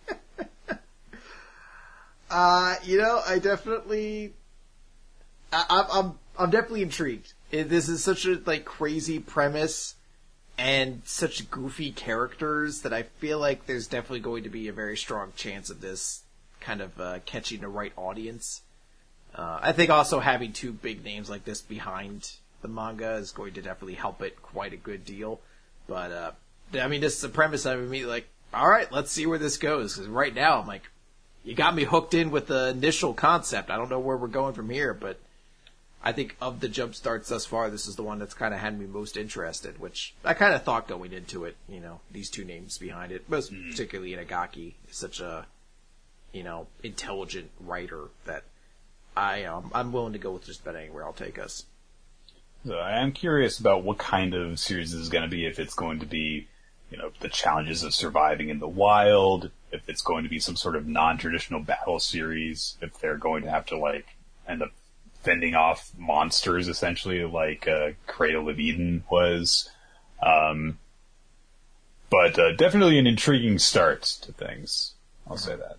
B: uh, you know, I definitely... I, I'm, I'm definitely intrigued. It, this is such a, like, crazy premise and such goofy characters that I feel like there's definitely going to be a very strong chance of this kind of uh, catching the right audience. Uh, I think also having two big names like this behind the manga is going to definitely help it quite a good deal. But, uh, I mean, this is the premise of me, like, alright, let's see where this goes. Because right now, I'm like, you got me hooked in with the initial concept. I don't know where we're going from here, but I think of the jump starts thus far, this is the one that's kind of had me most interested, which I kind of thought going into it, you know, these two names behind it, most mm. particularly Inagaki is such a, you know, intelligent writer that I, um, I'm willing to go with just about anywhere I'll take us.
A: So I am curious about what kind of series this is going to be, if it's going to be, you know, the challenges of surviving in the wild, if it's going to be some sort of non-traditional battle series, if they're going to have to, like, end up fending off monsters, essentially, like uh, Cradle of Eden was. Um, but uh, definitely an intriguing start to things. I'll say that.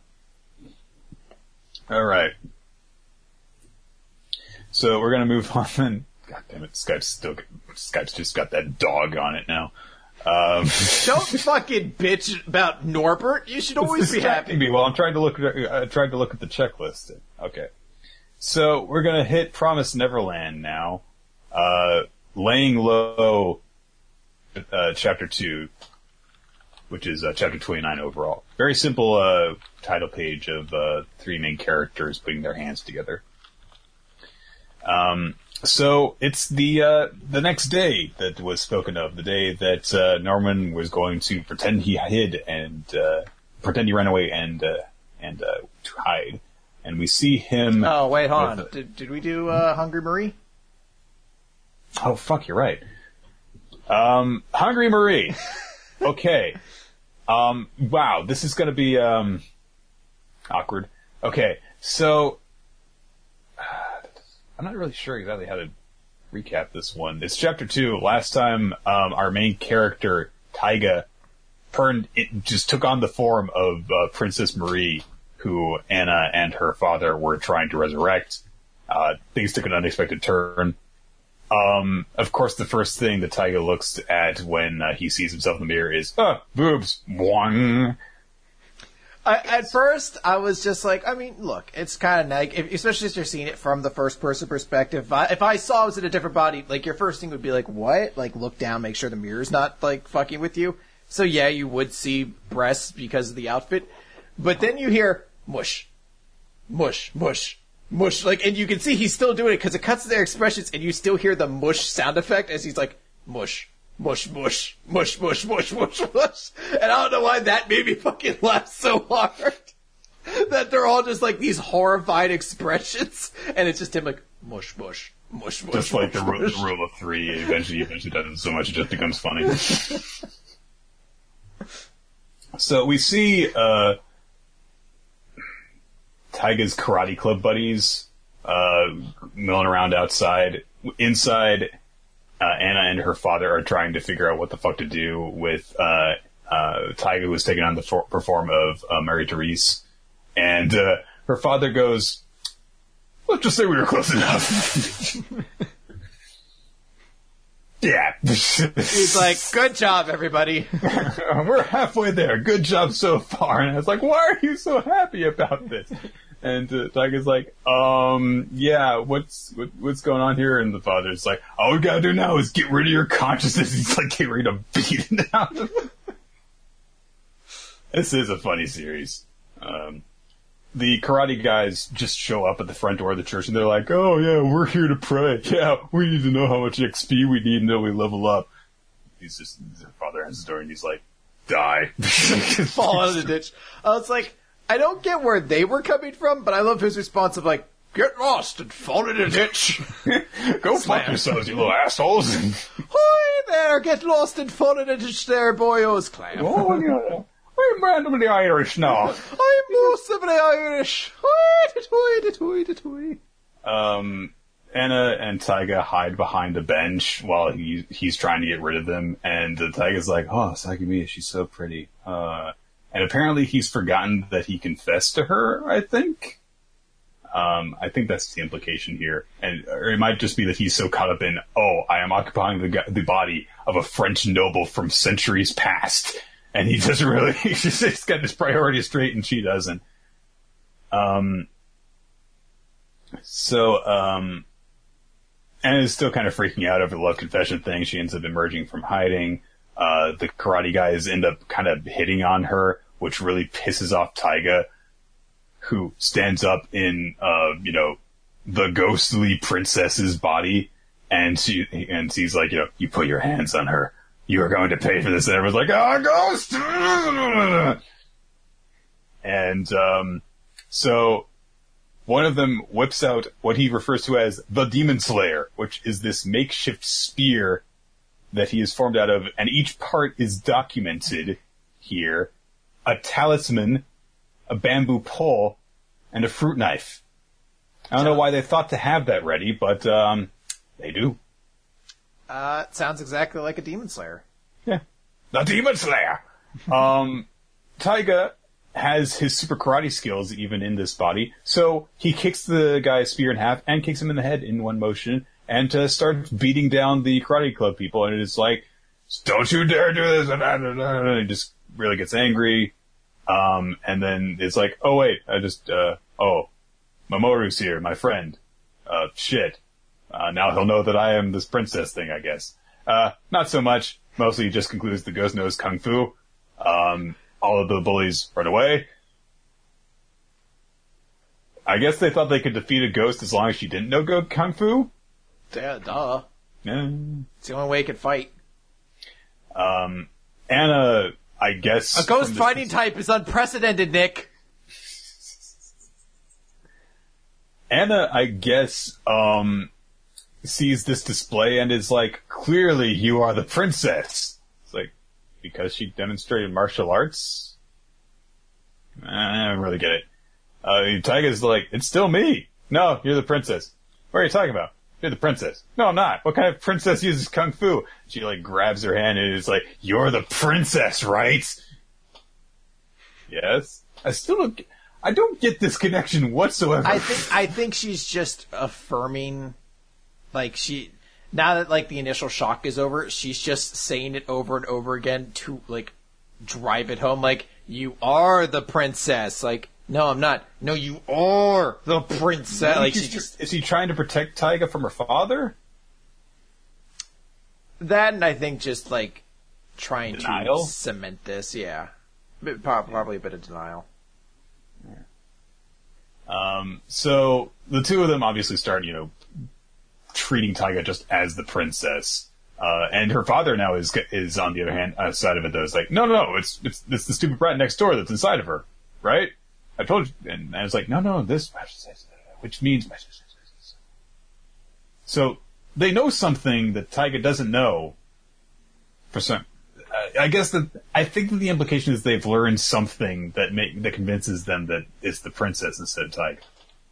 A: All right. So we're going to move on then. God damn it, Skype's still, Skype's just got that dog on it now. Um,
B: Don't fucking bitch about Norbert. You should always be happy.
A: Me while I'm trying to look at, uh, trying to look at the checklist. Okay. So we're going to hit Promised Neverland now. Uh, laying low uh, chapter two, which is uh, chapter twenty-nine overall. Very simple uh, title page of uh, three main characters putting their hands together. Um, so it's the uh, the next day that was spoken of, the day that uh, Norman was going to pretend he hid and uh, pretend he ran away and uh, and uh, to hide. And we see him.
B: Oh wait, hold on.
A: The,
B: did, did we do uh, Hungry Marie?
A: Oh fuck, you're right. Um, Hungry Marie. Okay. Um, wow, this is gonna be, um, awkward. Okay, so, uh, I'm not really sure exactly how to recap this one. It's chapter two. Last time, um, our main character, Taiga, turned, it just took on the form of, uh, Princess Marie, who Anna and her father were trying to resurrect. Uh, things took an unexpected turn. Um, of course, the first thing that Taiga looks at when uh, he sees himself in the mirror is, oh, boobs. One.
B: I, at first, I was just like, I mean, look, it's kind of neg, if, especially if you're seeing it from the first person perspective. If I, if I saw it was in a different body, like, your first thing would be like, what? Like, look down, make sure the mirror's not, like, fucking with you. So yeah, you would see breasts because of the outfit. But then you hear, mush. Mush, mush. Mush, like, and you can see he's still doing it because it cuts to their expressions and you still hear the mush sound effect as he's like, mush, mush, mush, mush, mush, mush, mush, mush. And I don't know why that made me fucking laugh so hard. That they're all just like these horrified expressions and it's just him like, mush, mush, mush, mush.
A: Just like
B: mush,
A: the,
B: mush.
A: the rule of three, eventually, eventually does it so much it just becomes funny. So we see, uh, Taiga's karate club buddies, uh, milling around outside. Inside, uh, Anna and her father are trying to figure out what the fuck to do with, uh, uh, Taiga, who was taking on the for- form of, uh, Mary Therese. And, uh, her father goes, let's just say we were close enough. Yeah.
B: He's like, good job, everybody.
A: We're halfway there. Good job so far. And I was like, why are you so happy about this? And uh, Taiga's like, um, yeah, what's what, what's going on here? And the father's like, all we gotta do now is get rid of your consciousness. He's like, get ready to beat it out of him. This is a funny series. Um, the karate guys just show up at the front door of the church and they're like, oh yeah, we're here to pray. Yeah, we need to know how much X P we need until we level up. He's just, his father has the door and he's like, die.
B: Fall out of the ditch. I was like, I don't get where they were coming from, but I love his response of like, get lost and fall in a ditch.
A: Go fuck yourselves, you little assholes.
B: Hi there, get lost and fall in a ditch there, boyos, clam.
A: Oh, yeah. I'm randomly Irish now.
B: I'm mostly Irish. Hoity-toity-toity-toity.
A: Um, Anna and Taiga hide behind a bench while he he's trying to get rid of them, and the Taiga's like, oh, Sakamiya, she's so pretty. Uh, and apparently he's forgotten that he confessed to her, I think. Um, I think that's the implication here. And, or it might just be that he's so caught up in, oh, I am occupying the, the body of a French noble from centuries past. And he doesn't really, he's just he's got his priorities straight and she doesn't. Um, so, um, Anna's still kind of freaking out over the love confession thing. She ends up emerging from hiding. Uh, the karate guys end up kind of hitting on her, which really pisses off Taiga, who stands up in, uh, you know, the ghostly princess's body. And she, and he's like, you know, you put your hands on her. You are going to pay for this. And everyone's like, oh, ghost! And, um, so one of them whips out what he refers to as the Demon Slayer, which is this makeshift spear that he is formed out of, and each part is documented here. A talisman, a bamboo pole, and a fruit knife. I don't know why they thought to have that ready, but, um, they do.
B: Uh, it sounds exactly like a Demon Slayer.
A: Yeah. The Demon Slayer! um, Taiga has his super karate skills even in this body, so he kicks the guy's spear in half and kicks him in the head in one motion and uh, starts beating down the karate club people, and it's like, don't you dare do this! And he just really gets angry. Um, and then it's like, oh wait, I just, uh, oh, Mamoru's here, my friend. Uh, shit. Uh, now he'll know that I am this princess thing, I guess. Uh, not so much. Mostly he just concludes the ghost knows kung fu. Um, all of the bullies run away. I guess they thought they could defeat a ghost as long as she didn't know go kung fu.
B: Yeah, duh.
A: Yeah.
B: It's the only way it could fight.
A: Um, Anna, I guess...
B: A ghost fighting type is unprecedented, Nick.
A: Anna, I guess, um, sees this display and is like, clearly you are the princess. It's like, because she demonstrated martial arts? I don't really get it. Uh, Taiga's like, it's still me. No, you're the princess. What are you talking about? You're the princess. No, I'm not. What kind of princess uses kung fu? She like grabs her hand and is like, you're the princess, right? Yes. I still don't get, I don't get this connection whatsoever.
B: I think I think she's just affirming, like she, now that like the initial shock is over, she's just saying it over and over again to like drive it home. Like, you are the princess. Like, no, I'm not. No, you are the princess. Like, she just,
A: is he trying to protect Taiga from her father?
B: That, and I think just like trying
A: Denial?
B: to cement this. Yeah, Bit- prob- probably a bit of denial.
A: Um, so the two of them obviously start, you know, treating Taiga just as the princess. Uh, and her father now is is on the other hand uh, side of it though. It's like, no, no, no, it's it's it's the stupid brat next door that's inside of her, right? I told you, and I was like, no, no, this, which means, so they know something that Taiga doesn't know. For some, I guess that I think that the implication is they've learned something that make, that convinces them that it's the princess instead of Taiga.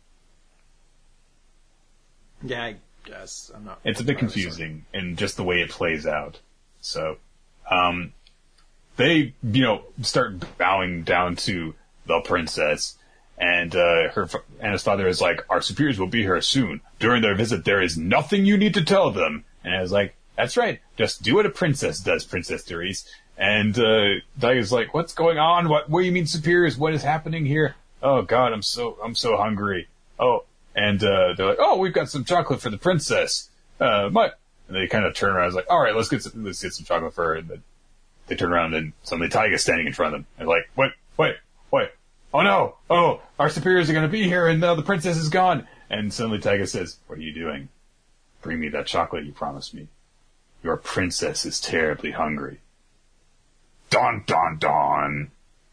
B: Yeah, I guess I'm not.
A: It's a bit confusing in just the way it plays out. So, um, they, you know, start bowing down to the princess, and uh, her Anna's father is like, our superiors will be here soon. During their visit, there is nothing you need to tell them. And I was like, that's right. Just do what a princess does, Princess Therese. And uh, Taiga's like, what's going on? What? What do you mean superiors? What is happening here? Oh God, I'm so I'm so hungry. Oh, and uh, they're like, oh, we've got some chocolate for the princess. Uh, what? And they kind of turn around. I was like, all right, let's get some, let's get some chocolate for her. And then they turn around and suddenly Taiga's standing in front of them. And they're like, what? Wait, wait. Oh no! Oh, our superiors are going to be here, and now the princess is gone. And suddenly Taiga says, "What are you doing? Bring me that chocolate you promised me. Your princess is terribly hungry." Don, don, don.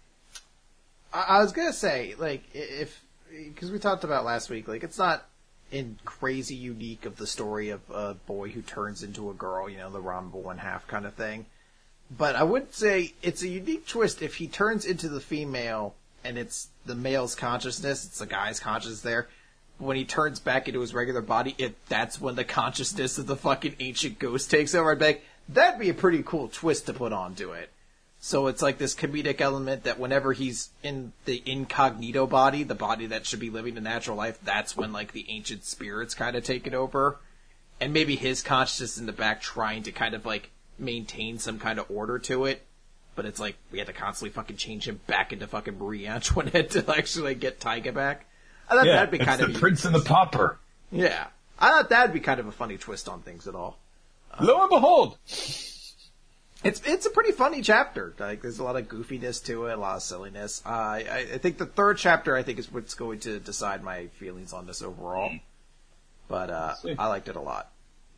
B: I, I was gonna say, like, if because we talked about last week, like, it's not in crazy unique of the story of a boy who turns into a girl, you know, the Rambo one half kind of thing. But I would say it's a unique twist if he turns into the female and it's the male's consciousness, it's the guy's consciousness there. When he turns back into his regular body, it that's when the consciousness of the fucking ancient ghost takes over. I'd be like, that'd be a pretty cool twist to put onto it. So it's like this comedic element that whenever he's in the incognito body, the body that should be living a natural life, that's when like the ancient spirits kind of take it over. And maybe his consciousness in the back trying to kind of like maintain some kind of order to it. But it's like, we had to constantly fucking change him back into fucking Marie Antoinette to actually like, get Taiga back. I thought
A: Yeah,
B: that'd be
A: it's
B: kind
A: the
B: of
A: prince and the pauper.
B: Yeah. I thought that'd be kind of a funny twist on things at all.
A: Lo and behold.
B: It's it's a pretty funny chapter. Like, there's a lot of goofiness to it, a lot of silliness. Uh, I, I think the third chapter, I think, is what's going to decide my feelings on this overall. But uh, I liked it a lot.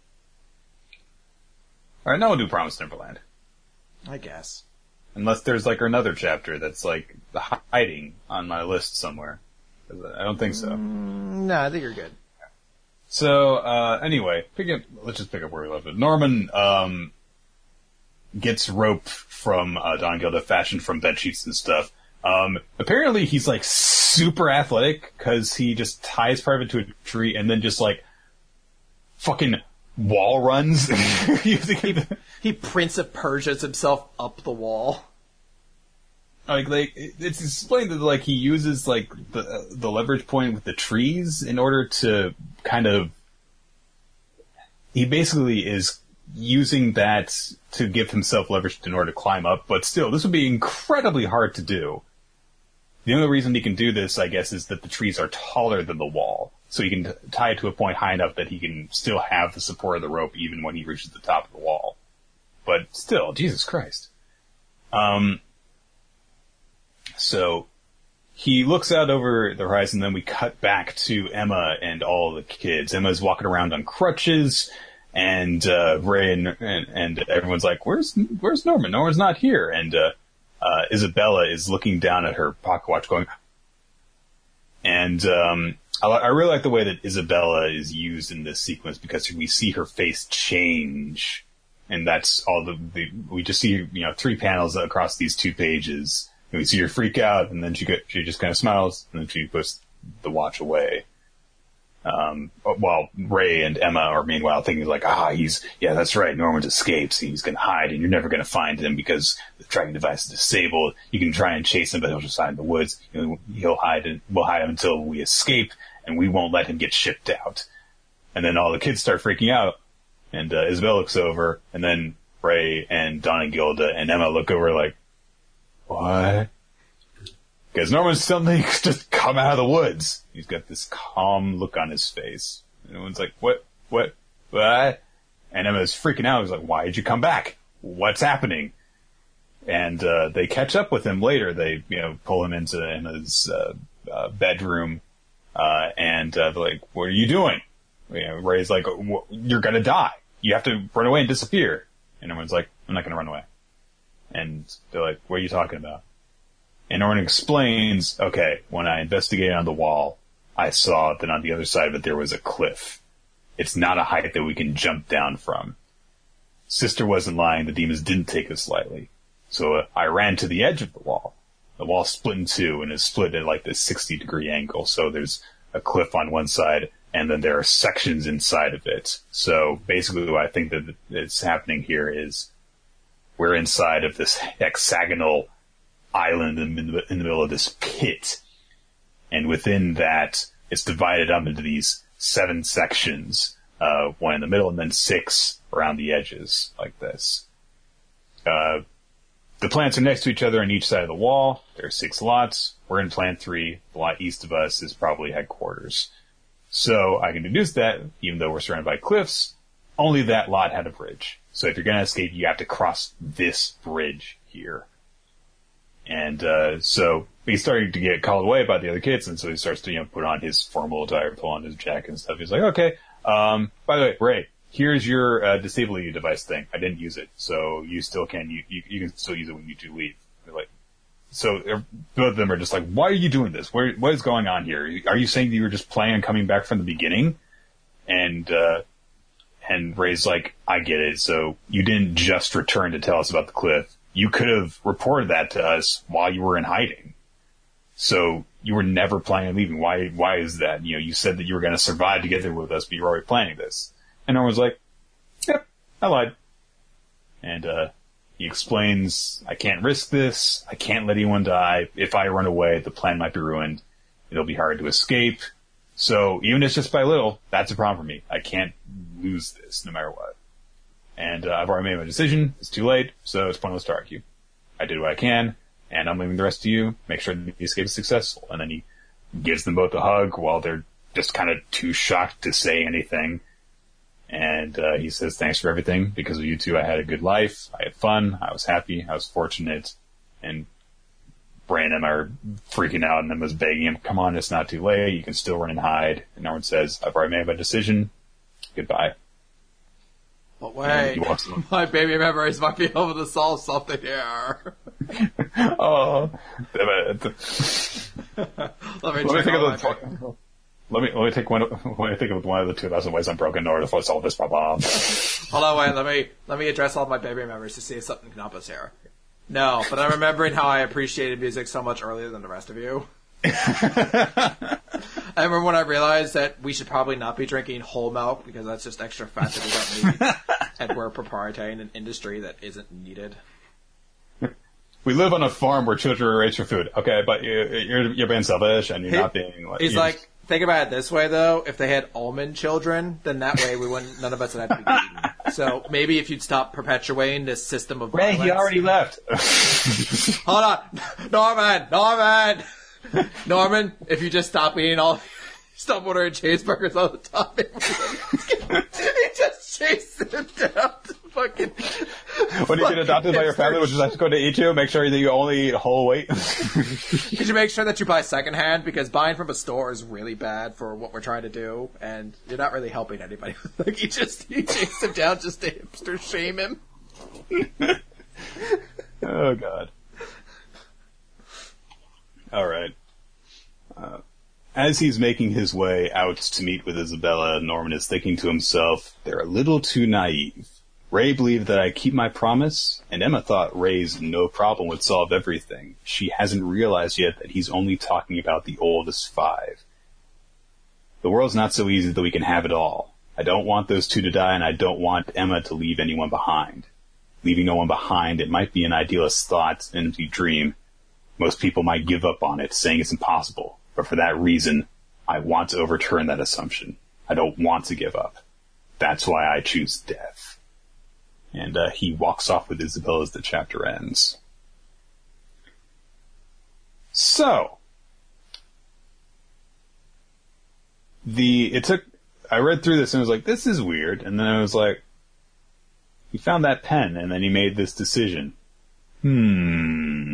A: All right, now we'll do Promised Neverland.
B: I guess.
A: Unless there's like another chapter that's like the hiding on my list somewhere. I don't think so.
B: Mm, no, I think you're good.
A: So, uh, anyway, pick up, let's just pick up where we left it. Norman, um, gets rope from, uh, Don Gilda, fashioned from bed sheets and stuff. Um, apparently he's like super athletic, cause he just ties part of it to a tree and then just like, fucking wall runs. using
B: he, he Prince of Persia's himself up the wall.
A: Like, like, it's explained that, like, he uses, like, the the leverage point with the trees in order to kind of... He basically is using that to give himself leverage in order to climb up, but still, this would be incredibly hard to do. The only reason he can do this, I guess, is that the trees are taller than the wall, so he can t- tie it to a point high enough that he can still have the support of the rope even when he reaches the top of the wall. but still, Jesus Christ. Um, so he looks out over the horizon, then we cut back to Emma and all the kids. Emma's walking around on crutches, and, uh, Ray and, and, and everyone's like, where's, where's Norman? Norman's not here. And, uh, uh, Isabella is looking down at her pocket watch going, and, um, I, I really like the way that Isabella is used in this sequence because we see her face change. And that's all the, the, we just see, you know, three panels across these two pages. And we see her freak out, and then she get, she just kind of smiles, and then she puts the watch away. Um, while Ray and Emma are meanwhile thinking like, ah, he's, yeah, that's right, Norman's escaped, he's gonna hide, and you're never gonna find him because the tracking device is disabled. You can try and chase him, but he'll just hide in the woods. You know, he'll hide, and we'll hide him until we escape, and we won't let him get shipped out. And then all the kids start freaking out, and, uh, Isabel looks over, and then Ray and Don and Gilda and Emma look over like, what? Because Norman's suddenly just come out of the woods. He's got this calm look on his face. And everyone's like, what, what, what? And Emma's freaking out. He's like, why did you come back? What's happening? And, uh, they catch up with him later. They, you know, pull him into Emma's, uh, uh bedroom, uh, and, uh, they're like, what are you doing? You know, Ray's like, you're gonna die. You have to run away and disappear. And everyone's like, I'm not gonna run away. And they're like, what are you talking about? And Norman explains, okay, when I investigated on the wall, I saw that on the other side of it there was a cliff. It's not a height that we can jump down from. Sister wasn't lying, the demons didn't take us lightly. So uh, I ran to the edge of the wall. The wall split in two and is split at like this sixty degree angle. So there's a cliff on one side, and then there are sections inside of it. So basically what I think that is happening here is we're inside of this hexagonal island in the, in the middle of this pit. And within that, it's divided up into these seven sections, uh, one in the middle and then six around the edges, like this. Uh, the plants are next to each other on each side of the wall. There are six lots. We're in plant three. The lot east of us is probably headquarters. So I can deduce that, even though we're surrounded by cliffs, only that lot had a bridge. So if you're going to escape, you have to cross this bridge here. And, uh, so he's starting to get called away by the other kids, and so he starts to, you know, put on his formal attire, pull on his jacket and stuff. He's like, okay, um, by the way, Ray, here's your, uh, disabling you device thing. I didn't use it, so you still can, you, you, you can still use it when you do leave. They're like, so both of them are just like, why are you doing this? Where, what is going on here? Are you saying that you were just planning on coming back from the beginning? And, uh, and Ray's like, I get it. So you didn't just return to tell us about the cliff. You could have reported that to us while you were in hiding. So you were never planning on leaving. Why, why is that? You know, you said that you were going to survive together with us, but you were already planning this. And Norman's like, yep, I lied. And, uh, he explains, I can't risk this. I can't let anyone die. If I run away, the plan might be ruined. It'll be hard to escape. So even if it's just by little, that's a problem for me. I can't lose this no matter what. And uh, I've already made my decision. It's too late, so it's pointless to argue. I did what I can, and I'm leaving the rest to you. Make sure that the escape is successful. And then he gives them both a hug while they're just kind of too shocked to say anything. And uh, he says, thanks for everything. Because of you two, I had a good life. I had fun. I was happy. I was fortunate. And Brandon are freaking out, and Emma's begging him, come on, it's not too late. You can still run and hide. And Norman says, I've already made my decision. Goodbye.
B: But wait, my baby memories might be able to solve something here.
A: Oh.
B: let me,
A: let me think of the, let me, let me take one, let me think of one of the two thousand ways I'm broken in order to solve this problem.
B: Hold on, wait, let me, let me address all my baby memories to see if something can help us here. No, but I'm remembering how I appreciated music so much earlier than the rest of you. I remember when I realized that we should probably not be drinking whole milk because that's just extra fat that we don't need, and we're proprietary in an industry that isn't needed.
A: We live on a farm where children are raised for food. Okay, but you're you're, you're being selfish and you're he, not being.
B: He's like, just... think about it this way though: if they had almond children, then that way we wouldn't. None of us would have to be eaten. So maybe if you'd stop perpetuating this system of
A: Ray,
B: violence.
A: he already left.
B: Hold on, Norman, Norman. Norman, if you just stop eating all, stop ordering cheeseburgers all the time. He just chases him down to fucking
A: When you get adopted by your family, which is have to go to E two, make sure that you only eat whole weight.
B: Could you make sure that you buy secondhand? Because buying from a store is really bad for what we're trying to do, and you're not really helping anybody. Like, you just, you chase him down just to hipster shame him.
A: Oh, God. Alright. Uh, as he's making his way out to meet with Isabella, Norman is thinking to himself, they're a little too naive. Ray believed that I'd keep my promise, and Emma thought Ray's no problem would solve everything. She hasn't realized yet that he's only talking about the oldest five. The world's not so easy that we can have it all. I don't want those two to die, and I don't want Emma to leave anyone behind. Leaving no one behind, it might be an idealist thought, an empty dream. Most people might give up on it, saying it's impossible. But for that reason, I want to overturn that assumption. I don't want to give up. That's why I choose death. And uh, he walks off with Isabella as the chapter ends. So, the it took. I read through this and I was like, "This is weird." And then I was like, "He found that pen, and then he made this decision." Hmm.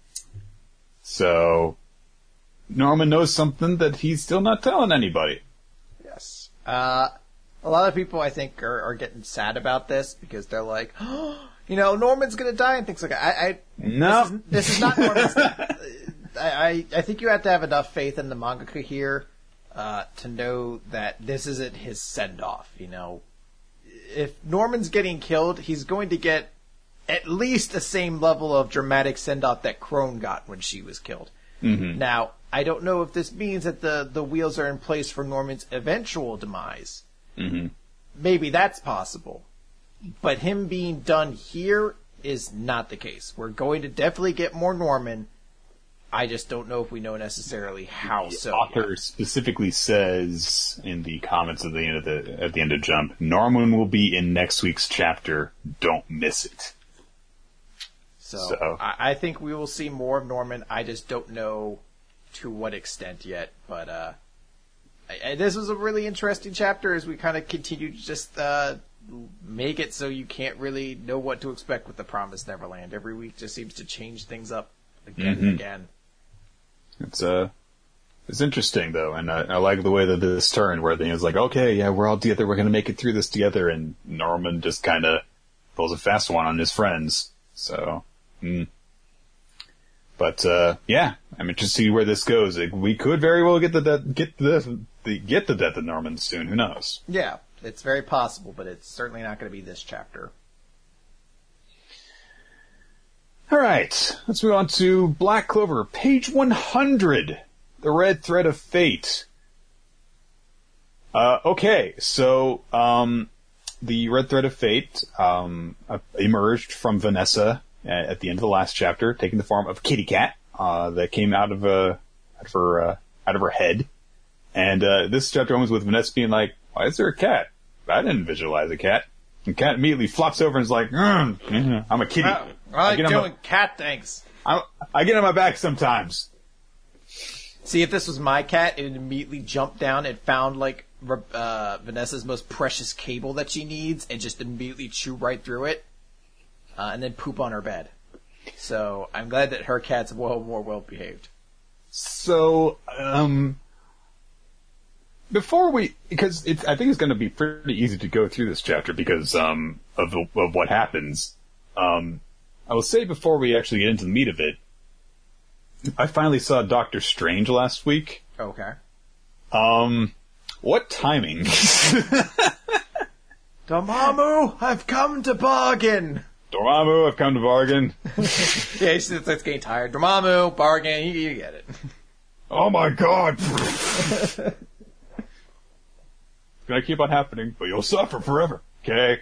A: So, Norman knows something that he's still not telling anybody.
B: Yes. Uh. A lot of people, I think, are, are getting sad about this because they're like, oh, you know, Norman's going to die and things like that. I, I,
A: no.
B: This is, this is not Norman's I, I, I think you have to have enough faith in the mangaka here uh, to know that this isn't his send-off, you know. If Norman's getting killed, he's going to get at least the same level of dramatic send-off that Crone got when she was killed.
A: Mm-hmm.
B: Now, I don't know if this means that the, the wheels are in place for Norman's eventual demise.
A: Mm-hmm.
B: Maybe that's possible. But him being done here is not the case. We're going to definitely get more Norman. I just don't know if we know necessarily how
A: the
B: so.
A: The author yet. specifically says in the comments at the end of the at the end of Jump, Norman will be in next week's chapter. Don't miss it.
B: So,
A: so.
B: I, I think we will see more of Norman. I just don't know to what extent yet. But uh I, I, this was a really interesting chapter as we kind of continue to just uh, make it so you can't really know what to expect with the Promised Neverland. Every week just seems to change things up again
A: mm-hmm.
B: and again.
A: It's uh, it's interesting though, and I, I like the way that this turned, where it's like, okay, yeah, we're all together, we're gonna make it through this together, and Norman just kind of pulls a fast one on his friends. So, mm. but uh, yeah, I'm interested to see where this goes. Like, we could very well get the de- get the, the get the death of Norman soon. Who knows?
B: Yeah, it's very possible, but it's certainly not going to be this chapter.
A: All right, let's move on to Black Clover, page one hundred, The Red Thread of Fate. Uh, okay, so um, the Red Thread of Fate um, emerged from Vanessa at the end of the last chapter, taking the form of Kitty Cat uh, that came out of uh, out of her uh, out of her head. And uh, this chapter opens with Vanessa being like, "Why is there a cat? I didn't visualize a cat." And Cat immediately flops over and is like, mm, "I'm a kitty.
B: Oh, I like
A: I
B: doing
A: my,
B: cat things.
A: I, I get on my back sometimes."
B: See, if this was my cat, it would immediately jump down and found like uh, Vanessa's most precious cable that she needs, and just immediately chew right through it. Uh, and then poop on her bed. So I'm glad that her cat's well more well behaved.
A: So, um, before we, because it's, I think it's going to be pretty easy to go through this chapter because um, of the, of what happens. Um, I will say before we actually get into the meat of it, I finally saw Doctor Strange last week.
B: Okay.
A: Um, what timing?
B: Dormammu, I've come to bargain.
A: Dormammu, I've come to bargain.
B: Yeah, it's, it's getting tired. Dormammu, bargain, you, you get it.
A: Oh my god! It's gonna keep on happening, but you'll suffer forever, okay?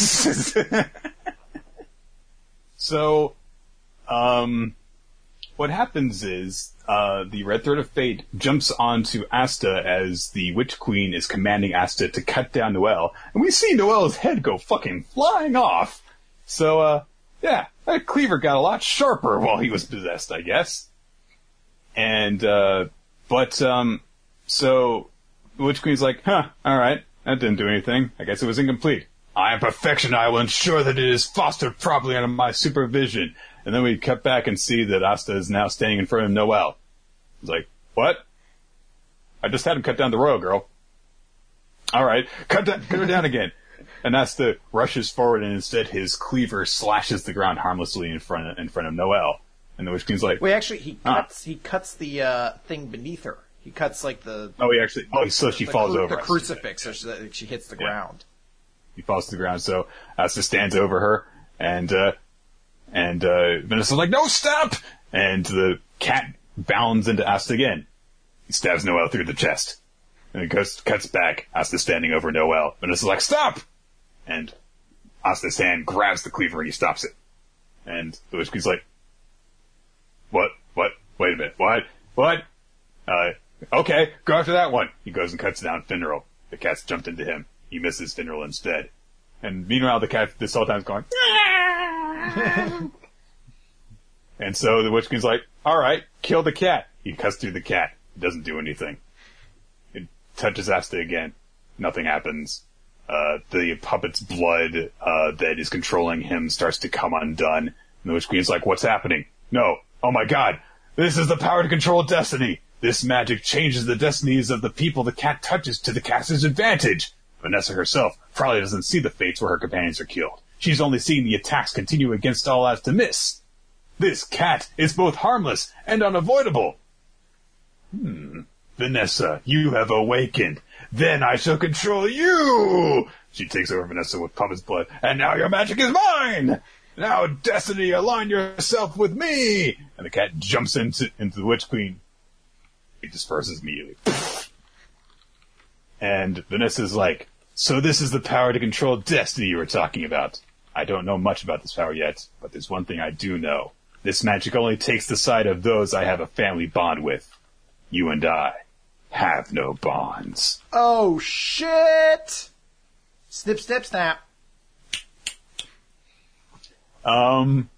A: So, um, what happens is, uh, the Red Thread of Fate jumps onto Asta as the Witch Queen is commanding Asta to cut down Noelle, and we see Noelle's head go fucking flying off. So, uh, yeah, that cleaver got a lot sharper while he was possessed, I guess. And, uh, but, um, so, the Witch Queen's like, huh, alright, that didn't do anything. I guess it was incomplete. I am perfection. I will ensure that it is fostered properly under my supervision. And then we cut back and see that Asta is now standing in front of Noelle. He's like, what? I just had him cut down the row, girl. All right, cut, down, cut her down again. And Asta rushes forward, and instead his cleaver slashes the ground harmlessly in front of, in front of Noelle. And the Witch Queen's like,
B: wait, actually, he
A: huh.
B: cuts he cuts the uh, thing beneath her. He cuts like the
A: oh, he actually oh, so she
B: the,
A: falls
B: the,
A: over
B: the crucifix, so she, she hits the
A: yeah.
B: ground.
A: He falls to the ground, so Asta stands over her, and uh, and uh, Vanessa's like, no, stop! And the cat bounds into Asta again. He stabs Noelle through the chest. And it goes, cuts back, Asta standing over Noelle. Vanessa's like, stop! And Asta's hand grabs the cleaver and he stops it. And the Witch Queen's like, what? What? Wait a minute. What? What? Uh, okay, go after that one. He goes and cuts down Finral. The cat's jumped into him. He misses Finral instead. And meanwhile, the cat this whole time is going, and so the Witch Queen's like, alright, kill the cat. He cuts through the cat. It doesn't do anything. It touches Asta again. Nothing happens. Uh, the puppet's blood, uh, that is controlling him starts to come undone. And the Witch Queen's like, what's happening? No. Oh my god. This is the power to control destiny. This magic changes the destinies of the people the cat touches to the cat's advantage. Vanessa herself probably doesn't see the fates where her companions are killed. She's only seeing the attacks continue against all odds to miss. This cat is both harmless and unavoidable. Hmm. Vanessa, you have awakened. Then I shall control you! She takes over Vanessa with puppet's blood. And now your magic is mine! Now, Destiny, align yourself with me! And the cat jumps into, into the Witch Queen. He disperses immediately. And Vanessa's like, so this is the power to control destiny you were talking about. I don't know much about this power yet, but there's one thing I do know. This magic only takes the side of those I have a family bond with. You and I have no bonds.
B: Oh, shit! Snip, snip, snap.
A: Um,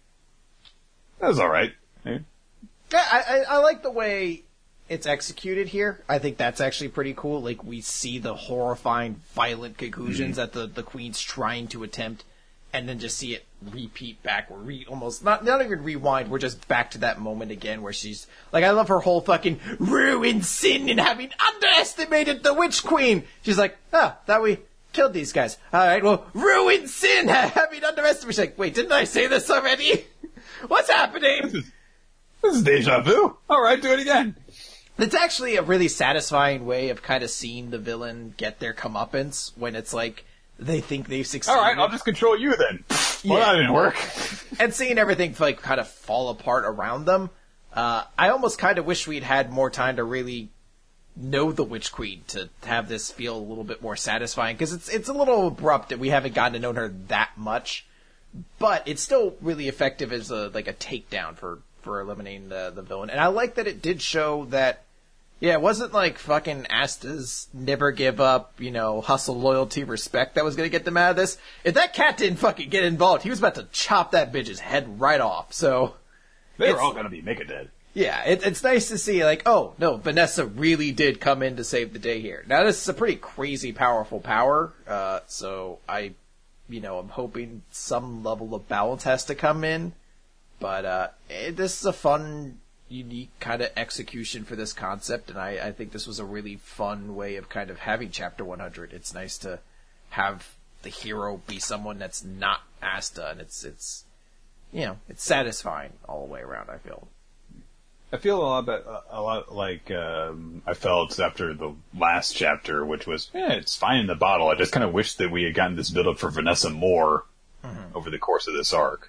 A: that was alright.
B: Yeah, I, I, I like the way it's executed here. I think that's actually pretty cool. Like, we see the horrifying, violent conclusions mm-hmm. that the, the Queen's trying to attempt, and then just see it repeat back. We're re- almost, not, not even rewind, we're just back to that moment again where she's, like, I love her whole fucking ruined sin in having underestimated the Witch Queen. She's like, oh, thought we killed these guys. Alright, well, ruined sin having underestimated. She's like, wait, didn't I say this already? What's happening?
A: This is, this is deja vu. Alright, do it again.
B: It's actually a really satisfying way of kind of seeing the villain get their comeuppance when it's like, they think they've succeeded.
A: Alright, I'll just control you then. Well,
B: yeah.
A: that didn't work.
B: And seeing everything, like, kind of fall apart around them, uh, I almost kind of wish we'd had more time to really know the Witch Queen to have this feel a little bit more satisfying, because it's it's a little abrupt that we haven't gotten to know her that much, but it's still really effective as a like a takedown for, for eliminating the, the villain. And I like that it did show that, yeah, it wasn't like fucking Asta's never give up, you know, hustle, loyalty, respect that was going to get them out of this. If that cat didn't fucking get involved, he was about to chop that bitch's head right off. So
A: they were all going to be mega dead.
B: Yeah, it, it's nice to see, like, oh, no, Vanessa really did come in to save the day here. Now, this is a pretty crazy, powerful power, uh, so I, you know, I'm hoping some level of balance has to come in, but uh, it, this is a fun, unique kind of execution for this concept, and I, I think this was a really fun way of kind of having Chapter one hundred. It's nice to have the hero be someone that's not Asta, and it's, it's you know, it's satisfying all the way around, I feel.
A: I feel a lot, bit, a lot like um, I felt after the last chapter, which was, yeah, it's fine in the bottle. I just kind of wish that we had gotten this build up for Vanessa more mm-hmm. over the course of this arc.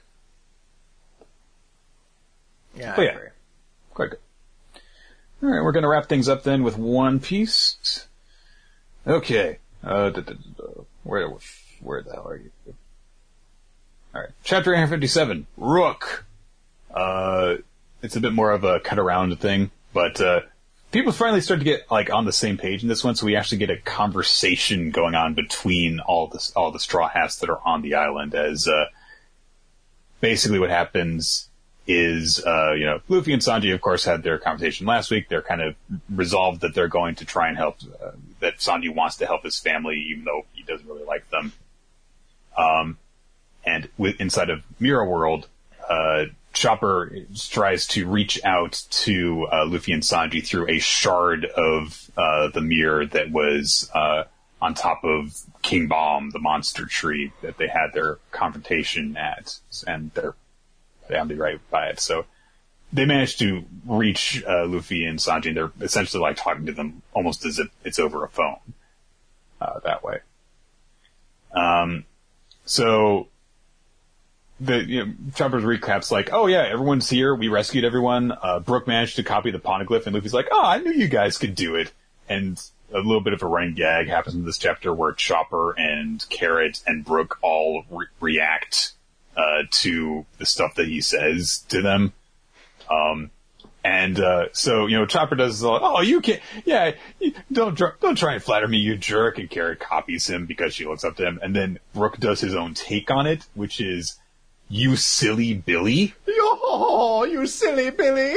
B: Yeah,
A: but
B: I
A: yeah,
B: agree.
A: Quite good. All right, we're going to wrap things up then with One Piece. Okay, uh, da, da, da, da. where where the hell are you? All right, chapter eight fifty-seven, Rook. Uh. It's a bit more of a cut around thing, but uh, people finally start to get like on the same page in this one, so we actually get a conversation going on between all the all the Straw Hats that are on the island. As uh, basically what happens is, uh, you know, Luffy and Sanji, of course, had their conversation last week. They're kind of resolved that they're going to try and help. Uh, that Sanji wants to help his family, even though he doesn't really like them. Um, and with, inside of Mirror World, uh, Chopper tries to reach out to uh, Luffy and Sanji through a shard of uh, the mirror that was uh, on top of King Bomb, the monster tree that they had their confrontation at, and they're bound right by it. So they managed to reach uh, Luffy and Sanji, and they're essentially like talking to them almost as if it's over a phone uh, that way. Um, so. The, you know, Chopper's recaps like, oh yeah, everyone's here, we rescued everyone, uh, Brook managed to copy the poneglyph, and Luffy's like, oh, I knew you guys could do it. And a little bit of a running gag happens in this chapter where Chopper and Carrot and Brook all re- react, uh, to the stuff that he says to them. Um, and, uh, so, you know, Chopper does, like, oh, you can't, yeah, you, don't, don't try and flatter me, you jerk, and Carrot copies him because she looks up to him, and then Brook does his own take on it, which is, you silly Billy.
B: Oh, you silly Billy.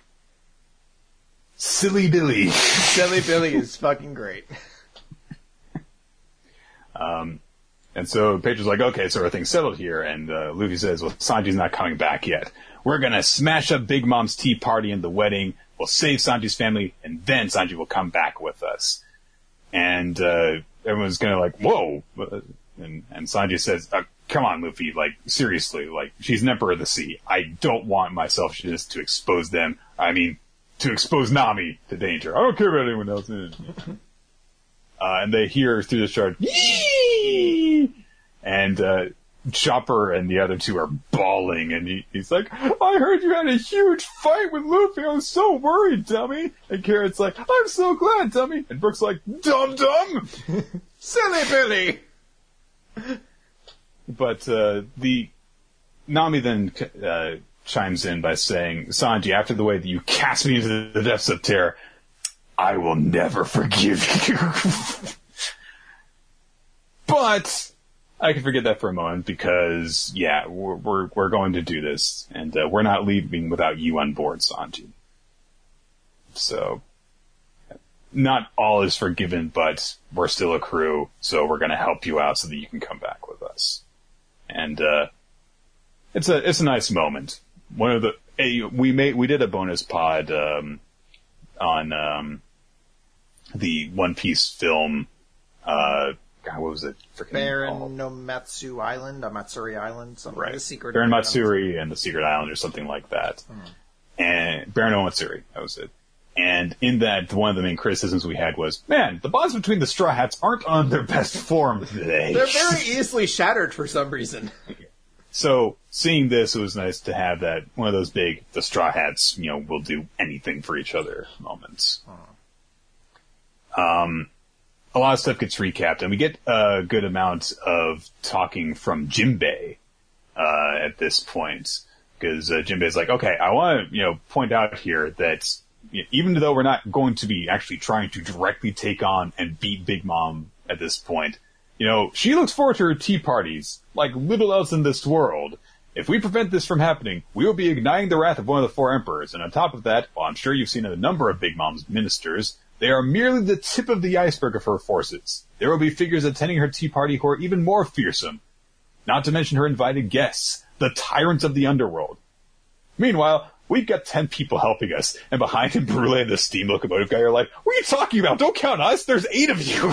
A: Silly Billy.
B: Silly Billy is fucking great.
A: Um, and so Pedro's like, okay, so everything's settled here. And uh, Luffy says, well, Sanji's not coming back yet. We're going to smash up Big Mom's tea party and the wedding. We'll save Sanji's family, and then Sanji will come back with us. And uh, everyone's going to like, whoa. And, and Sanji says, uh, come on, Luffy, like, seriously, like, she's an Emperor of the Sea. I don't want myself just to expose them. I mean, to expose Nami to danger. I don't care about anyone else. uh, and they hear through the shard, yee! And, uh, Chopper and the other two are bawling, and he, he's like, I heard you had a huge fight with Luffy. I was so worried, dummy. And Carrot's like, I'm so glad, dummy. And Brook's like, dumb dumb!
B: Silly Billy!
A: But uh, the Nami then uh, chimes in by saying, Sanji, after the way that you cast me into the depths of terror, I will never forgive you. But I can forget that for a moment because, yeah, we're we're, we're going to do this, and uh, we're not leaving without you on board, Sanji. So, not all is forgiven, but we're still a crew, so we're going to help you out so that you can come back with us. And, uh, it's a, it's a nice moment. One of the, hey, we made, we did a bonus pod, um, on, um, the One Piece film, uh, God, what was it?
B: Baron no Matsu Island, or Matsuri Island, something
A: right.
B: like the secret.
A: Baron Matsuri and the Secret Island or something like that. Hmm. And Baron no Matsuri, that was it. And in that, one of the main criticisms we had was, man, the bonds between the Straw Hats aren't on their best form today.
B: They're very easily shattered for some reason.
A: So, seeing this, it was nice to have that, one of those big, the Straw Hats, you know, will do anything for each other moments. Hmm. Um, a lot of stuff gets recapped, and we get a good amount of talking from Jinbei, uh, at this point. Because, uh, Jinbei's like, okay, I want to, you know, point out here that, even though we're not going to be actually trying to directly take on and beat Big Mom at this point, you know, she looks forward to her tea parties like little else in this world. If we prevent this from happening, we will be igniting the wrath of one of the four emperors. And on top of that, while I'm sure you've seen a number of Big Mom's ministers, they are merely the tip of the iceberg of her forces. There will be figures attending her tea party who are even more fearsome. Not to mention her invited guests, the tyrants of the underworld. Meanwhile, we've got ten people helping us, and behind him, Brule and the steam locomotive guy are like, what are you talking about? Don't count us, there's eight of you!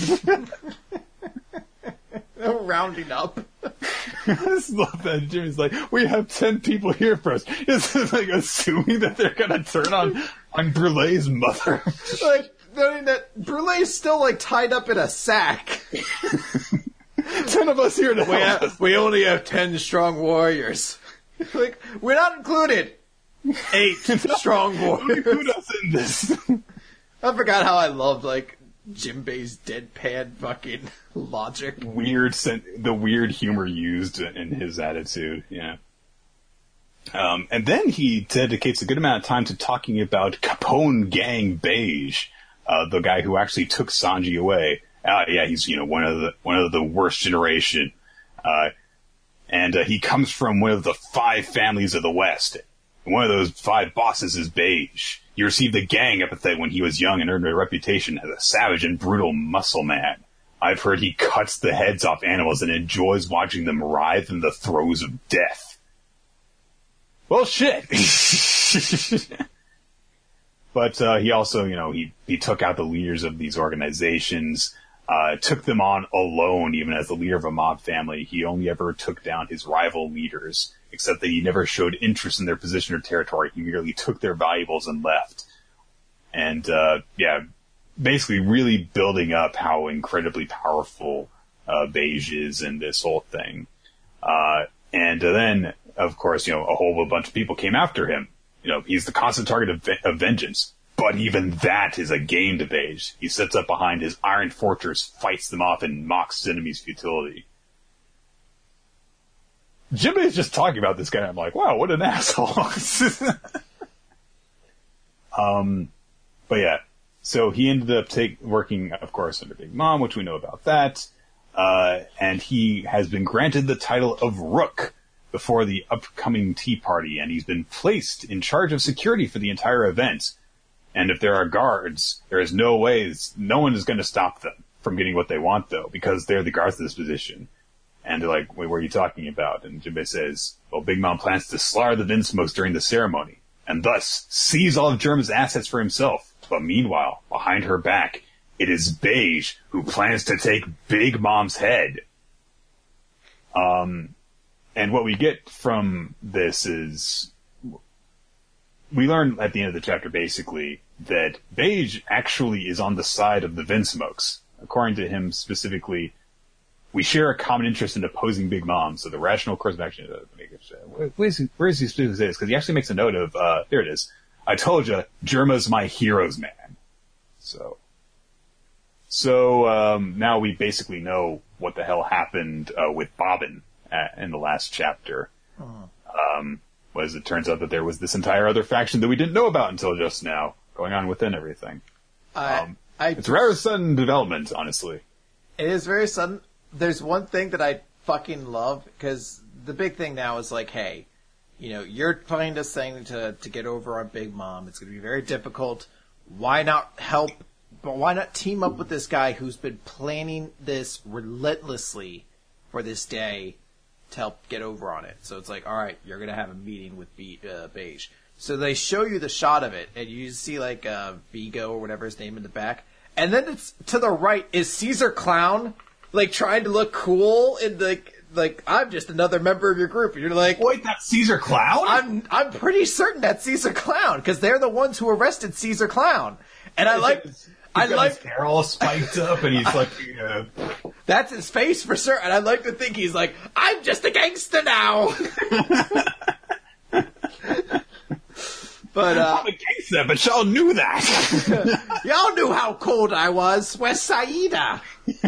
B: They're rounding up.
A: I just love that Jimmy's like, we have ten people here for us. It's like assuming that they're gonna turn on, on Brule's mother.
B: Like, knowing that Brule's still, like, tied up in a sack.
A: Ten of us here to
B: we
A: help
B: have,
A: us.
B: We only have ten strong warriors. Like, we're not included. Eight strong warriors.
A: Include us in this.
B: I forgot how I loved, like, Jinbei's deadpan fucking logic.
A: Weird, the weird humor used in his attitude, yeah. Um, and then he dedicates a good amount of time to talking about Capone Gang Beige, uh, the guy who actually took Sanji away. Uh, yeah, he's, you know, one of the, one of the worst generation. Uh, and, uh, he comes from one of the five families of the West. One of those five bosses is Beige. He received the gang epithet when he was young and earned a reputation as a savage and brutal muscle man. I've heard he cuts the heads off animals and enjoys watching them writhe in the throes of death. Well, shit. But uh, he also, you know, he, he took out the leaders of these organizations, uh, took them on alone, even as the leader of a mob family. He only ever took down his rival leaders, except that he never showed interest in their position or territory. He merely took their valuables and left. And, uh, yeah, basically really building up how incredibly powerful uh, Beige is in this whole thing. Uh, and then, of course, you know, a whole bunch of people came after him. You know, he's the constant target of, of vengeance. But even that is a game to Beige. He sits up behind his iron fortress, fights them off, and mocks his enemy's futility. Jimmy is just talking about this guy, and I'm like, wow, what an asshole. um, but yeah, so he ended up take, working, of course, under Big Mom, which we know about that. Uh, and he has been granted the title of Rook before the upcoming Tea Party, and he's been placed in charge of security for the entire event. And if there are guards, there is no ways, no one is going to stop them from getting what they want, though, because they're the guards of this position. And they're like, wait, what are you talking about? And Jinbei says, well, Big Mom plans to slaughter the Vinsmokes during the ceremony, and thus seize all of Germa's assets for himself. But meanwhile, behind her back, it is Beige who plans to take Big Mom's head. Um, and what we get from this is, we learn at the end of the chapter, basically, that Beige actually is on the side of the Vinsmokes. According to him specifically, we share a common interest in opposing Big Mom, so the rational course of action... Uh, where, where is he, where is he specifically say this? Because he actually makes a note of, uh, there it is. I told you, Germa's my hero's man. So... So, um, now we basically know what the hell happened, uh, with Bobbin at, in the last chapter. Uh-huh. Um, was it turns out that there was this entire other faction that we didn't know about until just now, going on within everything.
B: Uh,
A: um,
B: I,
A: it's a rather sudden development, honestly.
B: It is very sudden. There's one thing that I fucking love, because the big thing now is like, hey, you know, you're trying this thing to, to get over on Big Mom. It's going to be very difficult. Why not help, but why not team up with this guy who's been planning this relentlessly for this day to help get over on it? So it's like, all right, you're going to have a meeting with Be- uh, Beige. So they show you the shot of it, and you see like uh, Vigo or whatever his name in the back. And then it's to the right is Caesar Clown, like trying to look cool and like like I'm just another member of your group. And you're like,
A: wait, that's Caesar Clown?
B: I'm I'm pretty certain that's Caesar Clown because they're the ones who arrested Caesar Clown. And I like I
A: got
B: like
A: his hair all spiked up, and he's like, uh,
B: that's his face for sure. And I like to think he's like, I'm just a gangster now. But, uh,
A: I'm a gangster, but y'all knew that.
B: Y'all knew how cold I was. Where's Saida?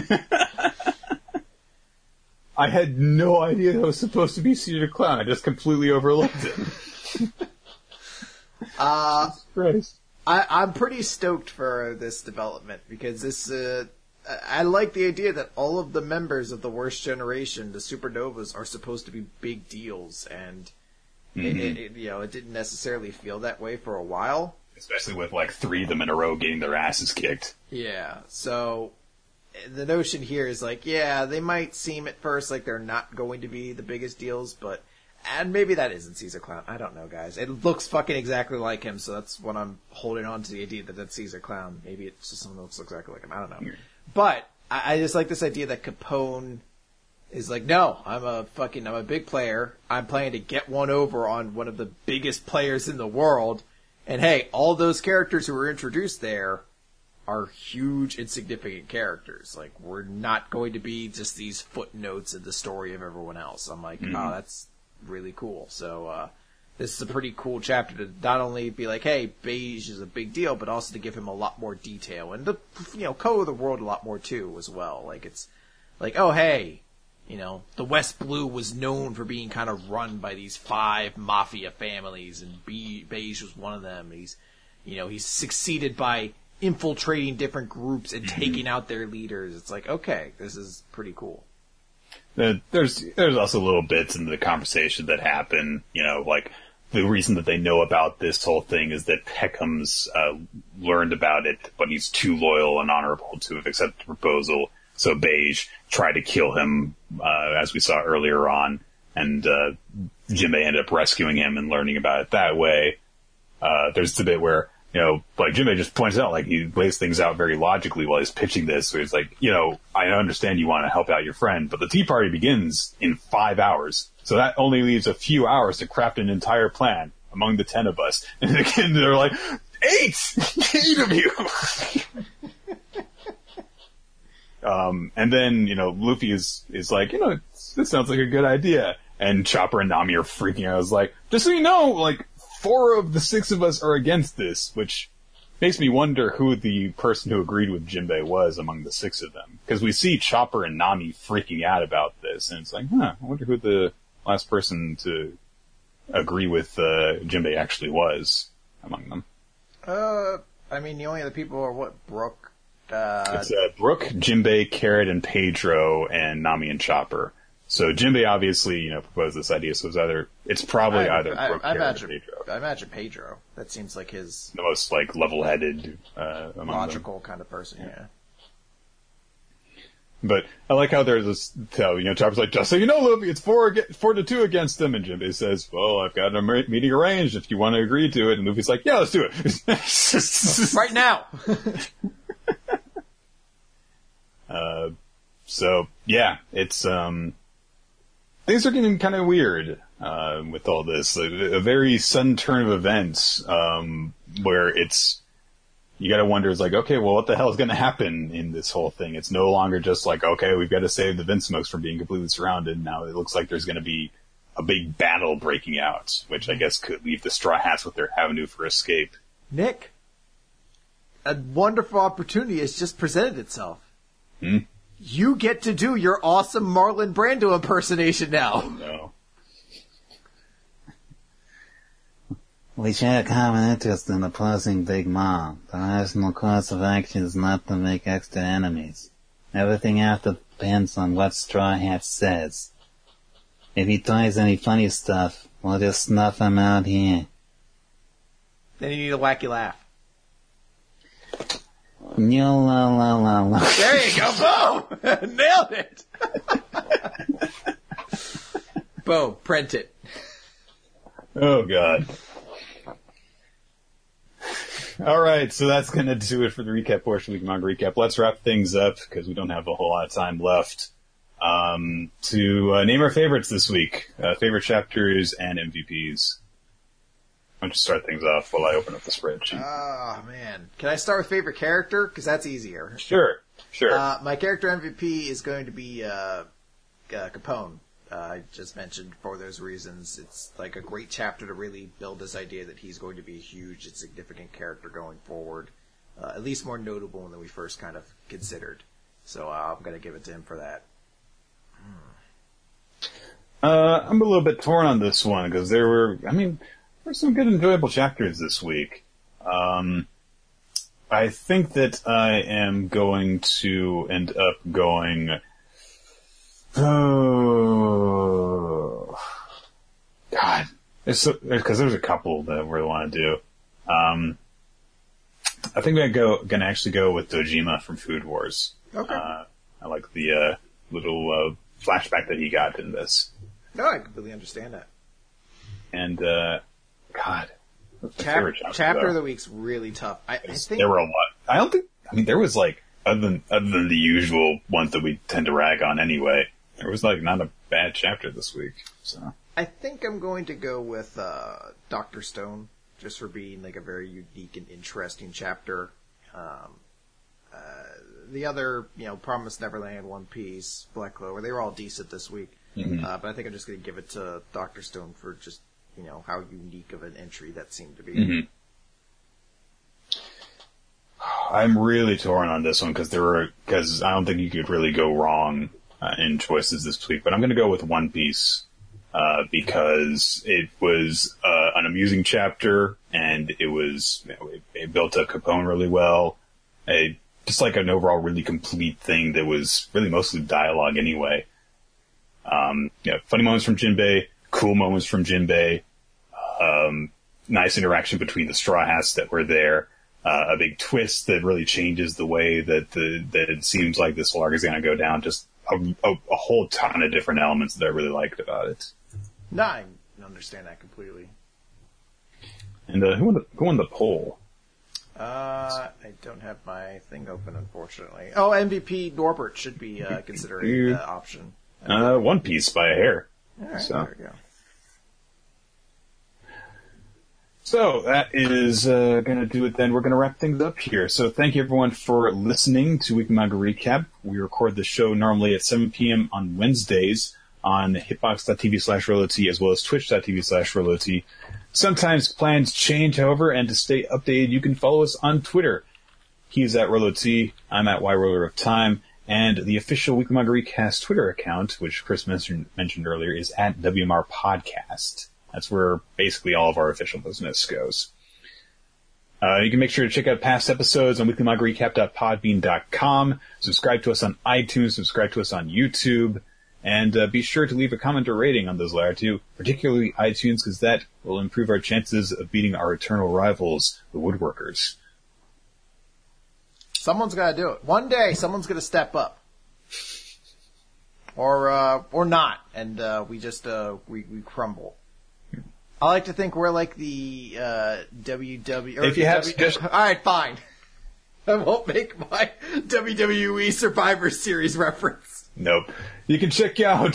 A: I had no idea that was supposed to be Caesar Clown. I just completely overlooked it.
B: uh,
A: Christ.
B: I, I'm pretty stoked for this development because this, uh, I like the idea that all of the members of the worst generation, the Supernovas, are supposed to be big deals, and mm-hmm. it, it, you know, it didn't necessarily feel that way for a while.
A: Especially with like three of them in a row getting their asses kicked.
B: Yeah, so the notion here is like, yeah, they might seem at first like they're not going to be the biggest deals, but and maybe that isn't Caesar Clown. I don't know, guys. It looks fucking exactly like him, so that's what I'm holding on to, the idea that that's Caesar Clown. Maybe it's just someone else looks exactly like him. I don't know. Mm-hmm. But I, I just like this idea that Capone is like, no, I'm a fucking, I'm a big player. I'm planning to get one over on one of the biggest players in the world. And hey, all those characters who were introduced there are huge, insignificant characters. Like, we're not going to be just these footnotes in the story of everyone else. I'm like, mm-hmm. oh, that's really cool. So, uh, this is a pretty cool chapter to not only be like, hey, Beige is a big deal, but also to give him a lot more detail and to, you know, color the world a lot more too as well. Like, it's like, oh, hey, you know, the West Blue was known for being kind of run by these five mafia families, and Be- Beige was one of them. He's, you know, he's succeeded by infiltrating different groups and taking out their leaders. It's like, okay, this is pretty cool.
A: There's there's also little bits in the conversation that happen, you know, like the reason that they know about this whole thing is that Peckham's uh, learned about it, but he's too loyal and honorable to have accepted the proposal. So Beige tried to kill him, uh, as we saw earlier on, and uh, Jinbei ended up rescuing him and learning about it that way. Uh, there's the bit where, you know, like Jinbei just points out, like, he lays things out very logically while he's pitching this. So he's like, you know, I understand you want to help out your friend, but the tea party begins in five hours. So that only leaves a few hours to craft an entire plan among the ten of us. And again, they're like, eight! Eight of you! um, and then, you know, Luffy is, is like, you know, this sounds like a good idea. And Chopper and Nami are freaking out. I was like, just so you know, like, four of the six of us are against this, which makes me wonder who the person who agreed with Jinbei was among the six of them. Because we see Chopper and Nami freaking out about this, and it's like, huh, I wonder who the last person to agree with uh, Jinbei actually was among them.
B: Uh, I mean, the only other people are what, Brook? Uh,
A: it's uh, Brook, Jinbei, Carrot, and Pedro, and Nami and Chopper. So Jinbei obviously, you know, proposed this idea, so it's either, it's probably
B: I,
A: either
B: I,
A: Brook,
B: I, I
A: Carrot,
B: imagine,
A: or Pedro.
B: I imagine Pedro. That seems like his
A: The most, like, level-headed, uh, among
B: logical
A: them.
B: kind of person, yeah.
A: But I like how there's this, you know, Chopper's like, just so you know, Luffy, it's four, four to two against them. And Jinbei says, well, I've got a meeting arranged if you want to agree to it. And Luffy's like, yeah, let's do it.
B: Right now!
A: uh, so, yeah, it's, um, things are getting kind of weird, uh, with all this. A, a very sudden turn of events, um, where it's, you gotta wonder, it's like, okay, well, what the hell is gonna happen in this whole thing? It's no longer just like, okay, we've got to save the Vinsmokes from being completely surrounded. Now it looks like there's gonna be a big battle breaking out, which I guess could leave the Straw Hats with their avenue for escape.
B: Nick, a wonderful opportunity has just presented itself.
A: Hmm?
B: You get to do your awesome Marlon Brando impersonation now.
A: Oh, no.
C: We share a common interest in opposing Big Mom. The rational course of action is not to make extra enemies. Everything after depends on what Straw Hat says. If he tries any funny stuff, we'll just snuff him out here.
B: Then you need a wacky laugh.
C: Yo la la la la.
B: There you go, boom! Nailed it! Boom, print it.
A: Oh, God. All right, so that's going to do it for the recap portion of the manga recap. Let's wrap things up, because we don't have a whole lot of time left, um, to uh, name our favorites this week. Uh, favorite chapters and M V Ps. Why don't you start things off while I open up the spreadsheet?
B: Oh, man. Can I start with favorite character? Because that's easier.
A: Sure, sure.
B: Uh, my character M V P is going to be uh, uh, Capone. Uh, I just mentioned for those reasons. It's like a great chapter to really build this idea that he's going to be a huge and significant character going forward. Uh, at least more notable than we first kind of considered. So uh, I'm going to give it to him for that.
A: Uh, I'm a little bit torn on this one, because there were, I mean, there were some good enjoyable chapters this week. Um, I think that I am going to end up going... Oh, God. Because so, there's a couple that I really want to do. Um, I think I'm go, gonna actually go with Dojima from Food Wars.
B: Okay.
A: Uh, I like the uh, little uh, flashback that he got in this.
B: No, I completely understand that.
A: And, uh, God.
B: Chap-
A: chapter,
B: chapter of the week's really tough. I, I think
A: there were a lot. I don't think, I mean, there was like, other than, other than the usual ones that we tend to rag on anyway, there was like not a bad chapter this week, so.
B: I think I'm going to go with uh, Doctor Stone, just for being like a very unique and interesting chapter. Um, uh, the other, you know, Promised Neverland, One Piece, Black Clover, they were all decent this week.
A: Mm-hmm.
B: Uh, but I think I'm just going to give it to Doctor Stone for just, you know, how unique of an entry that seemed to be.
A: Mm-hmm. I'm really torn on this one because there were, because I don't think you could really go wrong uh, in choices this week, but I'm going to go with One Piece. Uh, because it was uh, an amusing chapter, and it was you know, it, it built up Capone really well. It, just like an overall really complete thing that was really mostly dialogue anyway. Um, you know, funny moments from Jinbei, cool moments from Jinbei, um, nice interaction between the Straw Hats that were there. uh, a big twist that really changes the way that the that it seems like this whole arc is going to go down. Just a, a, a whole ton of different elements that I really liked about it.
B: No, I understand that completely.
A: And uh, who won the who won the poll?
B: Uh, I don't have my thing open, unfortunately. Oh, M V P Norbert should be uh, considered an uh, option.
A: Uh, One Piece by a hair.
B: All right,
A: so.
B: there we go.
A: So that is uh, going to do it then. We're going to wrap things up here. So thank you everyone for listening to Weekly Manga Recap. We record the show normally at seven p.m. on Wednesdays on hitbox.tv slash RoloT as well as twitch.tv slash RoloT. Sometimes plans change, however, and to stay updated, you can follow us on Twitter. He's at RoloT, I'm at YRoller of Time, and the official Weekly Manga Recast Twitter account, which Chris mentioned, mentioned earlier, is at W M R Podcast. That's where basically all of our official business goes. Uh, you can make sure to check out past episodes on weekly manga recap dot podbean dot com. Subscribe to us on iTunes, subscribe to us on YouTube, and uh, be sure to leave a comment or rating on those latter two, particularly iTunes, because that will improve our chances of beating our eternal rivals, the Woodworkers.
B: Someone's got to do it. One day, someone's going to step up. Or uh, or not, and uh, we just uh, we, we crumble. I like to think we're like the uh, W W E.
A: If you have
B: w-
A: suggestions,
B: all right, fine. I won't make my W W E Survivor Series reference.
A: Nope. You can check out.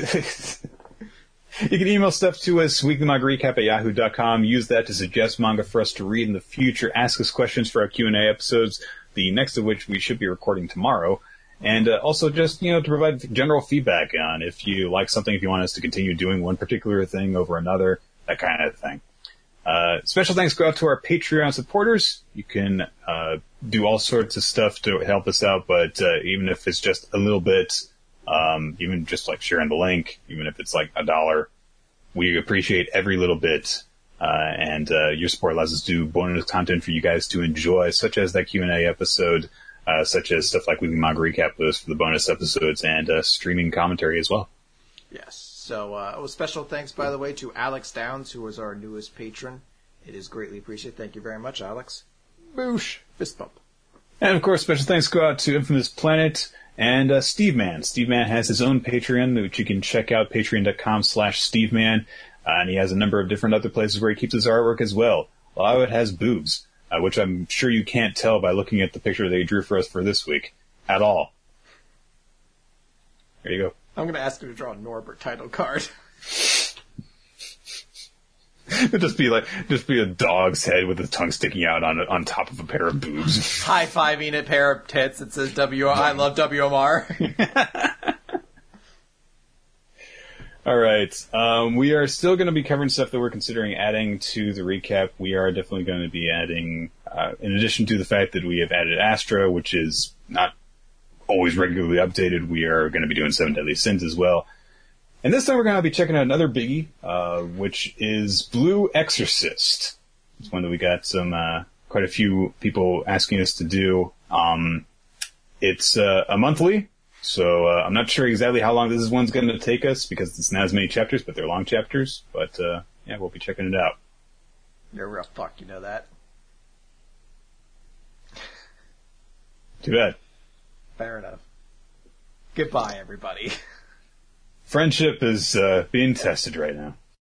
A: You can email stuff to us, weekly manga recap at yahoo dot com. Use that to suggest manga for us to read in the future. Ask us questions for our Q and A episodes, the next of which we should be recording tomorrow. And uh, also just, you know, to provide general feedback on if you like something, if you want us to continue doing one particular thing over another, that kind of thing. Uh, special thanks go out to our Patreon supporters. You can uh, do all sorts of stuff to help us out, but uh, even if it's just a little bit, um, even just like sharing the link, even if it's like a dollar, we appreciate every little bit. Uh, and uh, your support allows us to do bonus content for you guys to enjoy, such as that Q and A episode, uh, such as stuff like Weekly Manga Recap lists for the bonus episodes, and uh, streaming commentary as well.
B: Yes. So, uh, oh, special thanks, by the way, to Alex Downs, who was our newest patron. It is greatly appreciated. Thank you very much, Alex. Boosh. Fist bump.
A: And, of course, special thanks go out to Infamous Planet and uh, Steve Man. Steve Man has his own Patreon, which you can check out, patreon dot com slash Steve Man. Uh, and he has a number of different other places where he keeps his artwork as well. A lot of it has boobs, uh, which I'm sure you can't tell by looking at the picture they drew for us for this week at all. There you go.
B: I'm going to ask you to draw a Norbert title card.
A: It'd just be like, just be a dog's head with his tongue sticking out on on top of a pair of boobs.
B: High-fiving a pair of tits that says W. I love W M R.
A: All right. Um, we are still going to be covering stuff that we're considering adding to the recap. We are definitely going to be adding, uh, in addition to the fact that we have added Astra, which is not always regularly updated, we are going to be doing Seven Deadly Sins as well. And this time we're going to be checking out another biggie, uh, which is Blue Exorcist. It's one that we got some, uh, quite a few people asking us to do. Um, it's, uh, a monthly, so, uh, I'm not sure exactly how long this one's going to take us because it's not as many chapters, but they're long chapters. But, uh, yeah, we'll be checking it out.
B: You're a real fuck, you know that?
A: Too bad.
B: Fair enough. Goodbye, everybody.
A: Friendship is, uh, being tested right now.